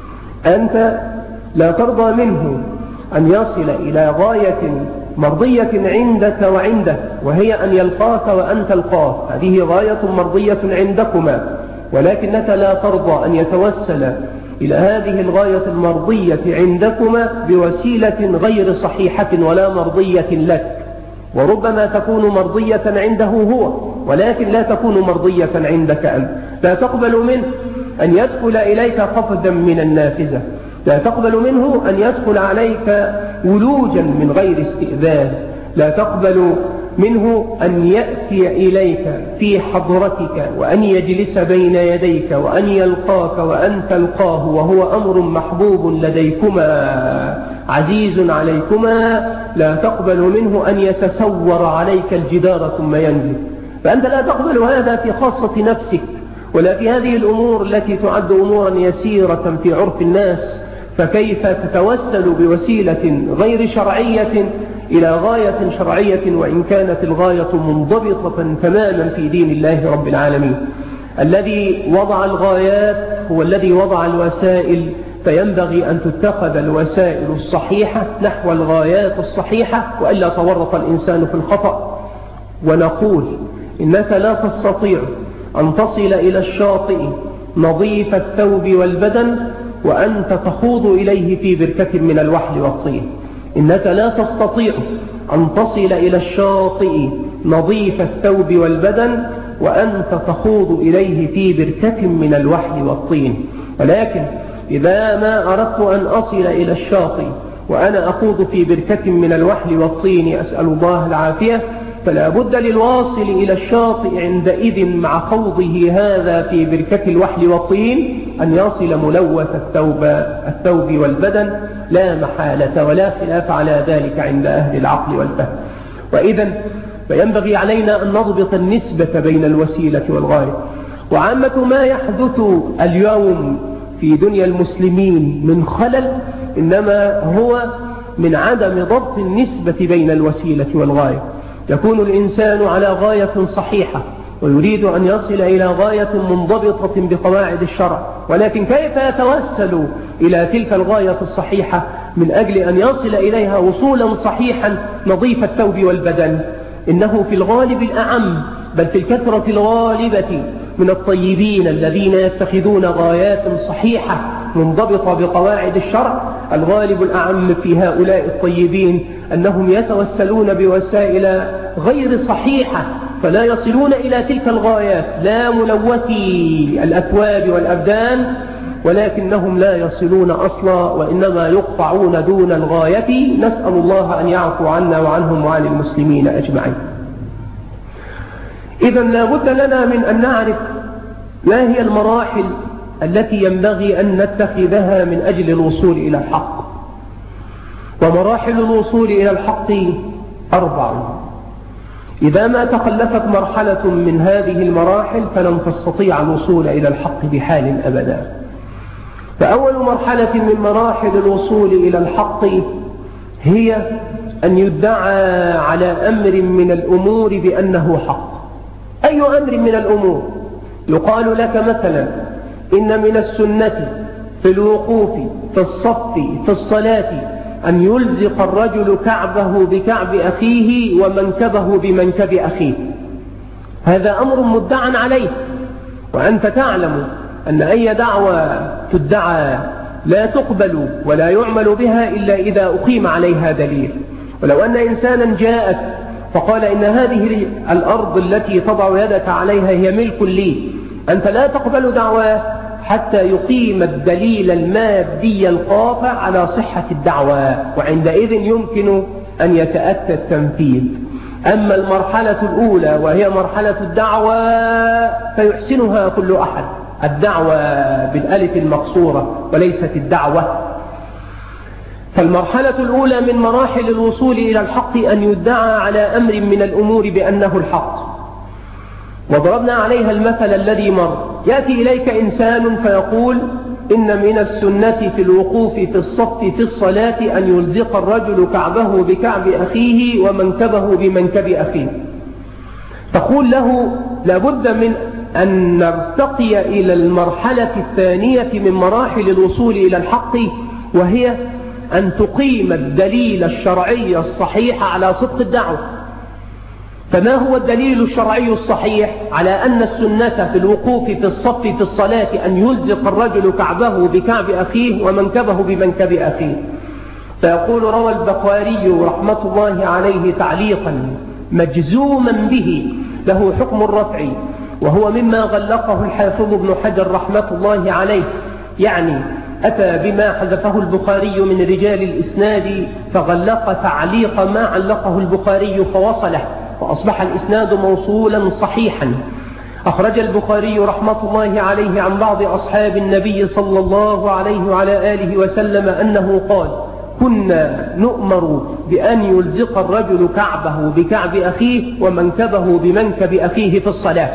أنت لا ترضى منه أن يصل إلى غاية مرضية عندك وعنده، وهي أن يلقاك وأن تلقاه. هذه غاية مرضية عندكما، ولكنك لا ترضى أن يتوسل إلى هذه الغاية المرضية عندكما بوسيلة غير صحيحة ولا مرضية لك، وربما تكون مرضية عنده هو ولكن لا تكون مرضية عندك أنت. لا تقبل منه أن يدخل إليك قفدا من النافذة، لا تقبل منه أن يدخل عليك ولوجا من غير استئذان، لا تقبل منه أن يأتي إليك في حضرتك وأن يجلس بين يديك وأن يلقاك وأن تلقاه وهو أمر محبوب لديكما عزيز عليكما. لا تقبل منه أن يتسور عليك الجدار ثم ينزل. فأنت لا تقبل هذا في خاصة نفسك ولا في هذه الأمور التي تعد أمورا يسيرة في عرف الناس، فكيف تتوسل بوسيلة غير شرعية إلى غاية شرعية وإن كانت الغاية منضبطة تماما في دين الله رب العالمين. الذي وضع الغايات هو الذي وضع الوسائل، فينبغي أن تتخذ الوسائل الصحيحة نحو الغايات الصحيحة وإلا تورط الإنسان في الخطأ. ونقول إنك لا تستطيع أن تصل إلى الشاطئ نظيف الثوب والبدن وأنت تخوض إليه في بركة من الوحل والطين. إنك لا تستطيع أن تصل إلى الشاطئ نظيف الثوب والبدن وأنت تخوض إليه في بركة من الوحل والطين. ولكن إذا ما أردت أن أصل إلى الشاطئ وأنا أخوض في بركة من الوحل والطين أسأل الله العافية، فلا بد للواصل إلى الشاطئ عندئذ مع خوضه هذا في بركة الوحل والطين أن يصل ملوث الثوب والبدن لا محالة ولا خلاف على ذلك عند أهل العقل والفهم. وإذا فينبغي علينا أن نضبط النسبة بين الوسيلة والغاية. وعامة ما يحدث اليوم في دنيا المسلمين من خلل إنما هو من عدم ضبط النسبة بين الوسيلة والغاية. يكون الإنسان على غاية صحيحة ويريد أن يصل إلى غاية منضبطة بقواعد الشرع، ولكن كيف يتوسل إلى تلك الغاية الصحيحة من أجل أن يصل إليها وصولا صحيحا نظيف الثوب والبدن؟ إنه في الغالب الأعم بل في الكثرة الغالبة من الطيبين الذين يتخذون غايات صحيحة منضبطة بقواعد الشرع، الغالب الأعم في هؤلاء الطيبين أنهم يتوسلون بوسائل غير صحيحة فلا يصلون إلى تلك الغايات، لا ملوثي الأثواب والأبدان، ولكنهم لا يصلون أصلا وإنما يقطعون دون الغاية. نسأل الله أن يعفو عنا وعنهم وعن المسلمين أجمعين. إذا لا بد لنا من أن نعرف ما هي المراحل التي ينبغي أن نتخذها من أجل الوصول إلى الحق. ومراحل الوصول إلى الحق 4. إذا ما تخلفت مرحلة من هذه المراحل فلن تستطيع الوصول إلى الحق بحال أبدا. فأول مرحلة من مراحل الوصول إلى الحق هي أن يدعى على أمر من الأمور بأنه حق. أي أمر من الأمور؟ يقال لك مثلا إن من السنة في الوقوف في الصف في الصلاة أن يلزق الرجل كعبه بكعب أخيه ومنكبه بمنكب أخيه. هذا أمر مدعى عليه، وأنت تعلم أن أي دعوة تدعى لا تقبل ولا يعمل بها إلا إذا أقيم عليها دليل. ولو أن إنسانا جاءت فقال إن هذه الأرض التي تضع يدك عليها هي ملك لي، أنت لا تقبل دعواه حتى يقيم الدليل المادي القاطع على صحة الدعوة، وعندئذ يمكن أن يتأتى التنفيذ. أما المرحلة الأولى وهي مرحلة الدعوة فيحسنها كل أحد، الدعوة بالألف المقصورة وليست الدعوة. فالمرحلة الأولى من مراحل الوصول إلى الحق أن يدعى على أمر من الأمور بأنه الحق، وضربنا عليها المثل الذي مر. يأتي إليك إنسان فيقول إن من السنة في الوقوف في الصف في الصلاة أن يلزق الرجل كعبه بكعب أخيه ومنكبه بمنكب أخيه. تقول له لابد من أن نرتقي إلى المرحلة الثانية من مراحل الوصول إلى الحق، وهي أن تقيم الدليل الشرعي الصحيح على صدق الدعوة. فما هو الدليل الشرعي الصحيح على أن السنة في الوقوف في الصف في الصلاة أن يلزق الرجل كعبه بكعب أخيه ومنكبه بمنكب أخيه؟ فيقول روى البخاري رحمة الله عليه تعليقا مجزوما به له حكم الرفع، وهو مما غلقه الحافظ ابن حجر رحمة الله عليه، يعني أتى بما حذفه البخاري من رجال الإسناد فغلق تعليق ما علقه البخاري فوصله، فأصبح الإسناد موصولا صحيحا. أخرج البخاري رحمة الله عليه عن بعض أصحاب النبي صلى الله عليه وعلى آله وسلم أنه قال كنا نؤمر بأن يلزق الرجل كعبه بكعب أخيه ومنكبه بمنكب أخيه في الصلاة.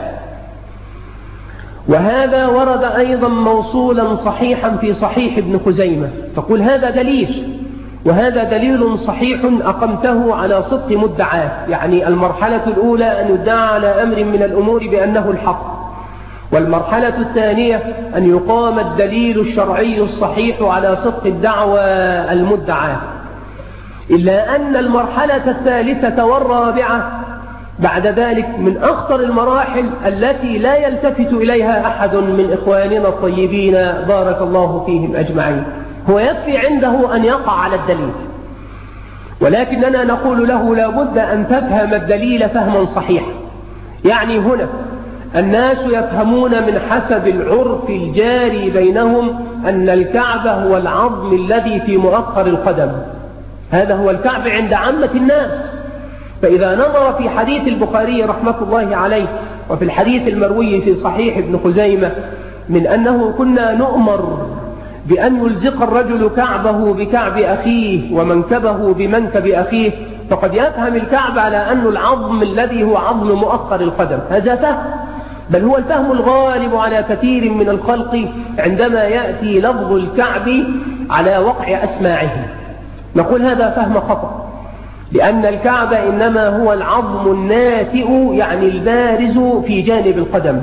وهذا ورد أيضا موصولا صحيحا في صحيح ابن خزيمة. تقول هذا دليل، وهذا دليل صحيح أقمته على صدق مدعاه، يعني المرحلة الأولى أن يدعى على أمر من الأمور بأنه الحق، والمرحلة الثانية أن يقام الدليل الشرعي الصحيح على صدق الدعوة المدعاه. إلا أن المرحلة الثالثة والرابعة بعد ذلك من أخطر المراحل التي لا يلتفت إليها أحد من إخواننا الطيبين بارك الله فيهم أجمعين. هو يكفي عنده أن يقع على الدليل، ولكننا نقول له لابد أن تفهم الدليل فهما صحيحا. يعني هنا الناس يفهمون من حسب العرف الجاري بينهم أن الكعب هو العظم الذي في مؤخر القدم، هذا هو الكعب عند عامة الناس. فإذا نظر في حديث البخاري رحمة الله عليه وفي الحديث المروي في صحيح ابن خزيمة من أنه كنا نؤمر بأن يلزق الرجل كعبه بكعب أخيه ومنكبه بمنكب أخيه، فقد يفهم الكعب على أن العظم الذي هو عظم مؤخر القدم. هذا فهم، بل هو الفهم الغالب على كثير من الخلق عندما يأتي لفظ الكعب على وقع أسماعه. نقول هذا فهم خطأ، لأن الكعب إنما هو العظم الناتئ، يعني البارز في جانب القدم.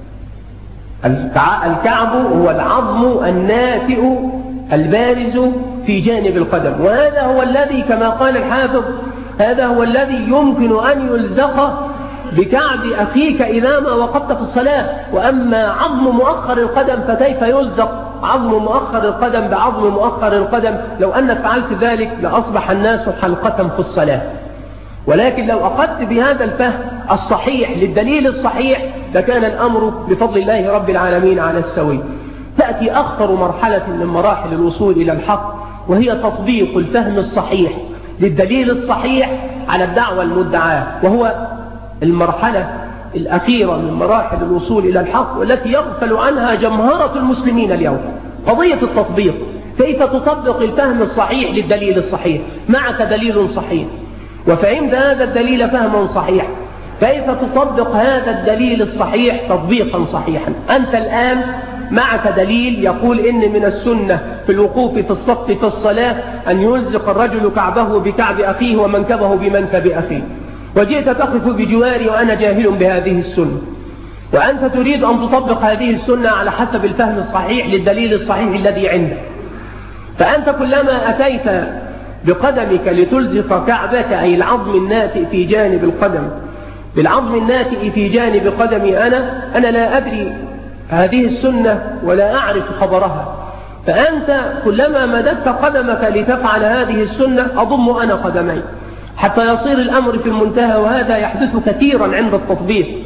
الكعب هو العظم الناتئ البارز في جانب القدم، وهذا هو الذي كما قال الحافظ هذا هو الذي يمكن أن يلزق بكعب أخيك إذا ما وقفت في الصلاة. وأما عظم مؤخر القدم فكيف يلزق عظم مؤخر القدم بعظم مؤخر القدم؟ لو أنك فعلت ذلك لأصبح الناس حلقة في الصلاة. ولكن لو أخذت بهذا الفهم الصحيح للدليل الصحيح لكان الأمر بفضل الله رب العالمين على السوي. تأتي أخطر مرحلة من مراحل الوصول إلى الحق، وهي تطبيق الفهم الصحيح للدليل الصحيح على الدعوة المدعاة، وهو المرحلة الأخيرة من مراحل الوصول إلى الحق والتي يغفل عنها جمهرة المسلمين اليوم، قضية التطبيق. كيف تطبق الفهم الصحيح للدليل الصحيح؟ معك دليل صحيح وفهمت هذا الدليل فهما صحيح، كيف تطبق هذا الدليل الصحيح تطبيقا صحيحا؟ أنت الآن معك دليل يقول إن من السنة في الوقوف في الصف في الصلاة أن يلزق الرجل كعبه بكعب أخيه ومنكبه بمنكب أخيه، وجئت تقف بجواري وأنا جاهل بهذه السنة، وأنت تريد أن تطبق هذه السنة على حسب الفهم الصحيح للدليل الصحيح الذي عندك. فأنت كلما أتيت بقدمك لتلزق كعبك أي العظم الناتئ في جانب القدم بالعظم الناتئ في جانب قدمي أنا لا أدري هذه السنة ولا أعرف خبرها، فأنت كلما مددت قدمك لتفعل هذه السنة أضم أنا قدمي حتى يصير الأمر في المنتهى. وهذا يحدث كثيرا عند التطبيق،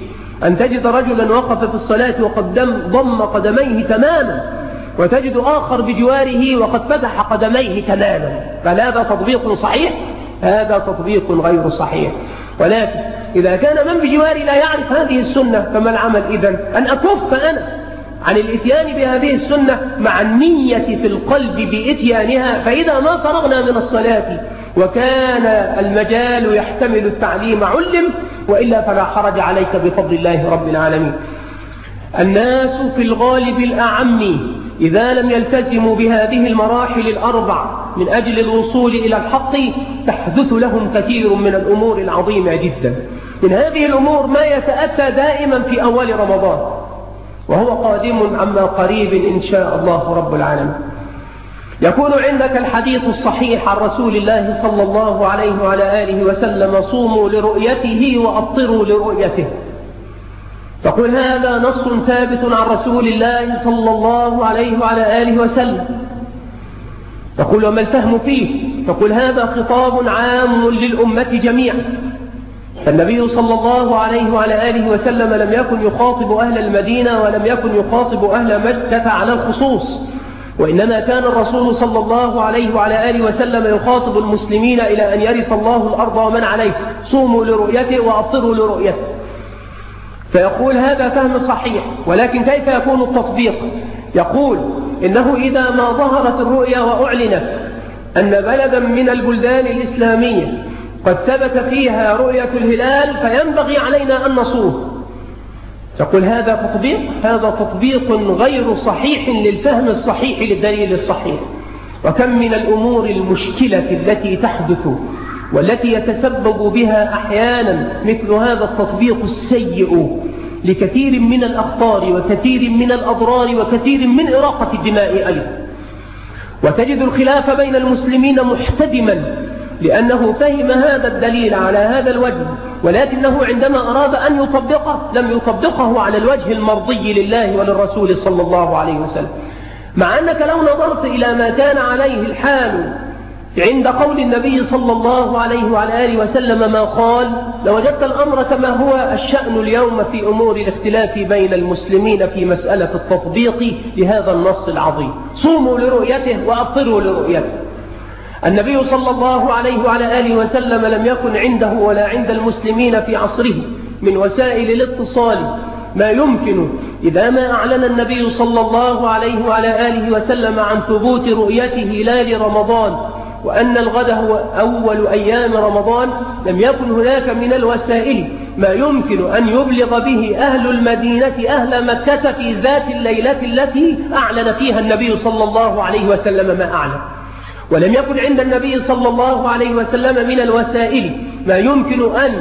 أن تجد رجلا وقف في الصلاة وقد ضم قدميه تماما، وتجد آخر بجواره وقد فتح قدميه تماما. فهذا تطبيق صحيح؟ هذا تطبيق غير صحيح. ولكن إذا كان من بجواري لا يعرف هذه السنة فما العمل إذن؟ أن أكف أنا عن الإتيان بهذه السنة مع النية في القلب بإتيانها. فإذا ما فرغنا من الصلاة وكان المجال يحتمل التعليم علم، وإلا فلا حرج عليك بفضل الله رب العالمين. الناس في الغالب الأعم إذا لم يلتزموا بهذه المراحل الأربع من أجل الوصول إلى الحق تحدث لهم كثير من الأمور العظيمة جدا. من هذه الأمور ما يتأتى دائما في أول رمضان، وهو قادم عما قريب إن شاء الله رب العالمين. يكون عندك الحديث الصحيح عن رسول الله صلى الله عليه وعلى آله وسلم: صوموا لرؤيته وأفطروا لرؤيته. تقول هذا نص ثابت عن رسول الله صلى الله عليه وعلى آله وسلم. تقول وما الفهم فيه؟ تقول هذا خطاب عام للأمة جميعا. فالنبي صلى الله عليه وعلى آله وسلم لم يكن يخاطب أهل المدينة ولم يكن يخاطب أهل مكة على الخصوص، وإنما كان الرسول صلى الله عليه وعلى آله وسلم يخاطب المسلمين إلى أن يرث الله الأرض ومن عليه. صوموا لرؤيته وأفطروا لرؤيته. فيقول هذا فهم صحيح، ولكن كيف يكون التطبيق؟ يقول إنه إذا ما ظهرت الرؤيا وأعلنت أن بلدا من البلدان الإسلامية قد ثبت فيها رؤية الهلال فينبغي علينا أن نصوم. تقول هذا تطبيق؟ هذا تطبيق غير صحيح للفهم الصحيح للدليل الصحيح. وكم من الأمور المشكلة التي تحدث والتي يتسبب بها أحيانا مثل هذا التطبيق السيء لكثير من الأخطار وكثير من الأضرار وكثير من إراقة الدماء أيضا. وتجد الخلاف بين المسلمين محتدما لأنه فهم هذا الدليل على هذا الوجه، ولكنه عندما أراد أن يطبقه لم يطبقه على الوجه المرضي لله وللرسول صلى الله عليه وسلم. مع أنك لو نظرت إلى ما كان عليه الحال عند قول النبي صلى الله عليه وعلى آله وسلم ما قال لوجدت الأمر كما هو الشأن اليوم في أمور الاختلاف بين المسلمين في مسألة التطبيق لهذا النص العظيم: صوموا لرؤيته وأفطروا لرؤيته. النبي صلى الله عليه وعلى آله وسلم لم يكن عنده ولا عند المسلمين في عصره من وسائل الاتصال ما يمكن إذا ما أعلن النبي صلى الله عليه وعلى آله وسلم عن ثبوت رؤيته هلال رمضان وأن الغد هو أول أيام رمضان، لم يكن هناك من الوسائل ما يمكن أن يبلغ به أهل المدينة أهل مكة في ذات الليلة التي أعلن فيها النبي صلى الله عليه وسلم ما أعلن. ولم يكن عند النبي صلى الله عليه وسلم من الوسائل ما يمكن أن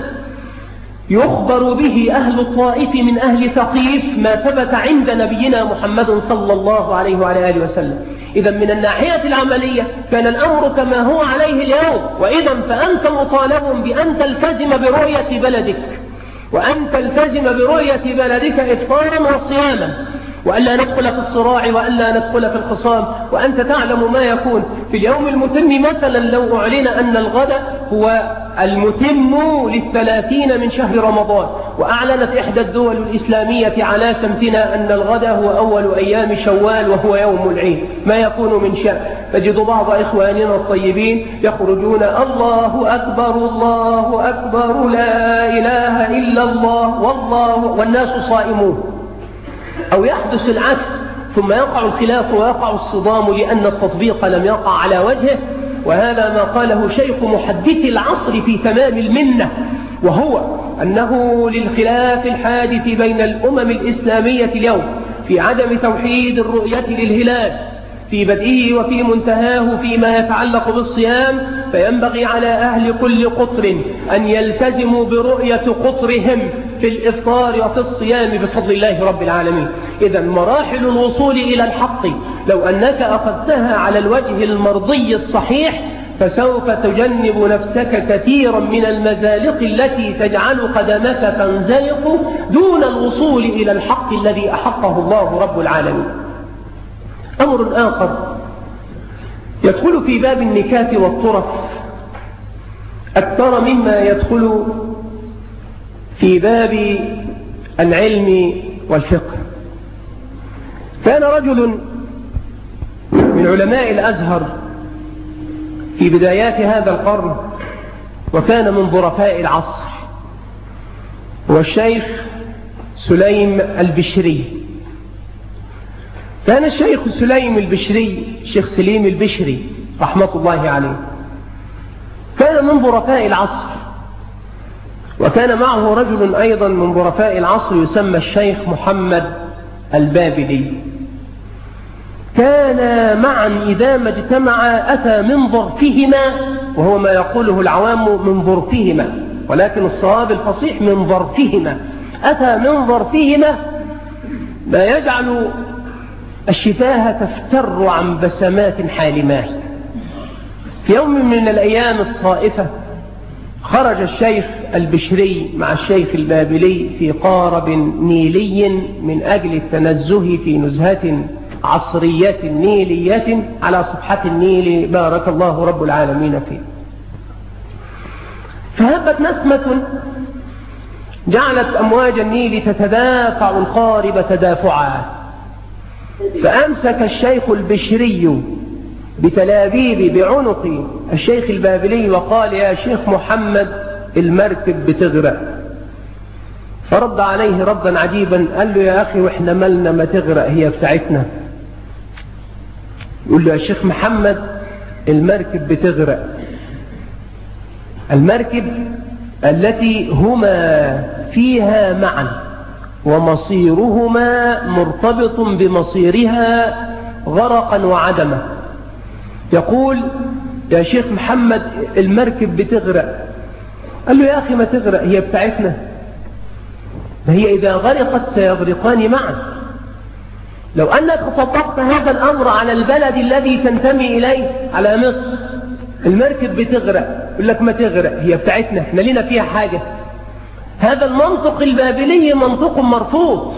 يخبر به أهل الطائف من أهل ثقيف ما ثبت عند نبينا محمد صلى الله عليه وعلى آله وسلم. إذا من الناحية العملية كان الأمر كما هو عليه اليوم، وإذا فأنت مطالب بأن تلتزم برؤية بلدك، وأن تلتزم برؤية بلدك إفطارا وصياما، وألا ندخل في الصراع وألا ندخل في الخصام. وأنت تعلم ما يكون في اليوم المتم. مثلا لو أعلن أن الغد هو المتم ل30 من شهر رمضان، وأعلنت إحدى الدول الإسلامية على سمتنا أن الغد هو أول أيام شوال وهو يوم العيد، ما يكون من شأن؟ تجد بعض إخواننا الطيبين يخرجون الله أكبر الله أكبر لا إله إلا الله والناس صائمون، أو يحدث العكس، ثم يقع الخلاف ويقع الصدام لأن التطبيق لم يقع على وجهه. وهذا ما قاله شيخ محدث العصر في تمام المنة، وهو أنه للخلاف الحادث بين الأمم الإسلامية اليوم في عدم توحيد الرؤية للهلال في بدئه وفي منتهاه فيما يتعلق بالصيام، فينبغي على أهل كل قطر أن يلتزموا برؤية قطرهم في الإفطار وفي الصيام بفضل الله رب العالمين. إذا مراحل الوصول إلى الحق لو أنك أخذتها على الوجه المرضي الصحيح فسوف تجنب نفسك كثيرا من المزالق التي تجعل قدمك تنزلق دون الوصول إلى الحق الذي أحقه الله رب العالمين. أمر آخر يدخل في باب النكات والطرف أكثر مما يدخل في باب العلم والفقه. كان رجل من علماء الأزهر في بدايات هذا القرن، وكان من ظرفاء العصر، هو الشيخ سليم البشري. كان الشيخ سليم البشري، الشيخ سليم البشري رحمة الله عليه، كان من ظرفاء العصر، وكان معه رجل أيضا من ظرفاء العصر يسمى الشيخ محمد البابلي. كان معا إذا ما اجتمعا أتى من ظرفهما، وهو ما يقوله العوام من ظرفهما، ولكن الصواب الفصيح من ظرفهما. أتى من ظرفهما ما يجعل الشفاه تفتر عن بسمات حالمات. في يوم من الأيام الصائفة خرج الشيخ البشري مع الشيخ البابلي في قارب نيلي من أجل التنزه في نزهة عصرية نيلية على صفحة النيل بارك الله رب العالمين فيه. فهبت نسمة جعلت أمواج النيل تتدافع القارب تدافعا، فأمسك الشيخ البشري بتلابيب بعنق الشيخ البابلي وقال: يا شيخ محمد المركب بتغرق. فرد عليه ردا عجيبا، قال له: يا أخي وإحنا مالنا ما تغرق، هي بتاعتنا. يقول له: يا شيخ محمد المركب بتغرق، المركب التي هما فيها معا ومصيرهما مرتبط بمصيرها غرقا وعدما. يقول: يا شيخ محمد المركب بتغرق. قال له: يا أخي ما تغرق، هي بتاعتنا، هي إذا غرقت سيغرقان معا. لو أنك طبقت هذا الأمر على البلد الذي تنتمي إليه، على مصر، المركب بتغرق، يقول لك ما تغرق، هي بتاعتنا، احنا لنا فيها حاجة. هذا المنطق البابلي منطق مرفوض،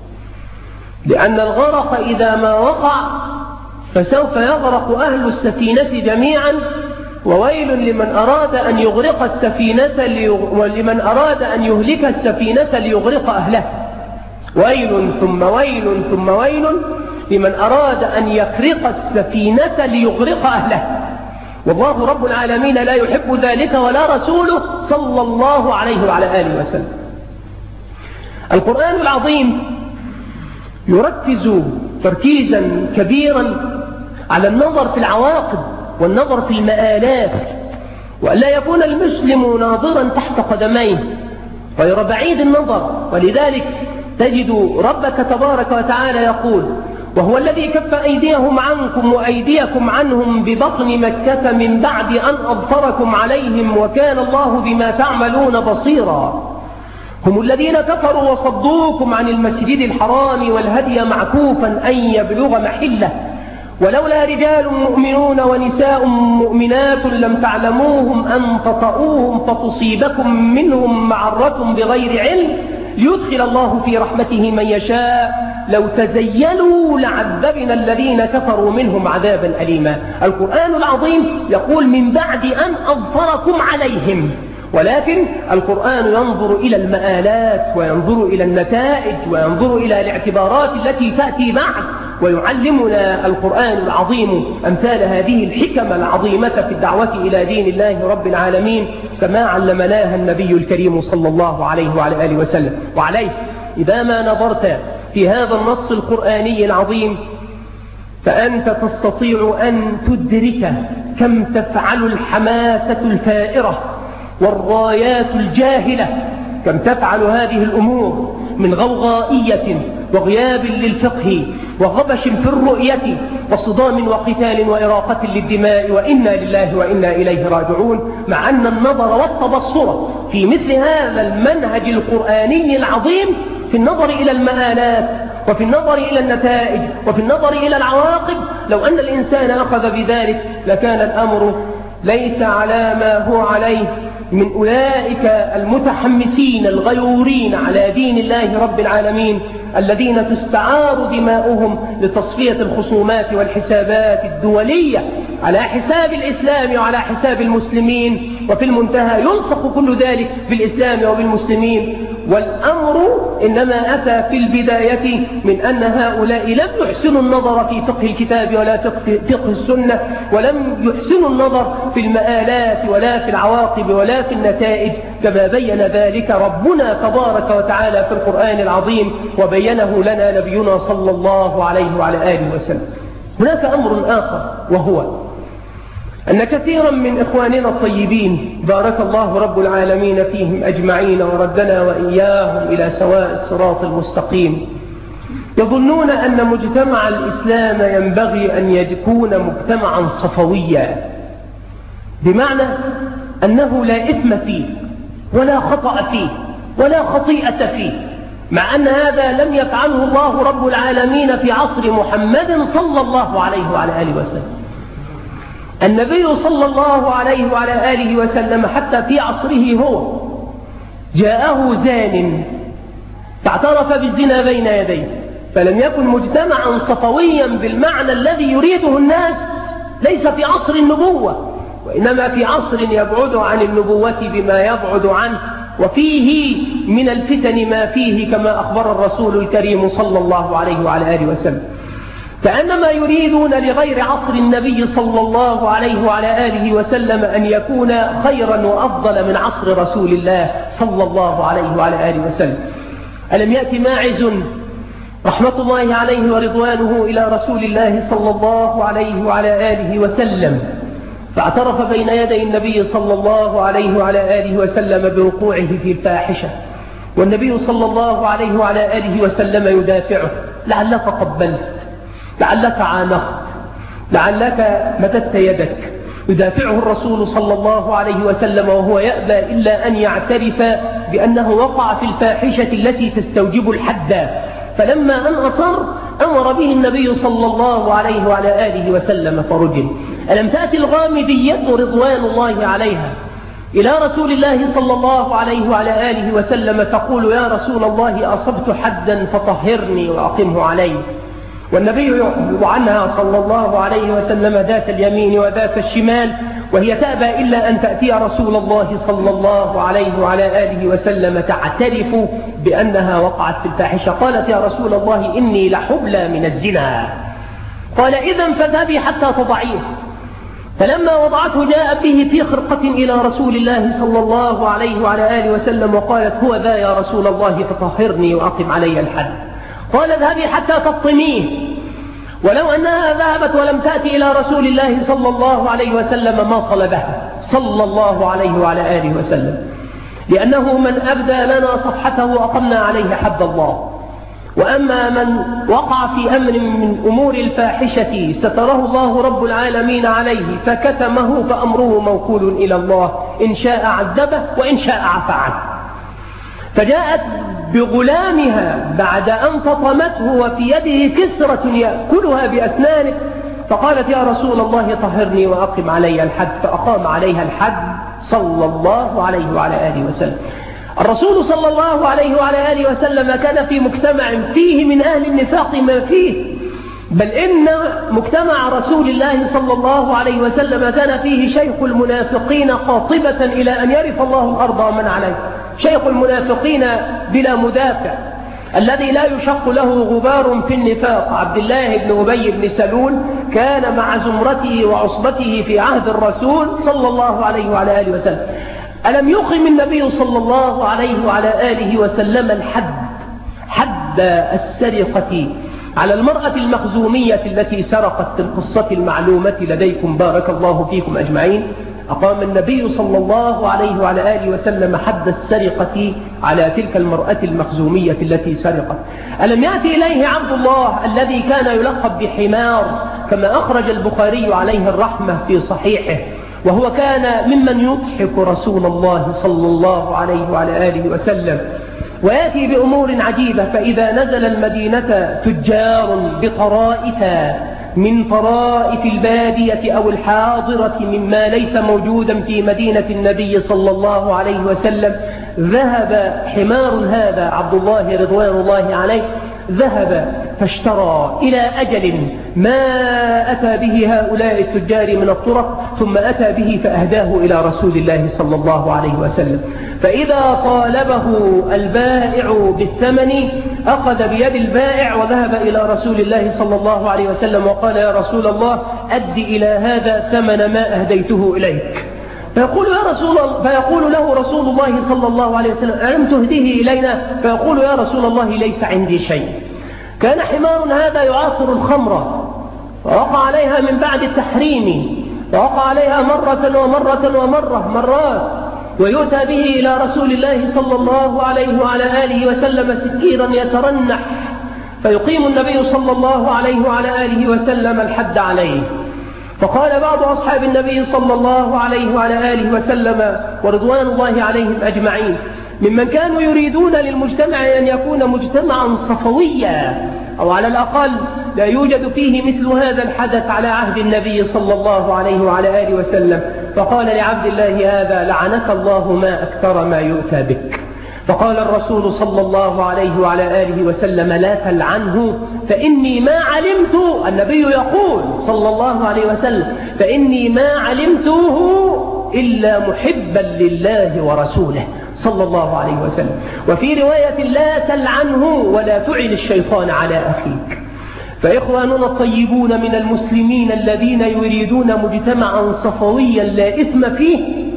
لأن الغرق إذا ما وقع فسوف يغرق أهل السفينة جميعا، وويل لمن أراد أن يغرق السفينة ولمن أراد أن يهلك السفينة ليغرق أهله. ويل ثم ويل ثم ويل لمن أراد أن يخرق السفينة ليغرق أهله. والله رب العالمين لا يحب ذلك ولا رسوله صلى الله عليه وعلى آله وسلم. القرآن العظيم يركز تركيزا كبيرا على النظر في العواقب والنظر في المآلات، وألا يكون المسلم ناظرا تحت قدميه غير بعيد النظر. ولذلك تجد ربك تبارك وتعالى يقول: وهو الذي كف أيديهم عنكم وأيديكم عنهم ببطن مكة من بعد أن أظفركم عليهم وكان الله بما تعملون بصيرا. هم الذين كفروا وصدوكم عن المسجد الحرام والهدي معكوفا أن يبلغ محله، ولولا رجال مؤمنون ونساء مؤمنات لم تعلموهم أن تطؤوهم فتصيبكم منهم معرة بغير علم ليدخل الله في رحمته من يشاء لو تزينوا لعذبنا الذين كفروا منهم عذابا أليما. القرآن العظيم يقول من بعد أن أظفركم عليهم، ولكن القرآن ينظر إلى المآلات وينظر إلى النتائج وينظر إلى الاعتبارات التي تأتي بعد، ويعلمنا القرآن العظيم أمثال هذه الحكم العظيمة في الدعوة إلى دين الله رب العالمين كما علمناها النبي الكريم صلى الله عليه وعلى آله وسلم. وعليه إذا ما نظرت في هذا النص القرآني العظيم فأنت تستطيع أن تدرك كم تفعل الحماسة الفائرة والرايات الجاهلة، كم تفعل هذه الأمور من غوغائية وغياب للفقه وغبش في الرؤية وصدام وقتال وإراقة للدماء، وإنا لله وإنا إليه راجعون. مع أن النظر والتبصر في مثل هذا المنهج القرآني العظيم في النظر إلى المآلات وفي النظر إلى النتائج وفي النظر إلى العواقب، لو أن الإنسان أخذ بذلك لكان الأمر ليس على ما هو عليه من أولئك المتحمسين الغيورين على دين الله رب العالمين الذين تستعار دماؤهم لتصفية الخصومات والحسابات الدولية على حساب الإسلام وعلى حساب المسلمين، وفي المنتهى يلصق كل ذلك بالإسلام وبالمسلمين والأمر إنما أتى في البداية من أن هؤلاء لم يحسنوا النظر في فقه الكتاب ولا فقه السنة، ولم يحسنوا النظر في المآلات ولا في العواقب ولا في النتائج، كما بين ذلك ربنا تبارك وتعالى في القرآن العظيم وبينه لنا نبينا صلى الله عليه وعلى آله وسلم. هناك أمر آخر، وهو أن كثيرا من إخواننا الطيبين بارك الله رب العالمين فيهم أجمعين وردنا وإياهم إلى سواء الصراط المستقيم، يظنون أن مجتمع الإسلام ينبغي أن يكون مجتمعا صفويا، بمعنى أنه لا إثم فيه ولا خطأ فيه ولا خطيئة فيه، مع أن هذا لم يفعله الله رب العالمين في عصر محمد صلى الله عليه وعلى آله وسلم. النبي صلى الله عليه وعلى آله وسلم حتى في عصره هو جاءه زان فاعترف بالزنا بين يديه، فلم يكن مجتمعا صفويا بالمعنى الذي يريده الناس، ليس في عصر النبوة، وإنما في عصر يبعد عن النبوة بما يبعد عنه، وفيه من الفتن ما فيه كما أخبر الرسول الكريم صلى الله عليه وعلى آله وسلم. كأنما يريدون لغير عصر النبي صلى الله عليه وعلى آله وسلم أن يكون خيرا وأفضل من عصر رسول الله صلى الله عليه وعلى آله وسلم. ألم يأتي ماعز رحمة الله عليه ورضوانه إلى رسول الله صلى الله عليه وعلى آله وسلم، فاعترف بين يدي النبي صلى الله عليه وعلى آله وسلم بوقوعه في الفاحشة، والنبي صلى الله عليه وعلى آله وسلم يدافعه: لعلك قبلت، لعلك عانقت، لعلك مددت يدك. يدافعه الرسول صلى الله عليه وسلم وهو يأبى إلا أن يعترف بأنه وقع في الفاحشة التي تستوجب الحد، فلما أن أصر أمر به النبي صلى الله عليه وعلى آله وسلم فرجم. ألم تأتي الغامدية رضوان الله عليها إلى رسول الله صلى الله عليه وعلى آله وسلم تقول: يا رسول الله أصبت حدا فطهرني وأقمه علي، والنبي يعرض عنها صلى الله عليه وسلم ذات اليمين وذات الشمال، وهي تأبى إلا أن تأتي رسول الله صلى الله عليه وعلى آله وسلم تعترف بأنها وقعت في الفاحشة. قالت: يا رسول الله إني لحبلى من الزنا. قال: إذن فاذهبي حتى تضعيه. فلما وضعته جاء به في خرقة إلى رسول الله صلى الله عليه وعلى آله وسلم وقالت: هو ذا يا رسول الله فطهرني وأقم علي الحد. قال: اذهبي حتى تطميه. ولو أنها ذهبت ولم تأتي إلى رسول الله صلى الله عليه وسلم ما طلبها صلى الله عليه وعلى آله وسلم، لأنه من أبدى لنا صفحته أقمنا عليه حد الله. وأما من وقع في أمر من أمور الفاحشة ستره الله رب العالمين عليه فكتمه فأمره موكول إلى الله، إن شاء عذبه وإن شاء عفى عنه. فجاءت بغلامها بعد أن فطمته وفي يده كسرة يأكلها بأسنانه، فقالت: يا رسول الله طهرني وأقم علي الحد، فأقام عليها الحد صلى الله عليه وعلى آله وسلم. الرسول صلى الله عليه وعلى آله وسلم كان في مجتمع فيه من أهل النفاق ما فيه، بل إن مجتمع رسول الله صلى الله عليه وسلم كان فيه شيخ المنافقين قاطبة إلى أن يرث الله الأرض ومن عليه، شيخ المنافقين بلا مدافع الذي لا يشق له غبار في النفاق، عبد الله بن أبي بن سلول، كان مع زمرته وعصبته في عهد الرسول صلى الله عليه وعلى آله وسلم. ألم يقم النبي صلى الله عليه وعلى آله وسلم الحد، حد السرقة على المرأة المخزومية التي سرقت في القصة المعلومة لديكم بارك الله فيكم أجمعين؟ أقام النبي صلى الله عليه وعلى آله وسلم حد السرقة على تلك المرأة المخزومية التي سرقت. ألم يأتي إليه عبد الله الذي كان يلقب بحمار كما أخرج البخاري عليه الرحمة في صحيحه، وهو كان ممن يضحك رسول الله صلى الله عليه وعلى آله وسلم، ويأتي بأمور عجيبة. فإذا نزل المدينة تجار بطرائف من طرائف البادية أو الحاضرة مما ليس موجودا في مدينة النبي صلى الله عليه وسلم، ذهب حمار هذا عبد الله رضوان الله عليه، ذهب فاشترى إلى أجل ما أتى به هؤلاء التجار من الطرق، ثم أتى به فأهداه إلى رسول الله صلى الله عليه وسلم. فإذا طالبه البائع بالثمن أخذ بيد البائع وذهب إلى رسول الله صلى الله عليه وسلم وقال: يا رسول الله، أد إلى هذا ثمن ما أهديته إليك. فيقول له رسول الله صلى الله عليه وسلم: ألم تهديه إلينا؟ فيقول: يا رسول الله، ليس عندي شيء. كان حمار هذا يعاصر الخمر، ووقع عليها من بعد التحريم، ووقع عليها مرات، ويؤتى به إلى رسول الله صلى الله عليه وعلى آله وسلم سكيرا يترنح، فيقيم النبي صلى الله عليه وعلى آله وسلم الحد عليه. فقال بعض أصحاب النبي صلى الله عليه وعلى آله وسلم ورضوان الله عليهم أجمعين ممن كانوا يريدون للمجتمع أن يكون مجتمعا صفويا، أو على الأقل لا يوجد فيه مثل هذا الحدث على عهد النبي صلى الله عليه وعلى آله وسلم. فقال لعبد الله هذا: لعنك الله، ما أكثر ما يؤتى بك. فقال الرسول صلى الله عليه وعلى آله وسلم: لا تلعنه، فإني ما علمت، النبي يقول صلى الله عليه وسلم: فإني ما علمته إلا محبا لله ورسوله صلى الله عليه وسلم. وفي رواية: لا تلعنه ولا تعن الشيطان على أخيك. فإخواننا الطيبون من المسلمين الذين يريدون مجتمعا صفويا لا إثم فيه،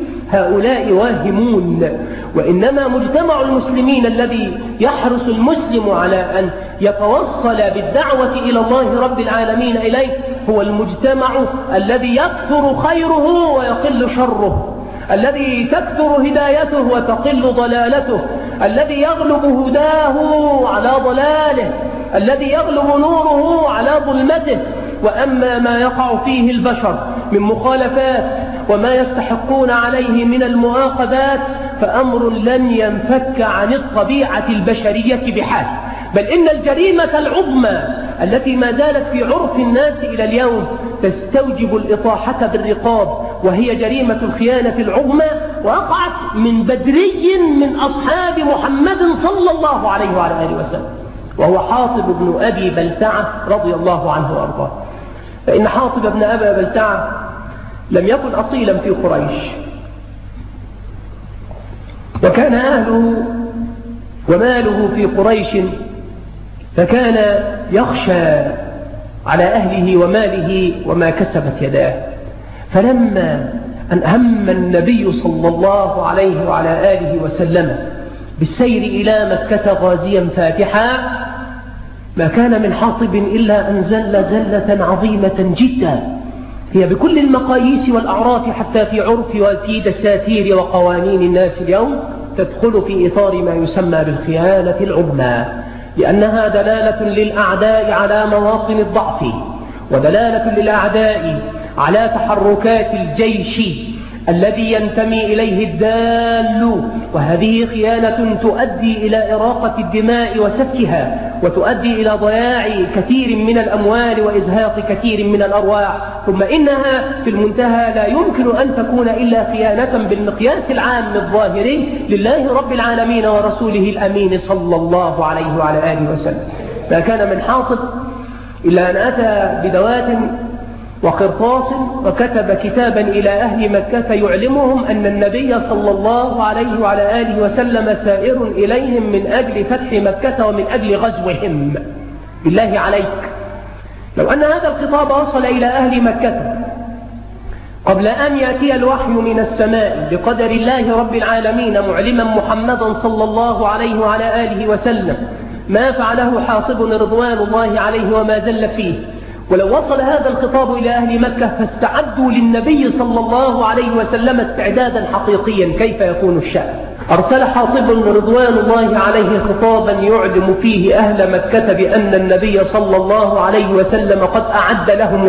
هؤلاء واهمون. وإنما مجتمع المسلمين الذي يحرص المسلم على أن يتوصل بالدعوة إلى الله رب العالمين إليه هو المجتمع الذي يكثر خيره ويقل شره، الذي تكثر هدايته وتقل ضلالته، الذي يغلب هداه على ضلاله، الذي يغلب نوره على ظلمته. وأما ما يقع فيه البشر من مخالفات وما يستحقون عليه من المؤاخذات فأمر لن ينفك عن الطبيعة البشرية بحال، بل إن الجريمة العظمى التي ما زالت في عرف الناس إلى اليوم تستوجب الإطاحة بالرقاب، وهي جريمة الخيانة العظمى، وقعت من بدري من أصحاب محمد صلى الله عليه وعلى آله وسلم، وهو حاطب بن أبي بلتعة رضي الله عنه وأرضاه. فإن حاطب بن أبي بلتعة لم يكن أصيلا في قريش، وكان أهله وماله في قريش، فكان يخشى على أهله وماله وما كسبت يداه. فلما أن هم النبي صلى الله عليه وعلى آله وسلم بالسير إلى مكة غازيا فاتحا، ما كان من حاطب إلا أن زل زلة عظيمة جدا هي بكل المقاييس والأعراف، حتى في عرف وفي دساتير وقوانين الناس اليوم تدخل في إطار ما يسمى بالخيانة العظمى، لأنها دلالة للأعداء على مواطن الضعف، ودلالة للأعداء على تحركات الجيش الذي ينتمي إليه الدال. وهذه خيانة تؤدي إلى إراقة الدماء وسفكها، وتؤدي إلى ضياع كثير من الأموال وإزهاق كثير من الأرواح. ثم إنها في المنتهى لا يمكن أن تكون إلا خيانة بالمقياس العام الظاهري لله رب العالمين ورسوله الأمين صلى الله عليه وعلى آله وسلم. ما كان من حاطب إلا أن أتى بدوات وقرطاس وكتب كتابا إلى أهل مكة يعلمهم أن النبي صلى الله عليه وعلى آله وسلم سائر إليهم من أجل فتح مكة ومن أجل غزوهم. بالله عليك، لو أن هذا الخطاب وصل إلى أهل مكة قبل أن يأتي الوحي من السماء بقدر الله رب العالمين معلما محمدا صلى الله عليه وعلى آله وسلم ما فعله حاطب رضوان الله عليه وما زل فيه، ولو وصل هذا الخطاب إلى أهل مكة فاستعدوا للنبي صلى الله عليه وسلم استعدادا حقيقيا، كيف يكون الشأن؟ أرسل حاطب رضوان الله عليه خطابا يعلم فيه أهل مكة بأن النبي صلى الله عليه وسلم قد أعد لهم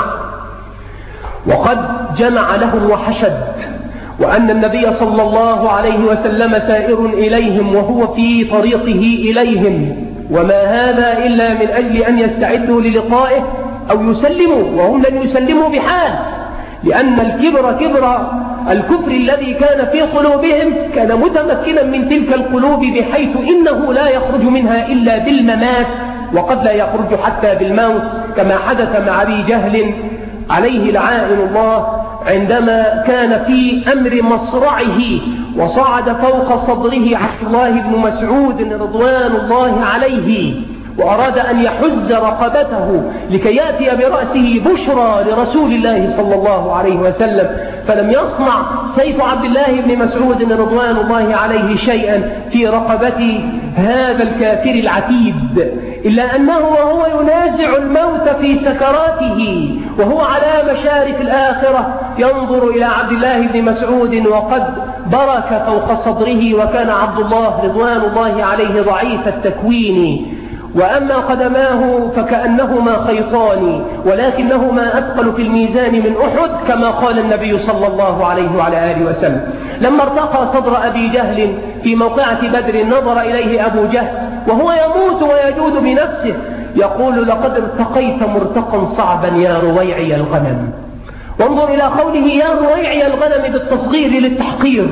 وقد جمع لهم وحشد، وأن النبي صلى الله عليه وسلم سائر إليهم وهو في طريقه إليهم، وما هذا إلا من أجل أن يستعدوا للقائه أو يسلموا، وهم لن يسلموا بحال، لأن الكبر كبر الكفر الذي كان في قلوبهم كان متمكنا من تلك القلوب بحيث إنه لا يخرج منها إلا بالممات وقد لا يخرج حتى بالموت، كما حدث مع أبي جهل عليه لعائن الله عندما كان في أمر مصرعه وصعد فوق صدره عبد الله بن مسعود رضوان الله عليه، وأراد أن يحز رقبته لكي يأتي برأسه بشرى لرسول الله صلى الله عليه وسلم، فلم يصنع سيف عبد الله بن مسعود رضوان الله عليه شيئا في رقبة هذا الكافر العتيد، إلا أنه وهو ينازع الموت في سكراته وهو على مشارف الآخرة ينظر إلى عبد الله بن مسعود وقد برك فوق صدره، وكان عبد الله رضوان الله عليه ضعيف التكوين، وأما قدماه فكأنهما خيطان ولكنهما أثقل في الميزان من أحد، كما قال النبي صلى الله عليه وعلى آله وسلم. لما ارتقى صدر أبي جهل في موقعة بدر نظر إليه أبو جهل وهو يموت ويجود بنفسه يقول: لقد ارتقيت مرتقا صعبا يا رويعي الغنم. وانظر إلى قوله يا رويعي الغنم بالتصغير للتحقير،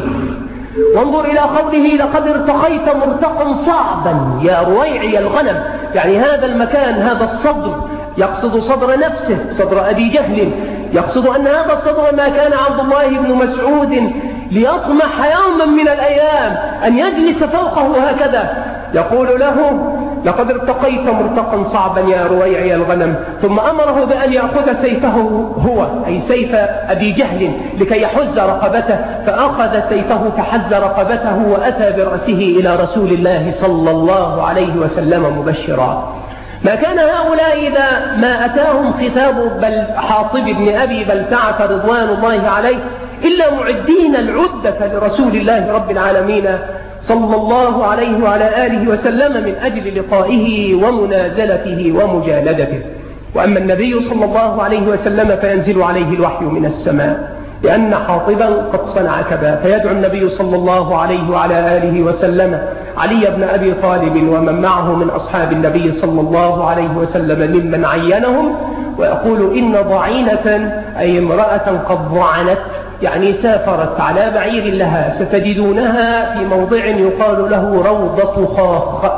وانظر إلى قوله: لقد ارتقيت مرتقا صعبا يا رويعي الغنم، يعني هذا المكان، هذا الصدر، يقصد صدر نفسه، صدر أبي جهل، يقصد أن هذا الصدر ما كان عبد الله بن مسعود ليطمح يوما من الأيام أن يجلس فوقه هكذا، يقول له: لقد ارتقيت مرتقا صعبا يا رويعي الغنم، ثم أمره بأن يأخذ سيفه هو، أي سيف أبي جهل، لكي يحز رقبته، فأخذ سيفه فحز رقبته وأتى برأسه إلى رسول الله صلى الله عليه وسلم مبشرا. ما كان هؤلاء إذا ما أتاهم خطاب حاطب بن أبي بلتعة رضوان الله عليه إلا معدين العدة لرسول الله رب العالمين صلى الله عليه وعلى آله وسلم من أجل لقائه ومنازلته ومجالدته. وأما النبي صلى الله عليه وسلم فينزل عليه الوحي من السماء، لأن حاطبا قد صنع كذا، فيدعو النبي صلى الله عليه وعلى آله وسلم علي بن أبي طالب ومن معه من أصحاب النبي صلى الله عليه وسلم ممن عينهم، ويقول: إن ضعينة، أي امرأة قد ضعنت، يعني سافرت على بعير لها، ستجدونها في موضع يقال له روضة خاخ.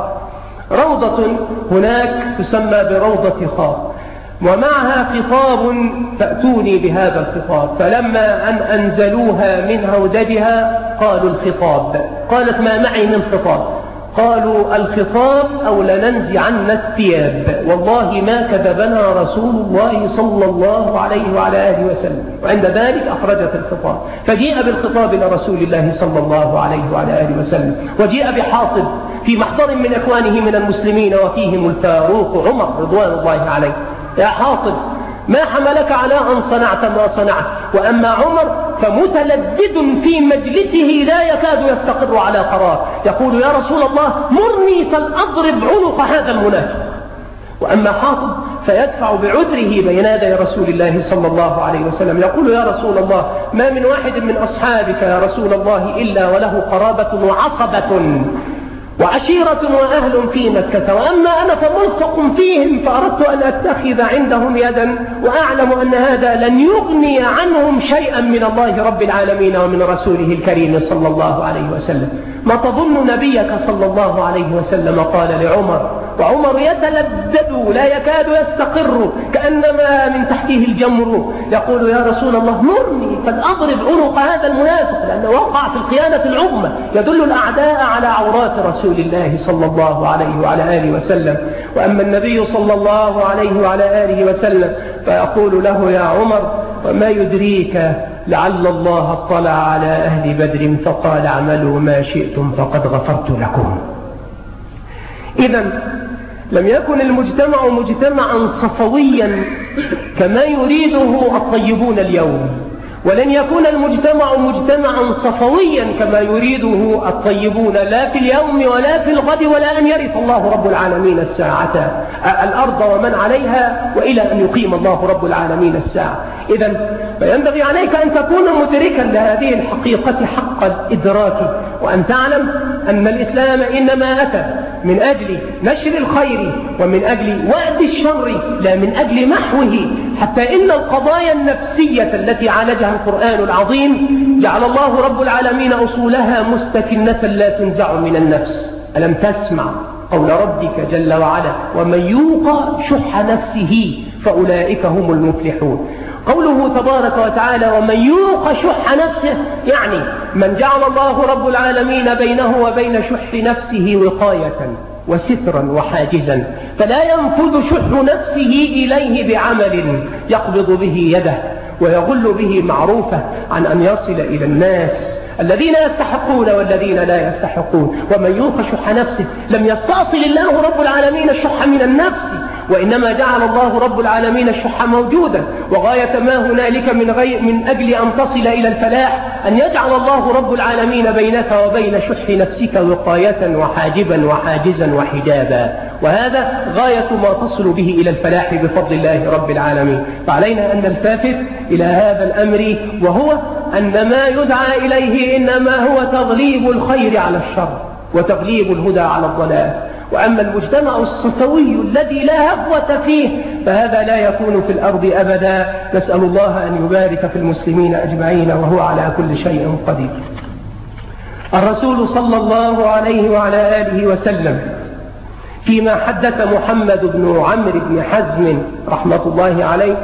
روضة هناك تسمى بروضة خاخ، ومعها خطاب فأتوني بهذا الخطاب. فلما أن أنزلوها من هودجها قالوا الخطاب، قالت: ما معي من خطاب؟ قالوا: الخطاب أو لننزعن الثياب، والله ما كذبنا رسول الله صلى الله عليه وعلى آله وسلم. وعند ذلك أخرجت الخطاب، فجيء بالخطاب إلى رسول الله صلى الله عليه وعلى آله وسلم، وجيء بحاطب في محضر من إخوانه من المسلمين وفيهم الفاروق عمر رضوان الله عليه: يا حاطب، ما حملك على أن صنعت ما صنعت؟ وأما عمر فمتلدد في مجلسه لا يكاد يستقر على قرار، يقول: يا رسول الله مرني فلأضرب عنق هذا المنافق. وأما حاطب فيدفع بعذره بين يدي رسول الله صلى الله عليه وسلم، يقول: يا رسول الله ما من واحد من أصحابك يا رسول الله إلا وله قرابة وعصبة وعشيرة وأهل في مكة، وأما أنا فملصق فيهم، فأردت أن أتخذ عندهم يدا، وأعلم أن هذا لن يغني عنهم شيئا من الله رب العالمين ومن رسوله الكريم صلى الله عليه وسلم. ما تظن نبيك صلى الله عليه وسلم قال لعمر، وعمر يتلدد لا يكاد يستقر كأنما من تحته الجمر، يقول: يا رسول الله مرني فلأضرب عنق هذا المنافق، لأنه وقع في الخيانة العظمى، يدل الأعداء على عورات رسول الله صلى الله عليه وعلى آله وسلم. وأما النبي صلى الله عليه وعلى آله وسلم فيقول له: يا عمر وما يدريك لعل الله اطلع على أهل بدر فقال: اعملوا ما شئتم فقد غفرت لكم. إذن لم يكن المجتمع مجتمعا صفويا كما يريده الطيبون اليوم، ولن يكون المجتمع مجتمعا صفويا كما يريده الطيبون لا في اليوم ولا في الغد، ولا أن يرث الله رب العالمين الأرض ومن عليها، وإلى أن يقيم الله رب العالمين الساعة. إذن فينبغي عليك أن تكون مدركا لهذه الحقيقة حق الإدراك، وأن تعلم أن الإسلام إنما أتى من أجل نشر الخير ومن أجل وعد الشر لا من أجل محوه، حتى إن القضايا النفسية التي عالجها القرآن العظيم جعل الله رب العالمين أصولها مستكنة لا تنزع من النفس. ألم تسمع قول ربك جل وعلا ومن يوق شح نفسه فأولئك هم المفلحون. قوله تبارك وتعالى ومن يوق شح نفسه يعني من جعل الله رب العالمين بينه وبين شح نفسه وقاية وسترا وحاجزا، فلا ينفذ شح نفسه إليه بعمل يقبض به يده ويغل به معروفه عن أن يصل إلى الناس الذين يستحقون والذين لا يستحقون. ومن يوق شح نفسه لم يستأصل الله رب العالمين الشح من النفس، وإنما جعل الله رب العالمين الشح موجودا، وغاية ما هنالك من أجل أن تصل إلى الفلاح أن يجعل الله رب العالمين بينك وبين شح نفسك وقاية وحاجبا وحاجزا وحجابا، وهذا غاية ما تصل به إلى الفلاح بفضل الله رب العالمين. فعلينا أن نلتفت إلى هذا الأمر، وهو أن ما يدعى إليه إنما هو تغليب الخير على الشر وتغليب الهدى على الضلال. وأما المجتمع الصفوي الذي لا هفوة فيه فهذا لا يكون في الأرض أبدا. نسأل الله أن يبارك في المسلمين أجمعين وهو على كل شيء قدير. الرسول صلى الله عليه وعلى آله وسلم فيما حدث محمد بن عمرو بن حزم رحمة الله عليه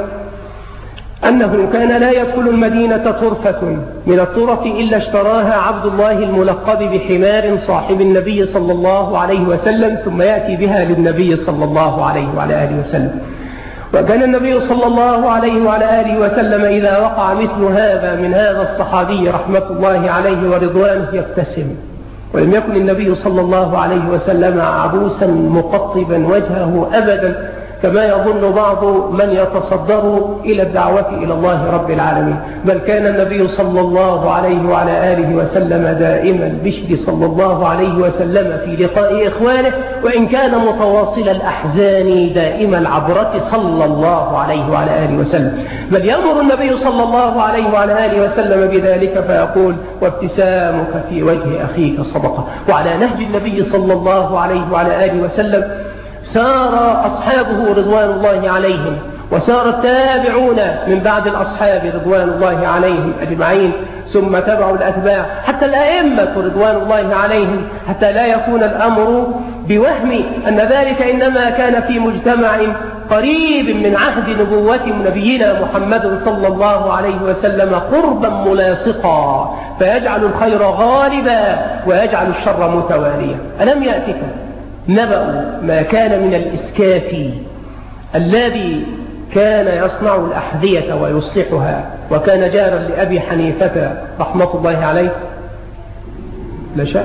أنه كان لا يدخل المدينة طرفة من الطرف إلا اشتراها عبد الله الملقب بحمار صاحب النبي صلى الله عليه وسلم ثم يأتي بها للنبي صلى الله عليه وعلى آله وسلم. وكان النبي صلى الله عليه وعلى آله وسلم إذا وقع مثل هذا من هذا الصحابي رحمة الله عليه ورضوانه يبتسم، ولم يكن النبي صلى الله عليه وسلم عبوسا مقطبا وجهه أبدا كما يظن بعض من يتصدر إلى الدعوة إلى الله رب العالمين، بل كان النبي صلى الله عليه وعلى آله وسلم دائما البشر صلى الله عليه وسلم في لقاء إخوانه، وإن كان متواصل الأحزان دائما العبرة صلى الله عليه وعلى آله وسلم، بل يأمر النبي صلى الله عليه وعلى آله وسلم بذلك فيقول وابتسامك في وجه أخيك صدقة. وعلى نهج النبي صلى الله عليه وعلى آله وسلم سار أصحابه رضوان الله عليهم، وسار التابعون من بعد الأصحاب رضوان الله عليهم أجمعين، ثم تبعوا الأتباع حتى الأئمة رضوان الله عليهم، حتى لا يكون الأمر بوهم أن ذلك إنما كان في مجتمع قريب من عهد نبوة نبينا محمد صلى الله عليه وسلم قربا ملاصقا فيجعل الخير غالبا ويجعل الشر متواليا. ألم يأتكم نبأ ما كان من الإسكاف الذي كان يصنع الأحذية ويصلحها وكان جارا لأبي حنيفة رحمة الله عليه؟ لا شك.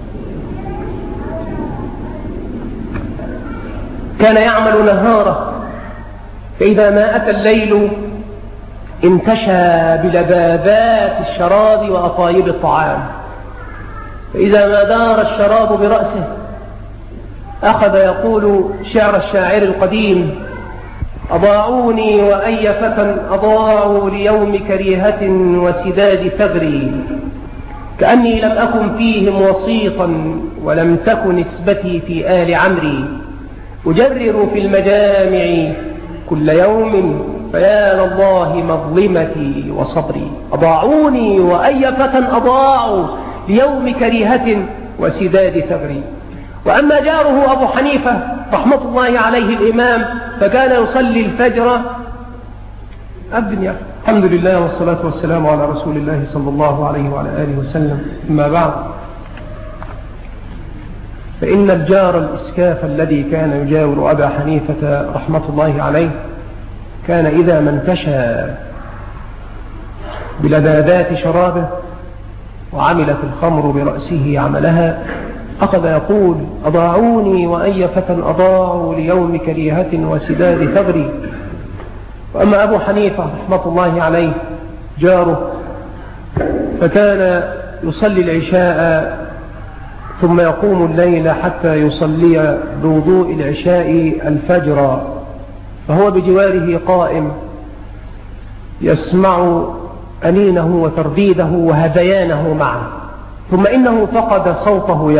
كان يعمل نهاره، فإذا ما أتى الليل انتشى بلبابات الشراب وأطايب الطعام، فإذا ما دار الشراب برأسه أخذ يقول شعر الشاعر القديم: أضاعوني وأي فتى أضاعوا ليوم كريهة وسداد ثغري، كأني لم أكن فيهم وسيطا ولم تكن نسبتي في آل عمري، أجرر في المجامع كل يوم فيا لله مظلمتي وصبري. أضاعوني وأي فتى أضاعوا ليوم كريهة وسداد ثغري. وأما جاره أبو حنيفة رحمة الله عليه الإمام فكان يصلي الفجر الحمد لله والصلاة والسلام على رسول الله صلى الله عليه وعلى آله وسلم. أما بعد، فإن الجار الإسكاف الذي كان يجاور أبا حنيفة رحمة الله عليه كان إذا ما انتشى بلذاذات شرابه وعملت الخمر برأسه عملها أخذ يقول: أضاعوني وأي فتى أضاعوا ليوم كريهة وسداد ثغري. وأما أبو حنيفة رحمة الله عليه جاره فكان يصلي العشاء ثم يقوم الليل حتى يصلي بوضوء العشاء الفجر، فهو بجواره قائم يسمع أنينه وترديده وهذيانه معه. ثم إنه فقد صوته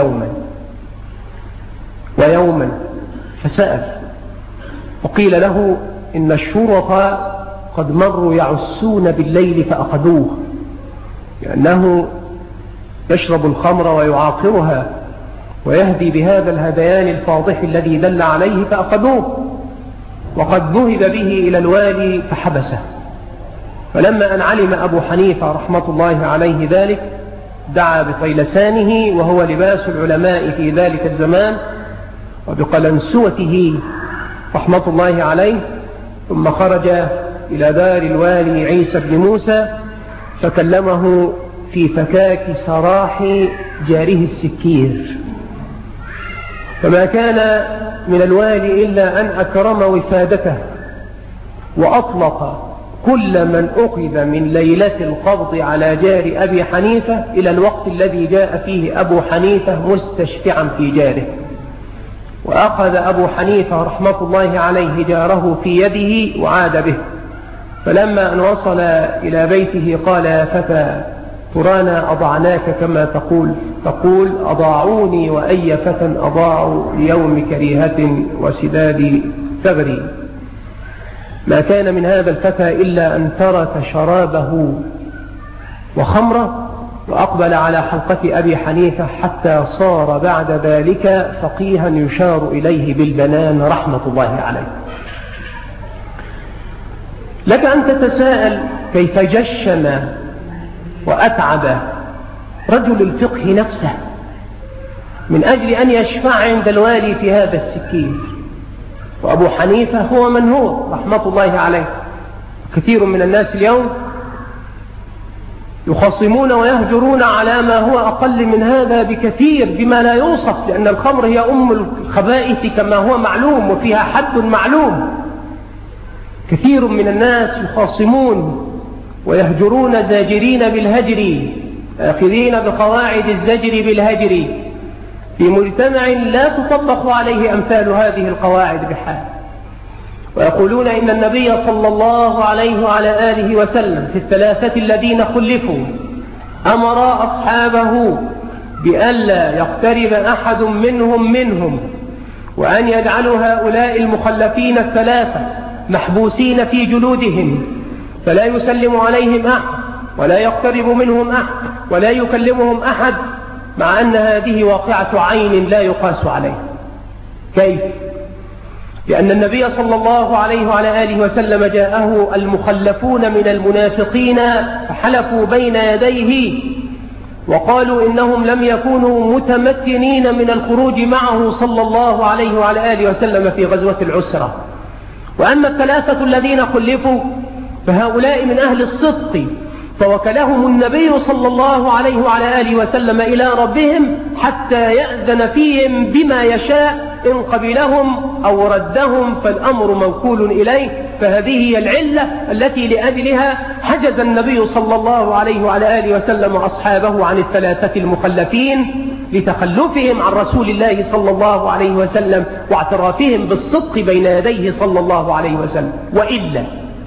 يوما فسأل، وقيل له إن الشرطة قد مروا يعسون بالليل فأخذوه، لأنه يشرب الخمر ويعاقرها ويهدي بهذا الهذيان الفاضح الذي دل عليه فأخذوه، وقد ذهب به إلى الوالي فحبسه. فلما أن علم أبو حنيفة رحمة الله عليه ذلك دعا بطيلسانه وهو لباس العلماء في ذلك الزمان وبقلنسوته رحمة الله عليه، ثم خرج إلى دار الوالي عيسى بن موسى فكلمه في فكاك سراح جاره السكير. فما كان من الوالي إلا أن أكرم وفادته وأطلق كل من أخذ من ليلة القبض على جار أبي حنيفة إلى الوقت الذي جاء فيه أبو حنيفة مستشفعا في جاره. وأخذ أبو حنيفة رحمة الله عليه جاره في يده وعاد به. فلما أن وصل إلى بيته قال: يا فتى، ترانا أضعناك كما تقول أضاعوني وأي فتى أضاعوا ليوم كريهة وسداد ثغري. ما كان من هذا الفتى إلا أن ترك شرابه وخمره وأقبل على حلقة أبي حنيفة حتى صار بعد ذلك فقيها يشار إليه بالبنان رحمة الله عليه. لك أن تتساءل كيف جشم وأتعب رجل الفقه نفسه من أجل أن يشفع عند الوالي في هذا السكين. وأبو حنيفة هو من هو رحمة الله عليه. كثير من الناس اليوم يخصمون ويهجرون على ما هو أقل من هذا بكثير بما لا يوصف، لأن الخمر هي أم الخبائث كما هو معلوم وفيها حد معلوم. كثير من الناس يخاصمون ويهجرون زاجرين بالهجر، آخذين بقواعد الزجر بالهجر في مجتمع لا تطبق عليه أمثال هذه القواعد بحال. ويقولون إن النبي صلى الله عليه وعلى آله وسلم في الثلاثة الذين خلفوا أمر أصحابه بألا يقترب أحد منهم وأن يجعلوا هؤلاء المخلفين الثلاثة محبوسين في جلودهم، فلا يسلم عليهم أحد ولا يقترب منهم أحد ولا يكلمهم أحد، مع أن هذه واقعة عين لا يقاس عليه. كيف؟ لأن النبي صلى الله عليه وعلى آله وسلم جاءه المخلفون من المنافقين فحلفوا بين يديه وقالوا إنهم لم يكونوا متمكنين من الخروج معه صلى الله عليه وعلى آله وسلم في غزوة العسرة. وأما الثلاثة الذين خلفوا فهؤلاء من أهل الصدق، فوكلهم النبي صلى الله عليه وعلى آله وسلم إلى ربهم حتى يأذن فيهم بما يشاء، إن قبلهم أو ردهم فالأمر موكول إليه. فهذه هي العلة التي لأجلها حجز النبي صلى الله عليه وعلى آله وسلم أصحابه عن الثلاثة المخلفين لتخلفهم عن رسول الله صلى الله عليه وسلم واعترافهم بالصدق بين يديه صلى الله عليه وسلم. وإلا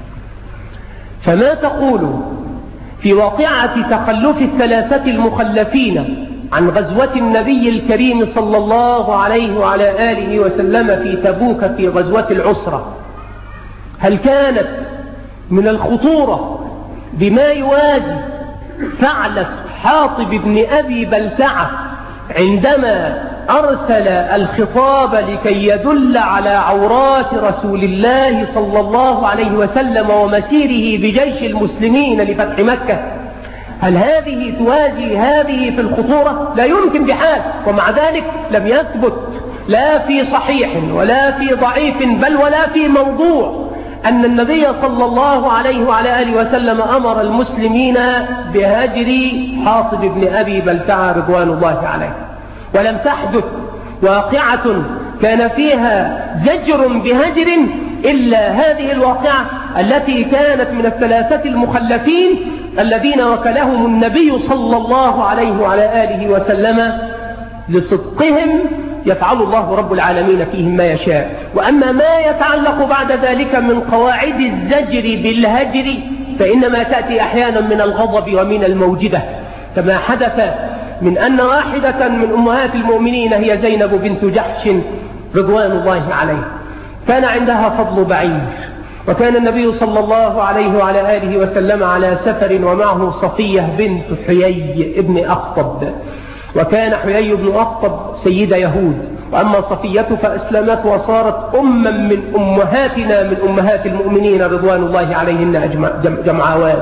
فما تقول في واقعة تخلف الثلاثة المخلفين عن غزوة النبي الكريم صلى الله عليه وعلى آله وسلم في تبوك في غزوة العسرة؟ هل كانت من الخطورة بما يوازي فعل حاطب بن أبي بلتعة عندما أرسل الخطاب لكي يدل على عورات رسول الله صلى الله عليه وسلم ومسيره بجيش المسلمين لفتح مكة؟ هل هذه توازي هذه في الخطورة؟ لا يمكن بحال. ومع ذلك لم يثبت لا في صحيح ولا في ضعيف بل ولا في موضوع أن النبي صلى الله عليه وعلى آله وسلم أمر المسلمين بهجر حاطب بن أبي بلتعة رضوان الله عليه. ولم تحدث واقعة كان فيها زجر بهجر إلا هذه الواقعة التي كانت من الثلاثة المخلفين الذين وكلهم النبي صلى الله عليه وعلى آله وسلم لصدقهم يفعل الله رب العالمين فيهم ما يشاء. وأما ما يتعلق بعد ذلك من قواعد الزجر بالهجر فإنما تأتي أحيانا من الغضب ومن الموجدة، كما حدث من أن واحدة من أمهات المؤمنين هي زينب بنت جحش رضوان الله عليه كان عندها فضل بعير، وكان النبي صلى الله عليه وعلى آله وسلم على سفر ومعه صفية بنت حيي ابن أخطب، وكان حيي بن أخطب سيد يهود، وأما صفية فأسلمت وصارت أما من أمهاتنا من أمهات المؤمنين رضوان الله عليهن جمعوات.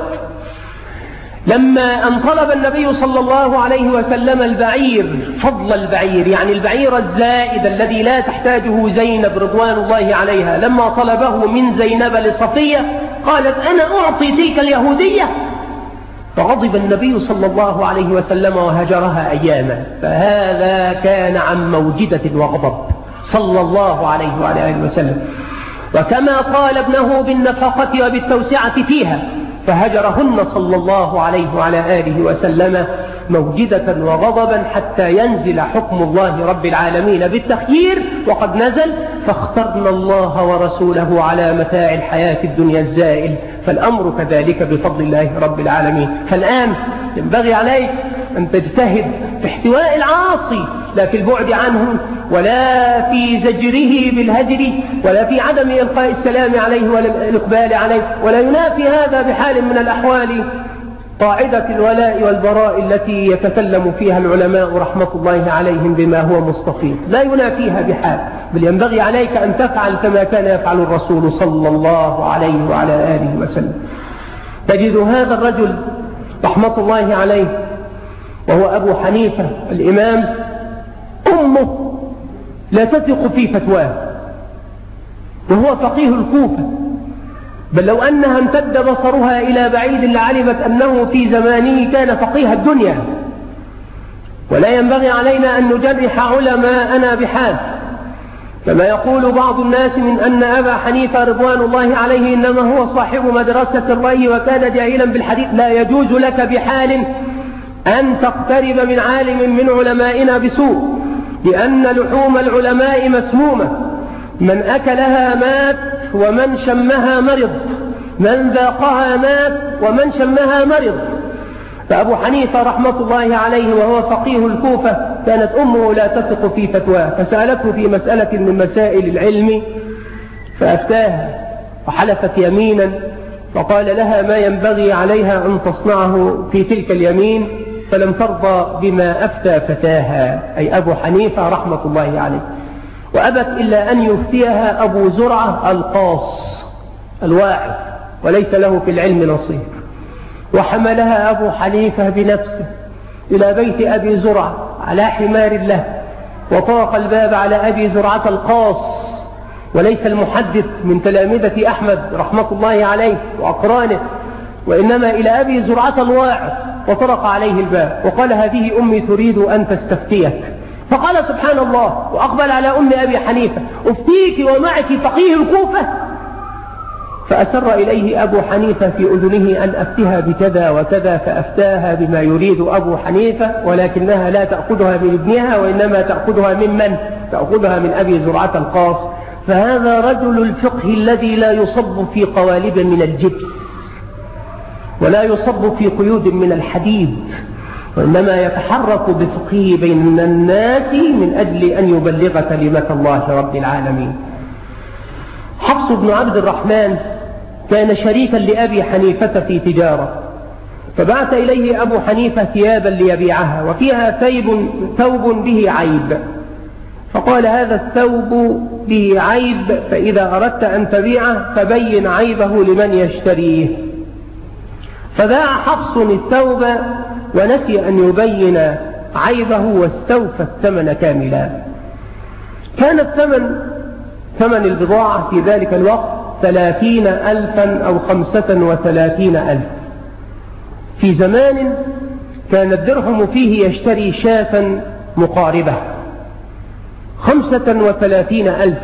لما أن طلب النبي صلى الله عليه وسلم البعير، فضل البعير يعني البعير الزائد الذي لا تحتاجه زينب رضوان الله عليها، لما طلبه من زينب لصفية قالت أنا أعطي تلك اليهودية، فغضب النبي صلى الله عليه وسلم وهجرها أياما. فهذا كان عن موجدة وغضب صلى الله عليه وعلى آله وسلم. وكما قال ابنه بالنفقة وبالتوسعة فيها، فهجرهن صلى الله عليه وعلى آله وسلم موجدة وغضبا حتى ينزل حكم الله رب العالمين بالتخيير، وقد نزل فاخترنا الله ورسوله على متاع الحياة الدنيا الزائل، فالأمر كذلك بفضل الله رب العالمين. فالآن ينبغي عليك أن تجتهد في احتواء العاصي، لا في البعد عنه ولا في زجره بالهجر ولا في عدم إلقاء السلام عليه ولا الإقبال عليه، ولا ينافي هذا بحال من الأحوال قاعدة الولاء والبراء التي يتكلم فيها العلماء رحمة الله عليهم بما هو مستفيض، لا ينافيها بحال، بل ينبغي عليك أن تفعل كما كان يفعل الرسول صلى الله عليه وعلى آله وسلم. تجد هذا الرجل رحمة الله عليه وهو أبو حنيفة الإمام، أمه لا تثق في فتواه وهو فقيه الكوفة، بل لو أنها امتد بصرها إلى بعيد لعلمت أنه في زمانه كان فقيه الدنيا. ولا ينبغي علينا أن نجرح علماءنا بحال، كما يقول بعض الناس من أن أبا حنيفة رضوان الله عليه إنما هو صاحب مدرسة الرأي وكان جاهلا بالحديث. لا يجوز لك بحال أن تقترب من عالم من علمائنا بسوء، لأن لحوم العلماء مسمومة، من أكلها مات ومن شمها مرض، من ذاقها مات ومن شمها مرض. فأبو حنيفة رحمة الله عليه وهو فقيه الكوفة كانت أمه لا تثق في فتواه، فسألته في مسألة من مسائل العلم فأفتاها وحلفت يمينا، فقال لها ما ينبغي عليها أن تصنعه في تلك اليمين، فلم ترضى بما أفتى فتاها أي أبو حنيفة رحمة الله عليه، وأبت إلا أن يفتيها أبو زرعة القاص الواعظ وليس له في العلم نصيب. وحملها أبو حنيفة بنفسه إلى بيت أبي زرعة على حمار له، وطرق الباب على أبي زرعة القاص وليس المحدث من تلامذة أحمد رحمة الله عليه وأقرانه، وإنما إلى أبي زرعة الواعظ، وطرق عليه الباب وقال هذه أمي تريد أن تستفتيك. فقال سبحان الله وأقبل على أم أبي حنيفة أفتيك ومعك فقيه الكوفة؟ فأسر إليه أبو حنيفة في أذنه أن أفتها بكذا وكذا، فأفتاها بما يريد أبو حنيفة، ولكنها لا تأخذها من ابنها وإنما تأخذها من تأخذها من أبي زرعة القاص. فهذا رجل الفقه الذي لا يصب في قوالب من الجبس ولا يصب في قيود من الحديد، وإنما يتحرك بفقهه بين الناس من أجل أن يبلغ كلمة الله رب العالمين. حفص بن عبد الرحمن كان شريكا لأبي حنيفة في تجارة، فبعث إليه أبو حنيفة ثيابا ليبيعها وفيها ثوب به عيب، فقال هذا الثوب به عيب، فإذا أردت أن تبيعه فبين عيبه لمن يشتريه. فباع حفص الثوب ونسي أن يبين عيبه واستوفى الثمن كاملا. كان ثمن البضاعة في ذلك الوقت 30,000 أو 35,000. في زمان كان الدرهم فيه يشتري شاة مقاربة 35,000،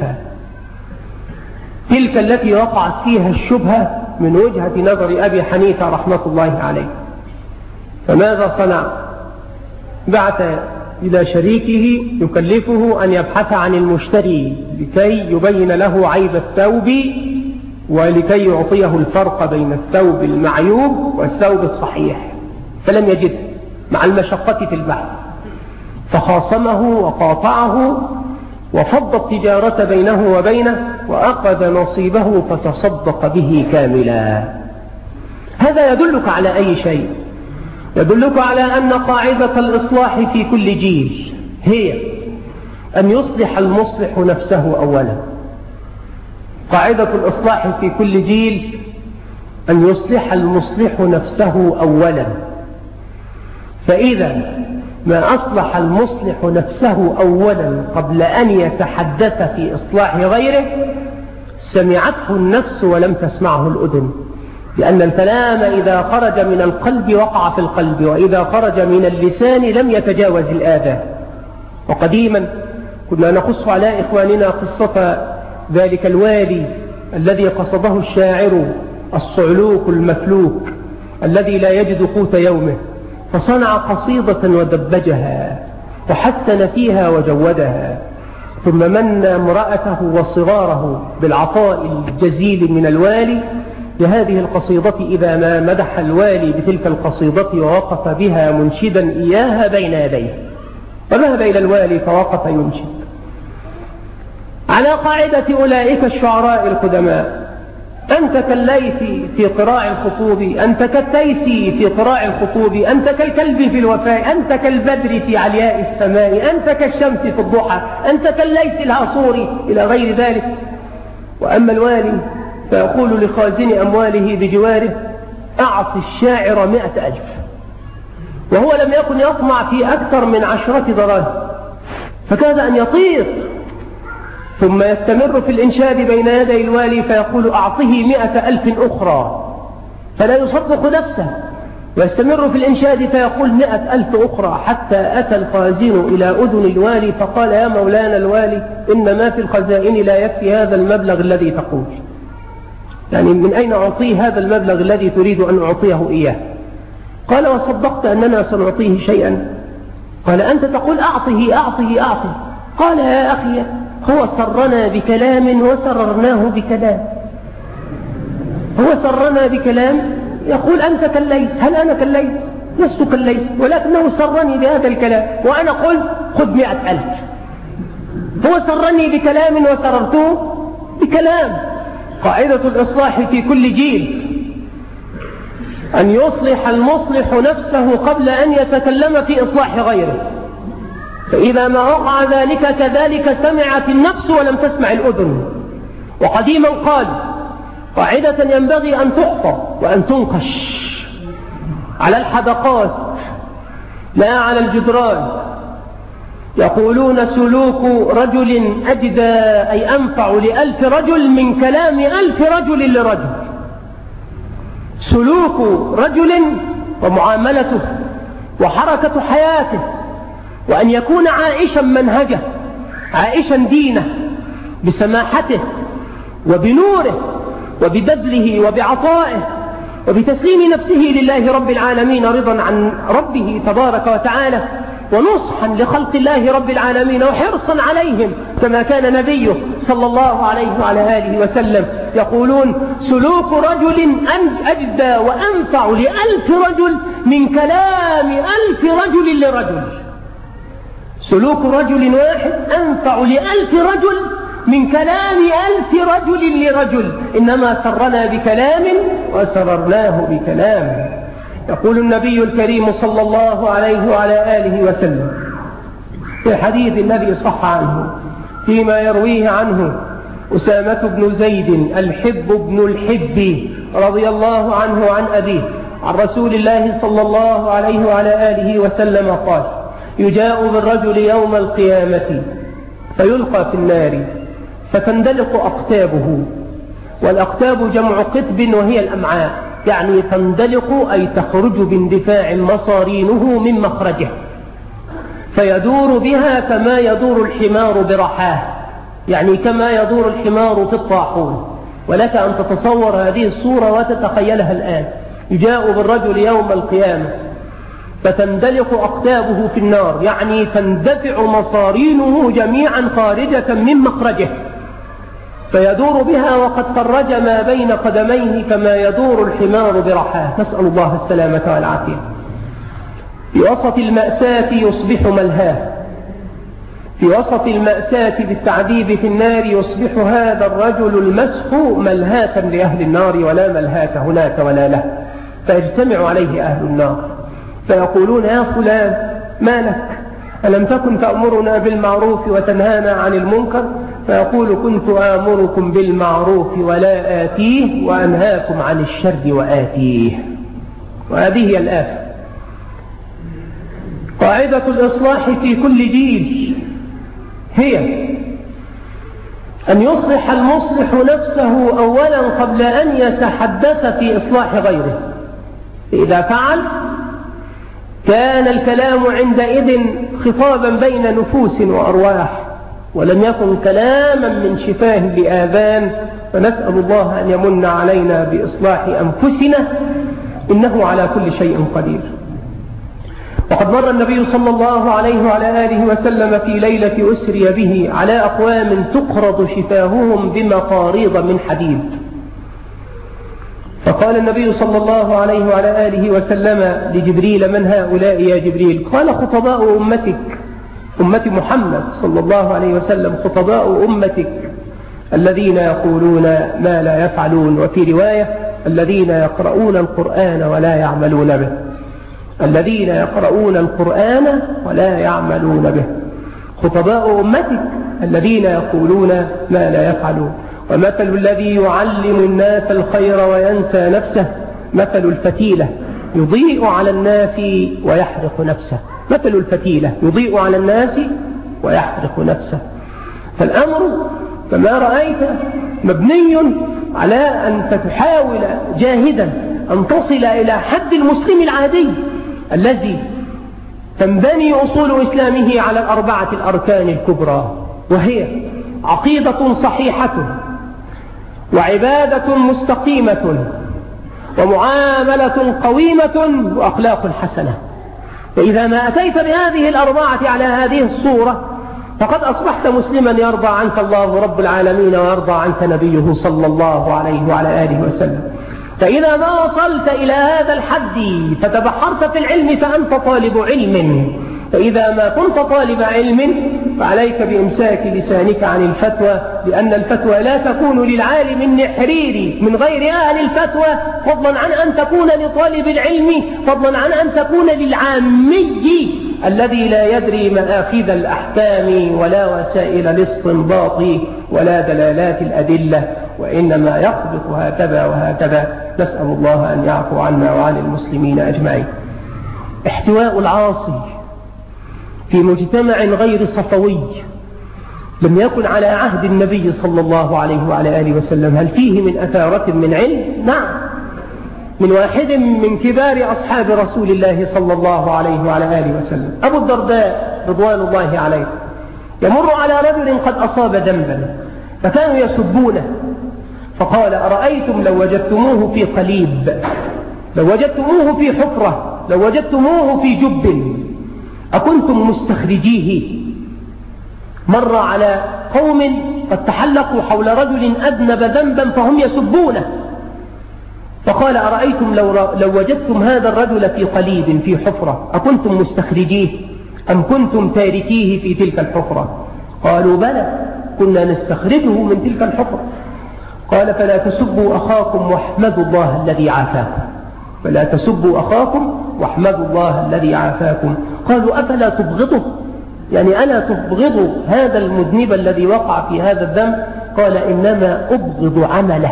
تلك التي وقعت فيها الشبهة من وجهة نظر أبي حنيفة رحمة الله عليه. فماذا صنع؟ بعث إلى شريكه يكلفه أن يبحث عن المشتري لكي يبين له عيب الثوب ولكي يعطيه الفرق بين الثوب المعيوب والثوب الصحيح، فلم يجد مع المشقة في البحث، فخاصمه وقاطعه وفض التجارة بينه وبينه وأخذ نصيبه فتصدق به كاملا. هذا يدلك على أي شيء؟ يدلك على أن قاعدة الإصلاح في كل جيل هي أن يصلح المصلح نفسه أولا. قاعدة الإصلاح في كل جيل أن يصلح المصلح نفسه أولا، فإذا ما أصلح المصلح نفسه أولا قبل أن يتحدث في إصلاح غيره سمعته النفس ولم تسمعه الأذن، لأن الكلام إذا خرج من القلب وقع في القلب، وإذا خرج من اللسان لم يتجاوز الآذان. وقديما كنا نقص على إخواننا قصة ذلك الوالي الذي قصده الشاعر الصعلوك المفلوك الذي لا يجد قوت يومه، فصنع قصيدة ودبجها وحسن فيها وجودها، ثم من امرأته وصغاره بالعطاء الجزيل من الوالي بهذه القصيدة إذا ما مدح الوالي بتلك القصيدة ووقف بها منشدا إياها بين يديه، وذهب إلى الوالي فوقف ينشد على قاعدة أولئك الشعراء القدماء: أنت كالليث في قراع الخطوب، أنت كالتيس في قراع الخطوب، أنت كالكلب في الوفاء، أنت كالبدر في علياء السماء، أنت كالشمس في الضحى، أنت كالليث العصور، إلى غير ذلك. وأما الوالي فيقول لخازن أمواله بجواره: أعط الشاعر 100,000، وهو لم يكن يطمع في أكثر من 10 دراهم، فكاد أن يطير، ثم يستمر في الإنشاد بين يدي الوالي فيقول: أعطه 100,000 أخرى، فلا يصدق نفسه، ويستمر في الإنشاد فيقول 100,000 أخرى، حتى أتى الخازن إلى أذن الوالي فقال: يا مولانا الوالي، إن ما في الخزائن لا يكفي هذا المبلغ الذي تقول، يعني من أين أعطيه هذا المبلغ الذي تريد أن أعطيه إياه؟ قال: وصدقت أننا سنعطيه شيئا؟ قال: أنت تقول أعطه أعطه أعطه. قال: يا أخي، هو سرنا بكلام وسررناه بكلام، هو سرنا بكلام يقول أنت كالليث. هل أنا كالليث؟ لست كالليث، ولكنه سرني بهذا الكلام، وأنا قلت خذ 100,000. هو سرني بكلام وسررته بكلام. قاعدة الإصلاح في كل جيل أن يصلح المصلح نفسه قبل أن يتكلم في إصلاح غيره، فإذا ما وقع ذلك كذلك سمعت النفس ولم تسمع الأذن. وقديما قال: قاعدة ينبغي أن تحفظ وأن تنقش على الحدقات لا على الجدران. يقولون: سلوك رجل أجدى أي أنفع ل1,000 رجل من كلام 1,000 رجل لرجل. سلوك رجل ومعاملته وحركة حياته، وأن يكون عائشا منهجه، عائشا دينه، بسماحته وبنوره وببذله وبعطائه وبتسليم نفسه لله رب العالمين رضا عن ربه تبارك وتعالى، ونصحا لخلق الله رب العالمين وحرصا عليهم، كما كان نبيه صلى الله عليه وعلى آله وسلم. يقولون: سلوك رجل أجدى وأنفع ل1,000 رجل من كلام 1,000 رجل لرجل. سلوك رجل واحد أنفع ل1,000 رجل من كلام 1,000 رجل لرجل، إنما سرنا بكلام وسررناه بكلام. يقول النبي الكريم صلى الله عليه وعلى آله وسلم في الحديث الذي صح عنه فيما يرويه عنه أسامة بن زيد الحب بن الحب رضي الله عنه عن أبيه عن رسول الله صلى الله عليه وعلى آله وسلم قال: يجاء بالرجل يوم القيامة فيلقى في النار فتندلق أقتابه، والأقتاب جمع قطب وهي الأمعاء، يعني تندلق أي تخرج باندفاع مصارينه من مخرجه، فيدور بها كما يدور الحمار برحاه، يعني كما يدور الحمار في الطاحون. ولك أن تتصور هذه الصورة وتتخيلها الآن. يجاء بالرجل يوم القيامة فتندلق أقتابه في النار، يعني تندفع مصارينه جميعا خارجة من مخرجه، فيدور بها وقد فرج ما بين قدميه كما يدور الحمار برحاه، نسأل الله السلامة والعافية. في وسط المأساة يصبح ملهاه، في وسط المأساة بالتعذيب في النار يصبح هذا الرجل المسخ ملهاة لأهل النار، ولا ملهاة هناك ولا له، فيجتمع عليه أهل النار فيقولون يا فلان ما لك؟ ألم تكن تأمرنا بالمعروف وتنهانا عن المنكر؟ فيقول كنت آمركم بالمعروف ولا آتيه وأنهاكم عن الشر وآتيه. وهذه هي الآفة. قاعدة الإصلاح في كل جيل هي أن يصلح المصلح نفسه أولا قبل أن يتحدث في إصلاح غيره. إذا فعل كان الكلام عندئذ خطابا بين نفوس وأرواح، ولم يكن كلاما من شفاه لآذان. فنسأل الله أن يمن علينا بإصلاح أنفسنا، إنه على كل شيء قدير. وقد مر النبي صلى الله عليه وعلى آله وسلم في ليلة أسري به على أقوام تقرض شفاههم بمقاريض من حديد، فقال النبي صلى الله عليه وعلى آله وسلم لجبريل من هؤلاء يا جبريل؟ قال خطباء أمتك، أمة محمد صلى الله عليه وسلم، خطباء أمتك الذين يقولون ما لا يفعلون، وفي رواية الذين يقرؤون القرآن ولا يعملون به، الذين يقرؤون القرآن ولا يعملون به. خطباء أمتك الذين يقولون ما لا يفعلون. ومثل الذي يعلم الناس الخير وينسى نفسه مثل الفتيلة يضيء على الناس ويحرق نفسه. مثل الفتيلة يضيء على الناس ويحرق نفسه. فالأمر كما رأيت مبني على أن تحاول جاهدا أن تصل إلى حد المسلم العادي الذي تنبني أصول إسلامه على الأربعة الأركان الكبرى، وهي عقيدة صحيحة وعبادة مستقيمة ومعاملة قويمة وأخلاق حسنة. فإذا ما أتيت بهذه الأربعة على هذه الصورة فقد أصبحت مسلما يرضى عنك الله رب العالمين ويرضى عنك نبيه صلى الله عليه وعلى آله وسلم. فإذا ما وصلت إلى هذا الحد فتبحرت في العلم فأنت طالب علم، فإذا ما كنت طالب علم فعليك بإمساك لسانك عن الفتوى، لأن الفتوى لا تكون للعالم النحريري من غير أهل الفتوى، فضلا عن أن تكون لطالب العلم، فضلا عن أن تكون للعامي الذي لا يدري مآخذ الأحكام ولا وسائل الاستنباط ولا دلالات الأدلة، وإنما يخبط هكذا وهكذا. نسأل الله أن يعفو عنا وعن المسلمين أجمعين. احتواء العاصي في مجتمع غير صفوي لم يكن على عهد النبي صلى الله عليه وعلى آله وسلم. هل فيه من أثارة من علم؟ نعم، من واحد من كبار أصحاب رسول الله صلى الله عليه وعلى آله وسلم، أبو الدرداء رضوان الله عليه، يمر على رجل قد أصاب ذنبا فكانوا يسبونه، فقال أرأيتم لو وجدتموه في قليب، لو وجدتموه في حفرة، لو وجدتموه في جب أكنتم مستخرجيه؟ مر على قوم قد تحلقوا حول رجل أذنب ذنبا فهم يسبونه، فقال أرأيتم لو وجدتم هذا الرجل في قليب في حفرة أكنتم مستخرجيه أم كنتم تاركيه في تلك الحفرة؟ قالوا بلى كنا نستخرجه من تلك الحفرة. قال فلا تسبوا أخاكم واحمدوا الله الذي عافاكم، فلا تسبوا أخاكم واحمدوا الله الذي عافاكم. قالوا أفلا تبغضه؟ يعني ألا تبغض هذا المذنب الذي وقع في هذا الذنب؟ قال إنما أبغض عمله،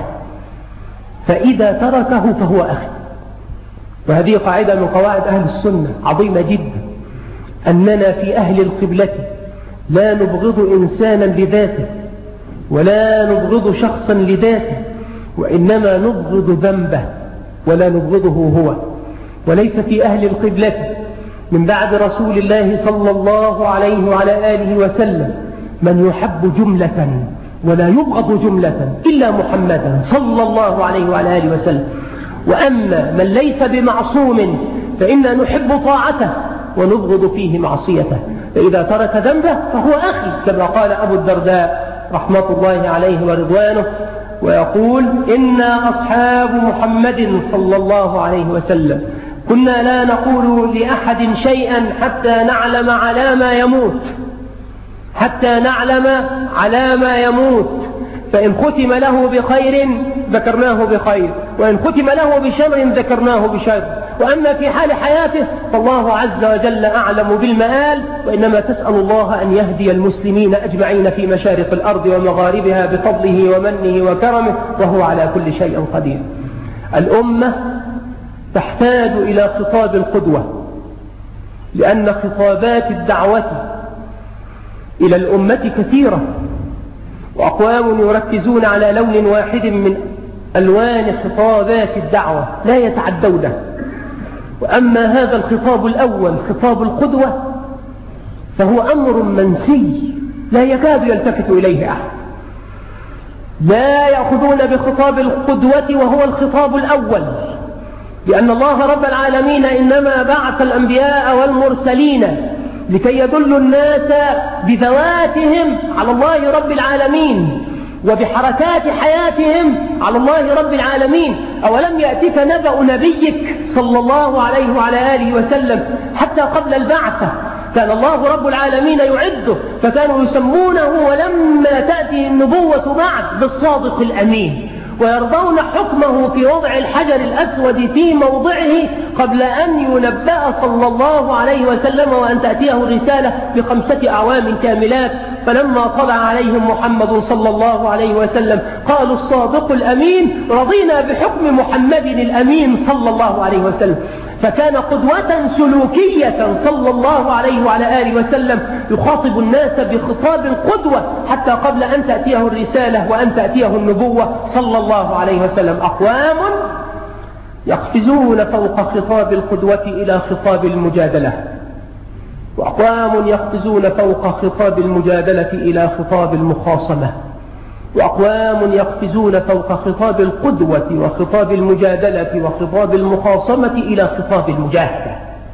فإذا تركه فهو أخي. وهذه قاعدة من قواعد أهل السنة عظيمة جدا، أننا في أهل القبلة لا نبغض إنسانا لذاته ولا نبغض شخصا لذاته، وإنما نبغض ذنبه ولا نبغضه هو. وليس في أهل القبلة من بعد رسول الله صلى الله عليه وعلى آله وسلم من يحب جملة ولا يبغض جملة إلا محمدا صلى الله عليه وعلى آله وسلم. وأما من ليس بمعصوم فإنا نحب طاعته ونبغض فيه معصيته، فإذا ترك ذنبه فهو أخي، كما قال أبو الدرداء رحمة الله عليه ورضوانه، ويقول إنا أصحاب محمد صلى الله عليه وسلم كنا لا نقول لأحد شيئا حتى نعلم على ما يموت، حتى نعلم على ما يموت، فإن ختم له بخير ذكرناه بخير، وإن ختم له بشر ذكرناه بشر، وأما في حال حياته فالله عز وجل أعلم بالمآل، وإنما تسأل الله أن يهدي المسلمين أجمعين في مشارق الأرض ومغاربها بفضله ومنه وكرمه، وهو على كل شيء قدير. الأمة تحتاج إلى خطاب القدوة، لأن خطابات الدعوة إلى الأمة كثيرة، وأقوام يركزون على لون واحد من ألوان خطابات الدعوة لا يتعدونه. وأما هذا الخطاب الأول خطاب القدوة فهو أمر منسي لا يكاد يلتفت إليه أحد. لا يأخذون بخطاب القدوة وهو الخطاب الأول، لأن الله رب العالمين إنما بعث الأنبياء والمرسلين لكي يدلوا الناس بذواتهم على الله رب العالمين وبحركات حياتهم على الله رب العالمين. أولم يأتك نبأ نبيك صلى الله عليه وعلى آله وسلم حتى قبل البعثة كان الله رب العالمين يعده، فكانوا يسمونه ولما تأتي النبوة بعد بالصادق الأمين، ويرضون حكمه في وضع الحجر الأسود في موضعه قبل أن ينبأ صلى الله عليه وسلم وأن تأتيه الرسالة ب5 أعوام كاملات. فلما طلع عليهم محمد صلى الله عليه وسلم قالوا الصادق الأمين، رضينا بحكم محمد الأمين صلى الله عليه وسلم. فكان قدوة سلوكية صلى الله عليه وعلى آله وسلم يخاطب الناس بخطاب القدوة حتى قبل أن تأتيه الرسالة وأن تأتيه النبوة صلى الله عليه وسلم. أقوام يقفزون فوق خطاب القدوة إلى خطاب المجادلة، وأقوام يقفزون فوق خطاب المجادلة إلى خطاب المخاصمة، وأقوام يقفزون فوق خطاب القدوة وخطاب المجادلة وخطاب المخاصمة إلى خطاب المجاهدة،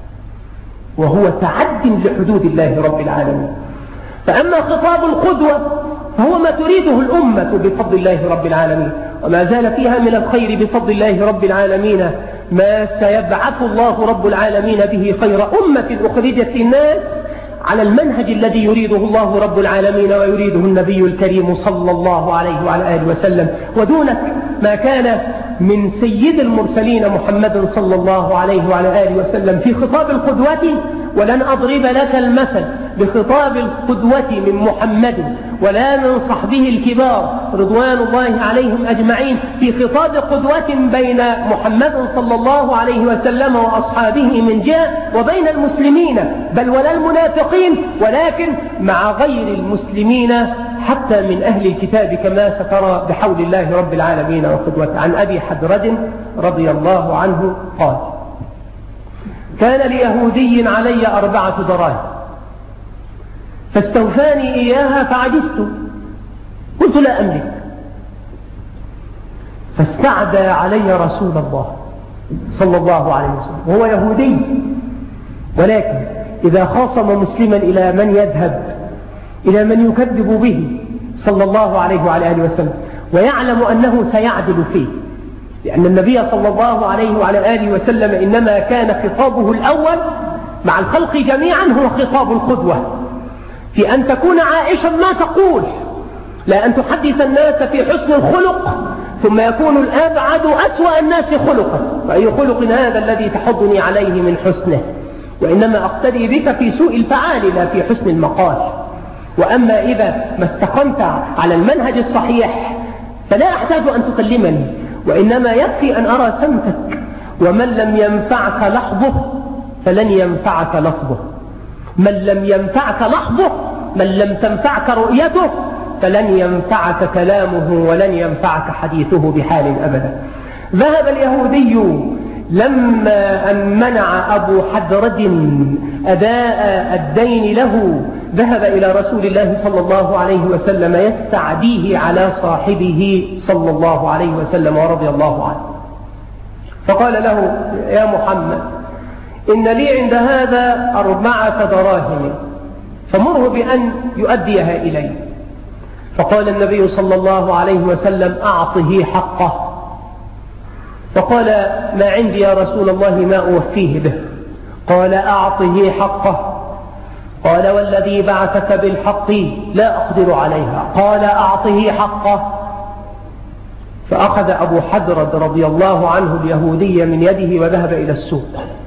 وهو تعد لحدود الله رب العالمين. فأما خطاب القدوة فهو ما تريده الأمة بفضل الله رب العالمين، وما زال فيها من الخير بفضل الله رب العالمين ما سيبعث الله رب العالمين به خير أمة أخرجت للناس على المنهج الذي يريده الله رب العالمين ويريده النبي الكريم صلى الله عليه وعلى آله وسلم. ودونك ما كان من سيد المرسلين محمد صلى الله عليه وعلى آله وسلم في خطاب القدوة. ولن أضرب لك المثل بخطاب القدوة من محمد ولا من صحبه الكبار رضوان الله عليهم أجمعين في خطاب قدوة بين محمد صلى الله عليه وسلم وأصحابه من جهة وبين المسلمين بل ولا المنافقين، ولكن مع غير المسلمين حتى من أهل الكتاب كما سترى بحول الله رب العالمين وقدوته. عن أبي حدرج رضي الله عنه قال: كان ليهودي علي 4 دراهم فاستوفاني إياها فعجزت، قلت لا أملك، فاستعدى علي رسول الله صلى الله عليه وسلم وهو يهودي، ولكن إذا خاصم مسلما إلى من يذهب إلى من يكذب به صلى الله عليه وعلى آله وسلم ويعلم أنه سيعدل فيه، لأن النبي صلى الله عليه وعلى آله وسلم إنما كان خطابه الأول مع الخلق جميعا هو خطاب القدوة، في أن تكون عائشا ما تقول، لا أن تحدث الناس في حسن الخلق ثم يكون الأبعد أسوأ الناس خلقا، فأي خلق هذا الذي تحضني عليه من حسنه، وإنما أقتدي بك في سوء الفعال لا في حسن المقال. وأما إذا ما استقمت على المنهج الصحيح فلا أحتاج أن تكلمني، وإنما يكفي أن أرى سمتك، ومن لم ينفعك لحظه فلن ينفعك لفظه، من لم ينفعك لحظه من لم تنفعك رؤيته فلن ينفعك كلامه ولن ينفعك حديثه بحال أبدا. ذهب اليهودي لما أن منع أبو حدرج أداء الدين له، ذهب إلى رسول الله صلى الله عليه وسلم يستعديه على صاحبه صلى الله عليه وسلم ورضي الله عنه، فقال له: يا محمد، إن لي عند هذا 4 دراهم فمره بأن يؤديها إلي. فقال النبي صلى الله عليه وسلم: أعطه حقه. فقال: ما عندي يا رسول الله ما أوفيه به. قال: أعطه حقه. قال: والذي بعثك بالحق لا أقدر عليها. قال: أعطه حقه. فأخذ أبو حدرد رضي الله عنه اليهودية من يده وذهب إلى السوق.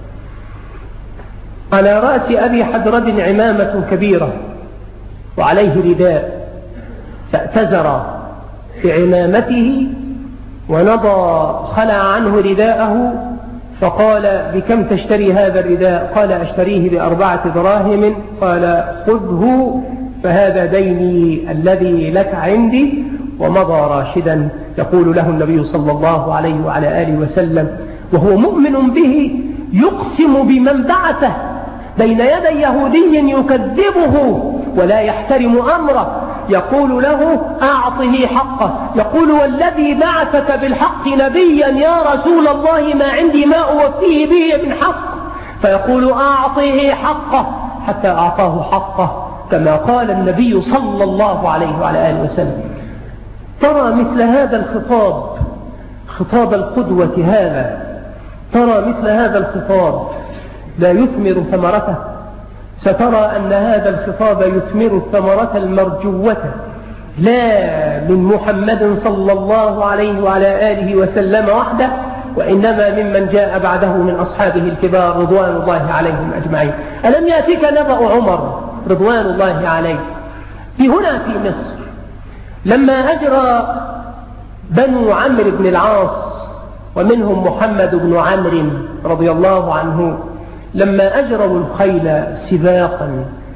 على رأس أبي حدرد عمامة كبيرة وعليه رداء، فاعتذر بعمامته ونضى خلع عنه رداءه، فقال: بكم تشتري هذا الرداء؟ قال: أشتريه ب4 دراهم. قال: خذه فهذا ديني الذي لك عندي. ومضى راشدا. يقول له النبي صلى الله عليه وعلى آله وسلم وهو مؤمن به، يقسم بمن بعثه بين يدي يهودي يكذبه ولا يحترم أمره، يقول له: أعطه حقه. يقول: والذي بعثك بالحق نبيا يا رسول الله ما عندي ما أوفيه به من حق. فيقول: أعطه حقه، حتى أعطاه حقه كما قال النبي صلى الله عليه وعلى آله وسلم. ترى مثل هذا الخطاب، خطاب القدوة هذا، ترى مثل هذا الخطاب لا يثمر ثمرته. سترى أن هذا الخطاب يثمر الثمرة المرجوة لا من محمد صلى الله عليه وعلى آله وسلم وحده، وإنما ممن جاء بعده من أصحابه الكبار رضوان الله عليهم أجمعين. ألم يأتيك نبأ عمر رضوان الله عليه هنا في مصر لما أجرى بنو عمرو بن العاص ومنهم محمد بن عمرو رضي الله عنه، لما أجروا الخيل سباقا،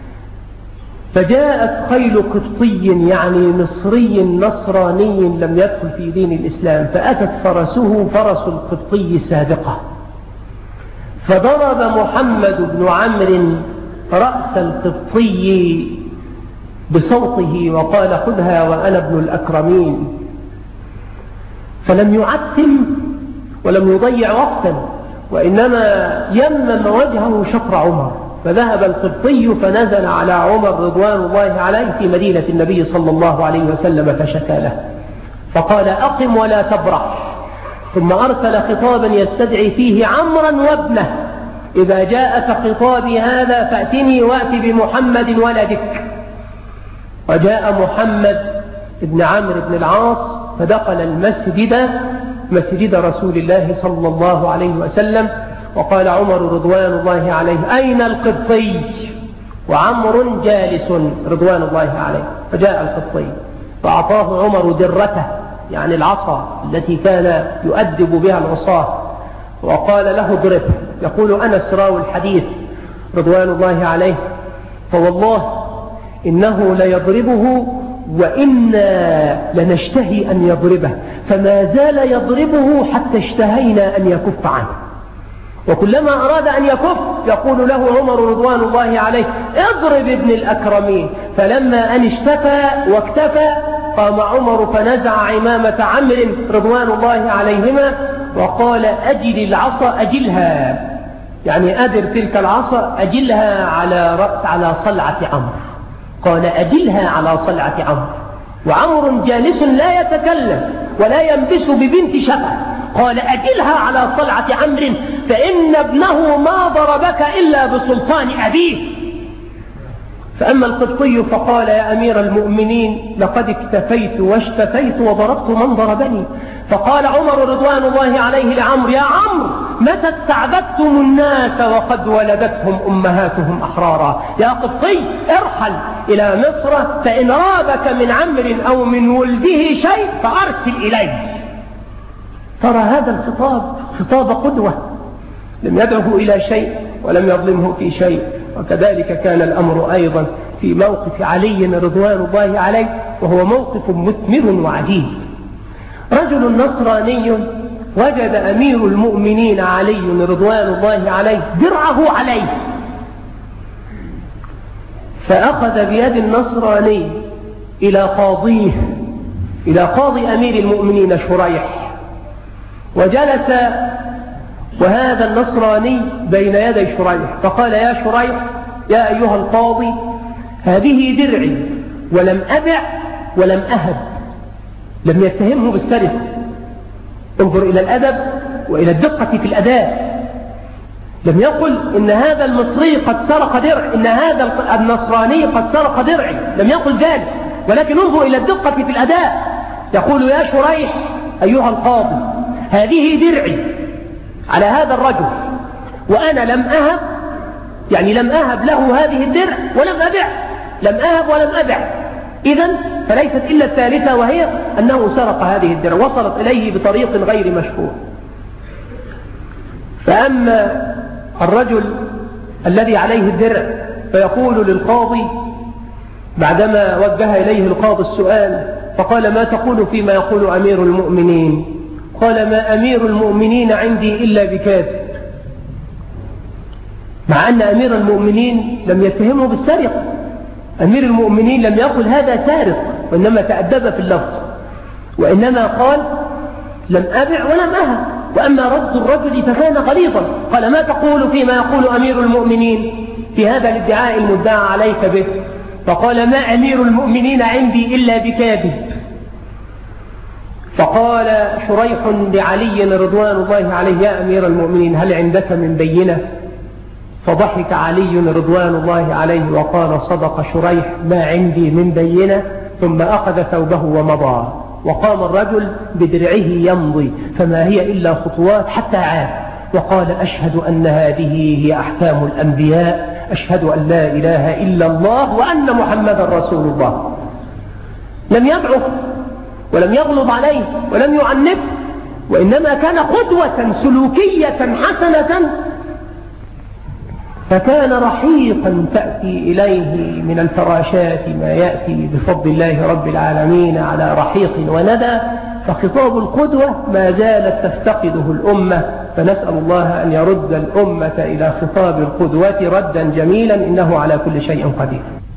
فجاءت خيل قبطي يعني مصري نصراني لم يدخل في دين الإسلام، فأتت فرسه فرس القبطي سابقة، فضرب محمد بن عمرو رأس القبطي بصوته وقال: خذها وأنا ابن الأكرمين. فلم يعتم ولم يضيع وقتا، وإنما يمم وجهه شطر عمر، فذهب القبطي فنزل على عمر رضوان الله عليه في مدينة النبي صلى الله عليه وسلم فشكى له، فقال: أقم ولا تبرح. ثم أرسل خطابا يستدعي فيه عمرا وابنه: إذا جاءك خطابي هذا فأتني وأت بمحمد ولدك. وجاء محمد بن عمرو بن العاص فدخل المسجد، مسجد رسول الله صلى الله عليه وسلم، وقال عمر رضوان الله عليه: أين القبطي؟ وعمر جالس رضوان الله عليه. فجاء القبطي فأعطاه عمر درته، يعني العصا التي كان يؤدب بها العصاة، وقال له: اضربه. يقول أنس راوي الحديث رضوان الله عليه: فوالله إنه ليضربه وإنا لنشتهي أن يضربه، فما زال يضربه حتى اشتهينا أن يكف عنه. وكلما أراد أن يكف يقول له عمر رضوان الله عليه: اضرب ابن الأكرمين. فلما أن اشتفى واكتفى قام عمر فنزع عمامة عمرو رضوان الله عليهما وقال: أجل العصا أجلها، يعني أدر تلك العصا أجلها على صلعة عمرو. قال: أجلها على صلعة عمرو. وعمر جالس لا يتكلم ولا ينبس ببنت شفة. قال: أجلها على صلعة عمرو، فإن ابنه ما ضربك إلا بسلطان أبيه. فأما القبطي فقال: يا أمير المؤمنين، لقد اكتفيت واشتفيت وضربت من ضربني. فقال عمر رضوان الله عليه لعمرو: يا عمرو، متى استعبدتم الناس وقد ولدتهم أمهاتهم أحرارا؟ يا قبطي، ارحل إلى مصر، فإن رابك من عمرو أو من ولده شيء فأرسل إليه. ترى هذا الخطاب خطاب قدوة، لم يدعه إلى شيء ولم يظلمه في شيء. وكذلك كان الأمر أيضا في موقف علي رضوان الله عليه، وهو موقف مثمر وعجيب. رجل نصراني وجد أمير المؤمنين علي رضوان الله عليه درعه عليه، فأخذ بيد النصراني إلى قاضيه، إلى قاضي أمير المؤمنين شريح، وجلس وهذا النصراني بين يدي شريح، فقال: يا شريح، يا أيها القاضي، هذه درعي ولم أبع ولم أهب. لم يتهمه بالسرقة. انظر إلى الأدب وإلى الدقة في الأداء. لم يقل إن هذا المصري قد سرق درع، إن هذا النصراني قد سرق درعي، لم يقل ذلك، ولكن انظر إلى الدقة في الأداء. يقول: يا شريح، أيها القاضي هذه درعي على هذا الرجل وأنا لم أهب، يعني لم أهب له هذه الدرع ولم أبع، لم أهب ولم أبع، إذن فليست إلا الثالثة وهي أنه سرق هذه الدرع وصلت إليه بطريق غير مشروع. فأما الرجل الذي عليه الدرع فيقول للقاضي بعدما وجه إليه القاضي السؤال فقال: ما تقول فيما يقول أمير المؤمنين؟ قال: ما أمير المؤمنين عندي إلا بكاذب، مع أن أمير المؤمنين لم يتهمه بالسرقة، أمير المؤمنين لم يقل هذا سارق، وإنما تأدب في اللفظ، وإنما قال: لم أبع ولم أهب. وأما رد الرجل فكان غليظا، قال: ما تقول فيما يقول أمير المؤمنين في هذا الادعاء المدعى عليك به؟ فقال: ما أمير المؤمنين عندي إلا بكاذب. فقال شريح لعلي رضوان الله عليه: يا أمير المؤمنين هل عندك من بينة؟ فضحك علي رضوان الله عليه وقال: صدق شريح، ما عندي من بينة. ثم أخذ ثوبه ومضى، وقام الرجل بدرعه يمضي، فما هي إلا خطوات حتى عاد وقال: أشهد أن هذه هي أحكام الأنبياء، أشهد أن لا إله إلا الله وأن محمد رسول الله. لم يضعف ولم يغلظ عليه ولم يعنف، وإنما كان قدوة سلوكية حسنة، فكان رحيقا تأتي إليه من الفراشات ما يأتي بفضل الله رب العالمين على رحيق وندى. فخطاب القدوة ما زالت تفتقده الأمة، فنسأل الله أن يرد الأمة إلى خطاب القدوة ردا جميلا، إنه على كل شيء قدير.